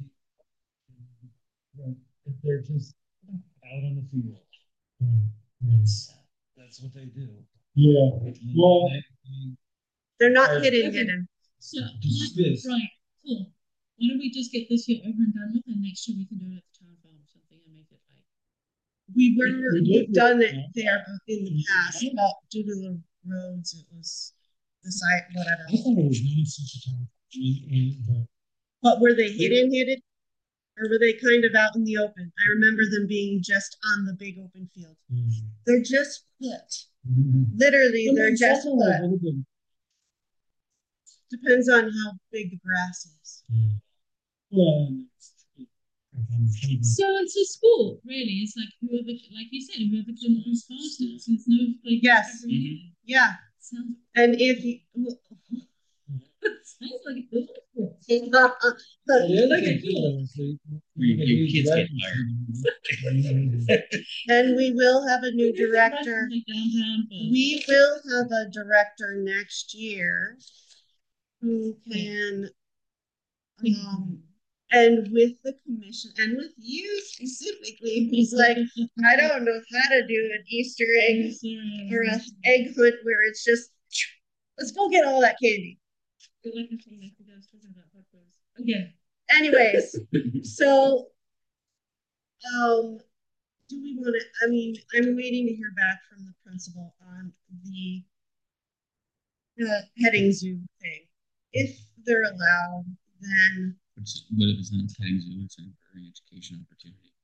right, if they're just Out on the field. mm, yes. That's what they do. Yeah. Well, They- they- They're not Uh, hidden, okay. hidden. So, Just like, this. right, cool. Why don't we just get this year over and done with, and next year we can do it at the town farm or something and make it like. We were, We did we've done it that. there in the past, but due to the roads, it was the site, whatever. I thought it was nice such a time. And, and, but But were they hidden, hidden? Or were they kind of out in the open? I remember them being just on the big open field. mm, They're just put. mm. Literally, Well, they're it's just also a put. little bit, Depends on how big the grass is. yeah. Well, and it's, again, playground. So it's a sport, really. It's like whoever, like you said, whoever can run fastest. There's no like. Yes. Really. Yeah. Sounds. And if you, Sounds like a good sport. Well, the other Okay, thing too, cool. is they- Your- they your need kids get directors. and we will have a new director. Like downtown, but We will have a director next year who can, um, and with the commission and with you specifically, who's like, I don't know how to do an Easter egg or an egg hunt where it's just, let's go get all that candy. Like I think I was talking about peppers. Okay. Anyways, so, um, do we want to, I mean, I'm waiting to hear back from the principal on the the petting zoo thing. If they're allowed, then What's, what if it's not petting zoo? It's an an education opportunity.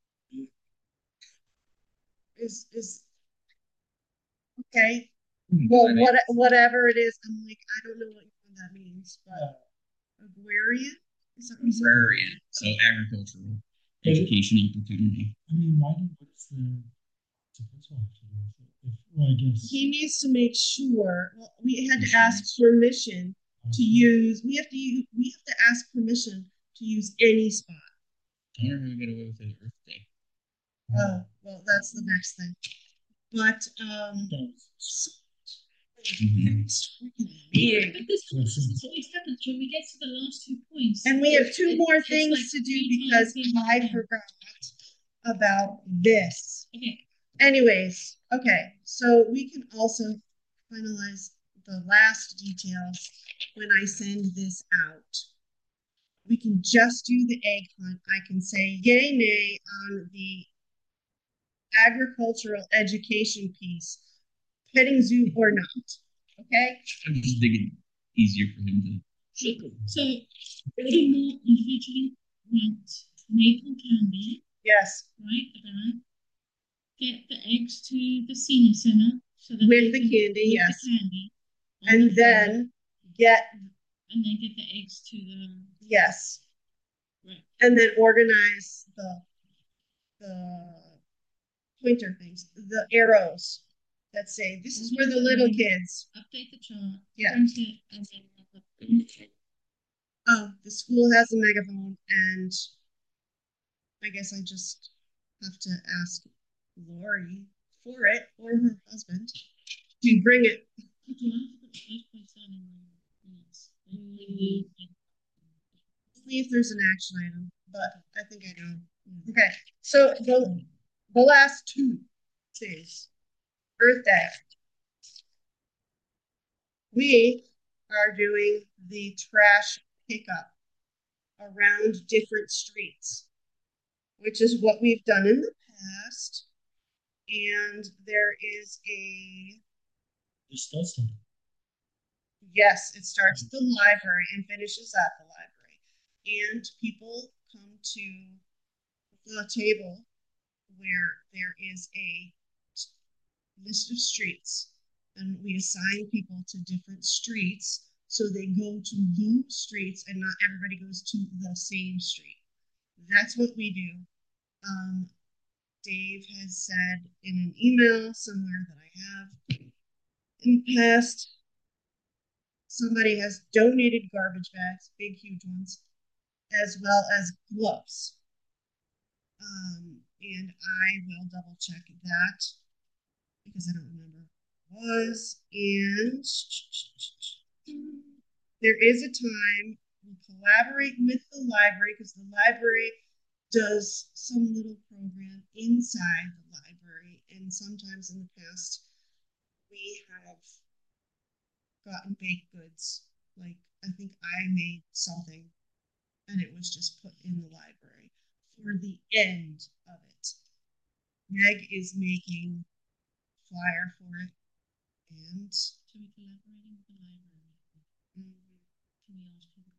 is is okay. Well, what whatever it is, I'm like, I don't know what that means, but agrarian is that what you said? Agrarian, so agricultural education opportunity. I mean, why do, what's the, what's the principal have to do with it? If, well, I guess. He needs to make sure. Well, we had to ask permission to use. We have to use. We have to ask permission to use any spot. I wonder how we get away with it Earth Day. Oh, well, that's the next thing. But um, so Mhm. yeah. But this, this is always happens when we get to the last two points. And we have two It- more it's things like to do three because times the I amount. forgot about this. Okay. Anyways, okay, so we can also finalize the last details when I send this out. We can just do the egg hunt. I can say yay, nay on the agricultural education piece, petting zoo or not. Okay? I'm just thinking easier for him to. So, a little more individually ranked maple candy, Yes, right? About get the eggs to the senior center so that with they the can- candy, with yes. the candy, And then get, and then get the eggs to the yes, right. and then organize the the pointer things, the arrows that say this is for the little kids. Update the chart. Yeah. Print it, and then have a- Oh, the school has a megaphone, and I guess I just have to ask Lori for it or her husband to bring it. Would you like to put the five points on in the minutes? Mm. See if there's an action item, but I think I know. Okay, so the the last two things, Earth Day. We are doing the trash pickup around different streets, which is what we've done in the past. And there is a, This does something. yes, it starts at the library and finishes at the library. And people come to the table where there is a list of streets, and we assign people to different streets so they go to those streets and not everybody goes to the same street. That's what we do. Um, Dave has said in an email somewhere that I have in the past somebody has donated garbage bags, big, huge ones, as well as gloves. Um, and I will double check that because I don't remember what it was. And there is a time we collaborate with the library because the library does some little program inside the library. And sometimes in the past, we have gotten baked goods. Like, I think I made something and it was just put in the library for the end of it. Meg is making flyer for it, and So we're collaborating with the library. mm, Can we ask people?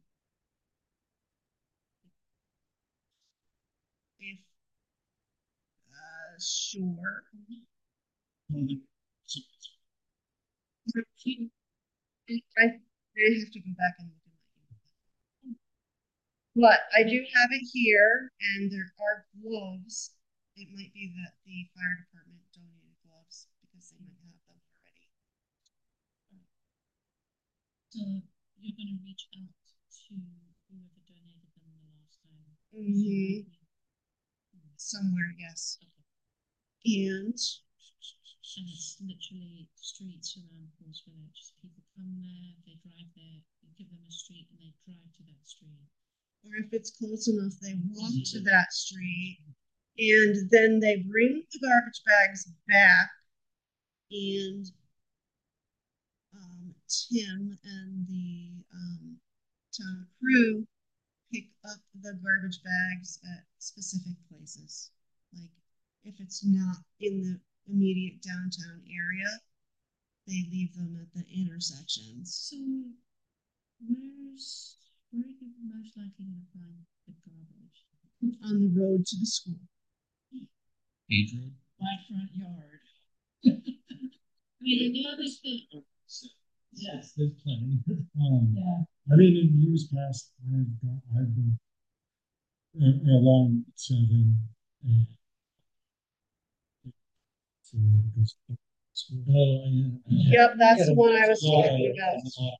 if uh, sure. I, I have to go back and look at my email. But I do have it here, and there are gloves. It might be that the fire department donated gloves because they might have them already. So you're going to reach out to whoever donated them the last time. Mm-hmm. Somewhere, yes. Okay. And And it's literally streets around Falls Village. People come there, they drive there, you give them a street, and they drive to that street. or if it's close enough, they walk to that street, and then they bring the garbage bags back, and um, Tim and the um, town crew pick up the garbage bags at specific places. Like if it's not in the immediate downtown area, they leave them at the intersections. So where's where are you most likely going to find the garbage? On the road to the school. Page Road? My front yard. I mean, you know, there's the Yes, there's plenty. Um, Yeah. I mean, in years past, I've got, I've been uh, along seven and so because Oh, yeah. Yep, that's the one I was Yeah. talking about.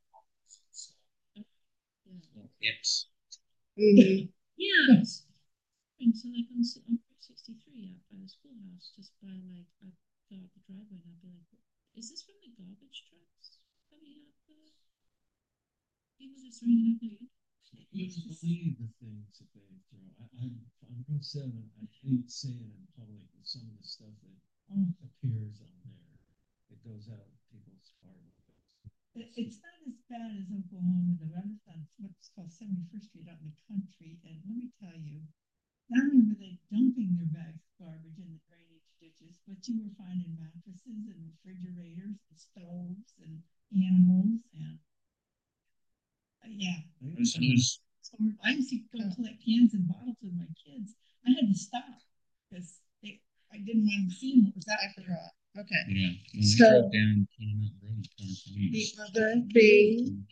yeah. Hips. Mhm. Yeah. And so like on on sixty-three out by the schoolhouse, just by like I go out the driveway and I'd be like, is this from the garbage trucks coming out there? People just throwing it out there. You wouldn't believe the things that they throw. I, I'm on Route Seven. I hate seeing in public with some of the stuff that appears on there. It goes out people's apartments. It, it's not as bad as Oklahoma, though. I lived on what's called seventy-first Street out in the country, and let me tell you, not only were they dumping their bags of garbage in the drainage ditches, but you were finding mattresses and refrigerators and stoves and animals and uh, yeah. It was, it was So I used to go collect cans and bottles with my kids. I had to stop because they I didn't want to see what was out I there. forgot. Okay. yeah. When we So- drove down Mountain Road, The other thing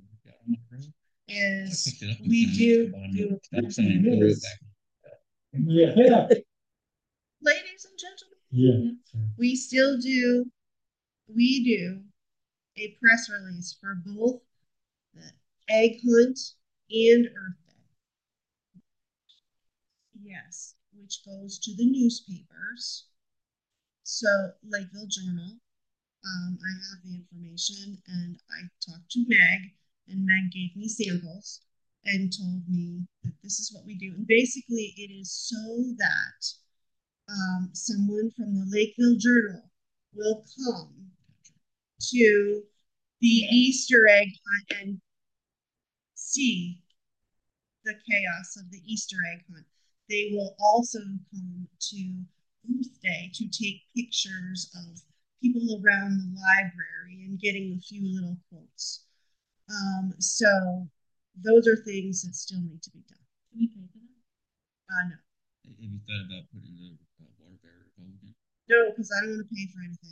is we do do a press release. yeah, Ladies and gentlemen, yeah. we still do, we do a press release for both the egg hunt and Earth Day. Yes, which goes to the newspapers. So Lakeville Journal, um, I have the information, and I talked to Meg, and Meg gave me samples and told me that this is what we do. And basically, it is so that um, someone from the Lakeville Journal will come to the Easter egg hunt and see the chaos of the Easter egg hunt. They will also come to Earth Day to take pictures of people around the library and getting a few little quotes. Um, so those are things that still need to be done. Can we pay for that? Uh, no, Have you thought about putting the uh, water barrier Republican? no, because I don't want to pay for anything.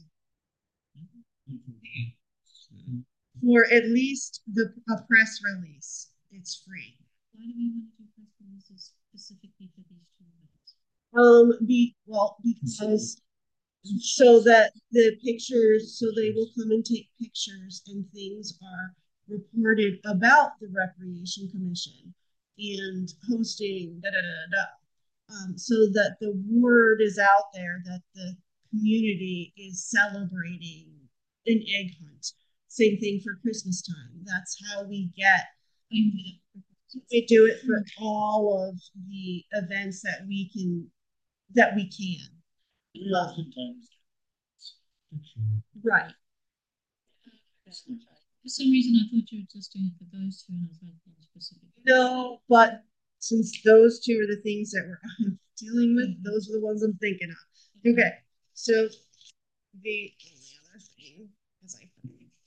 So, For at least the a press release, it's free. Why do we want to do press releases specifically for these two events? Um, be well because so that the pictures, so they will come and take pictures and things are reported about the Recreation Commission and hosting da da da da. Um, so that the word is out there that the community is celebrating an egg hunt. Same thing for Christmas time. That's how we get. We do it for all of the events that we can that we can. We oftentimes Right. For some reason, I thought you were just doing it for those two, and I was like, specific. No, but since those two are the things that we're dealing with, those are the ones I'm thinking of. Okay, so the only other thing, as I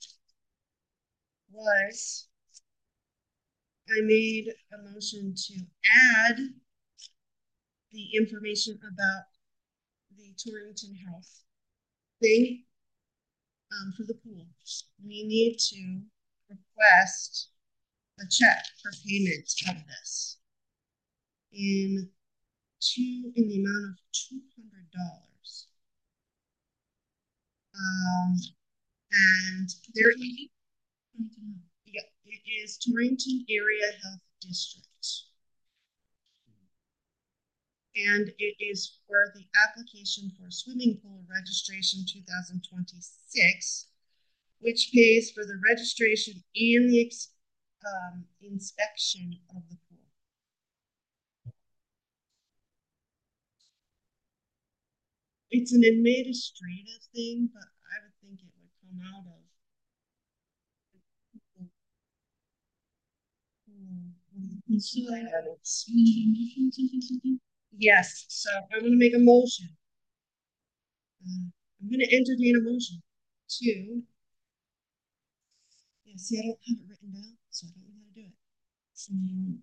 was, I made a motion to add the information about the Torrington Health thing um, for the pool. We need to request a check for payment of this in two in the amount of two hundred dollars. Um, and there, yeah, it is Torrington Area Health District. And it is for the application for swimming pool registration two thousand twenty-six, which pays for the registration and the um, inspection of the pool. It's an administrative thing, but I would think it would come out of So, you need a motion, something, something? Yes, so I'm going to make a motion. Uh, I'm going to entertain a motion to. Yeah, see, I don't have it written down, so I don't know how to do it. So,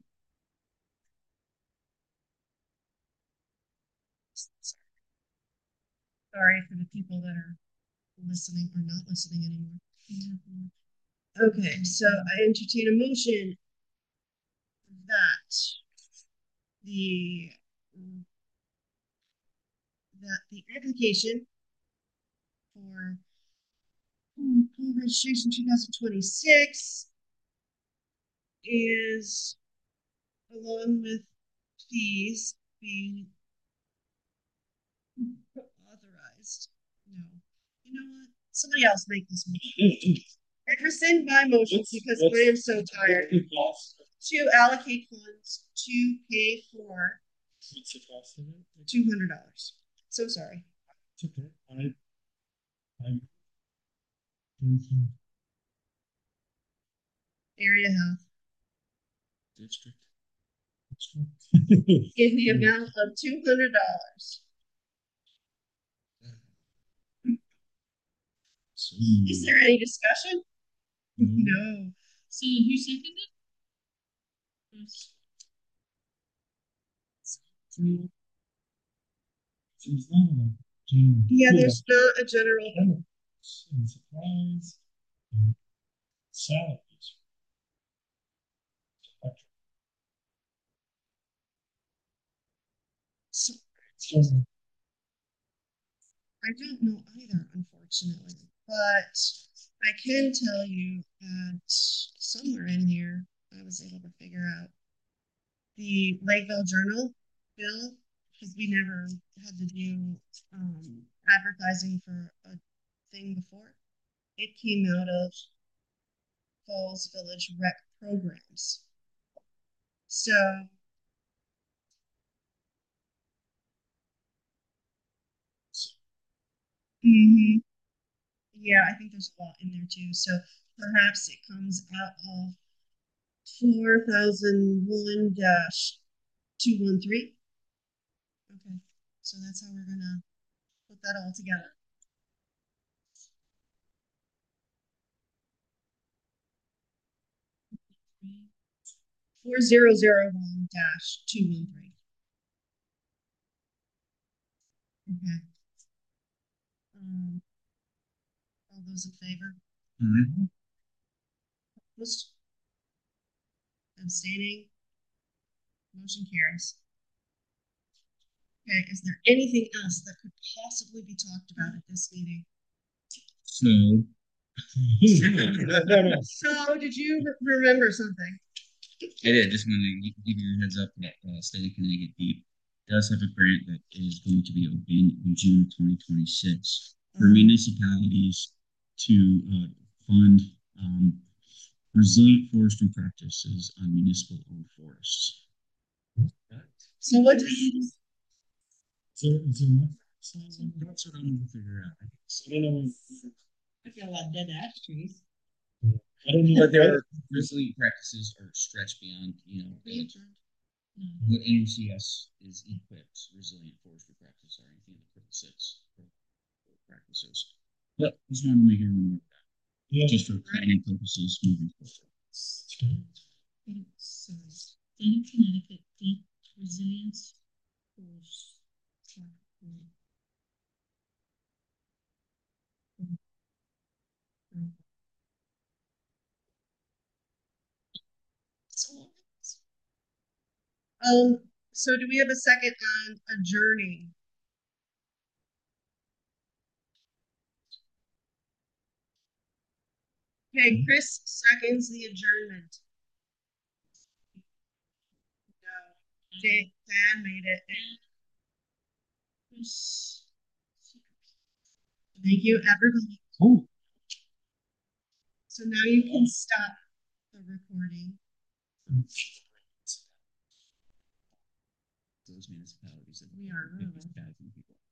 sorry for the people that are listening or not listening anymore. Mm-hmm. Okay, so I entertain a motion that the that the application for pool registration two thousand twenty-six is, along with fees, being authorized. No, you know what? Somebody else make this motion. I rescind my motion because I am so tired. To allocate funds to pay for. What's the cost of it? Two hundred dollars. So sorry. It's okay. I, I. Area Health. District. In the amount of two hundred dollars. So, is there any discussion? Mm-hmm. No. So who seconded it? Yes. There's not a general. Yeah, there's not a general. And supplies and salaries. So, So, I don't know either, unfortunately, but I can tell you that somewhere in here I was able to figure out the Lakeville Journal bill, because we never had to do um, advertising for a thing before. It came out of Falls Village Rec programs. So mm-hmm. Yeah, I think there's a lot in there too. So perhaps it comes out of four thousand one dash two one three. Okay, so that's how we're gonna put that all together. Four zero zero one dash two one three. Okay. Um, all those in favor? Mm-hmm. Opposed? Abstaining? Motion carries. Okay, is there anything else that could possibly be talked about at this meeting? So, No, no. So, did you re- remember something? I did. Just wanted to gi- give you a heads up that uh, State of Connecticut Deep does have a grant that is going to be open in June of twenty twenty-six for Um, municipalities to uh, fund um, resilient forestry practices on municipal owned forests. So, what do you? Is there, is there enough? signs? That's what I'm going to figure out. I don't know. I feel like dead ash trees. I don't know. But there are resilient practices are stretched beyond, you know, the- what N R C S is equipped resilient forestry practice are anything that Triple Six practices. But just wanted to make everyone aware of that, Yeah. just for planning purposes moving forward. Okay. State- Sorry, State of Connecticut Deep Resilience Force. Um, so do we have a second on adjourning? Okay, Chris seconds the adjournment. No, Dan, Dan made it. Chris. Thank you, everybody. Oh, So now you can stop the recording. Those municipalities that We are fifty ruined. thousand people.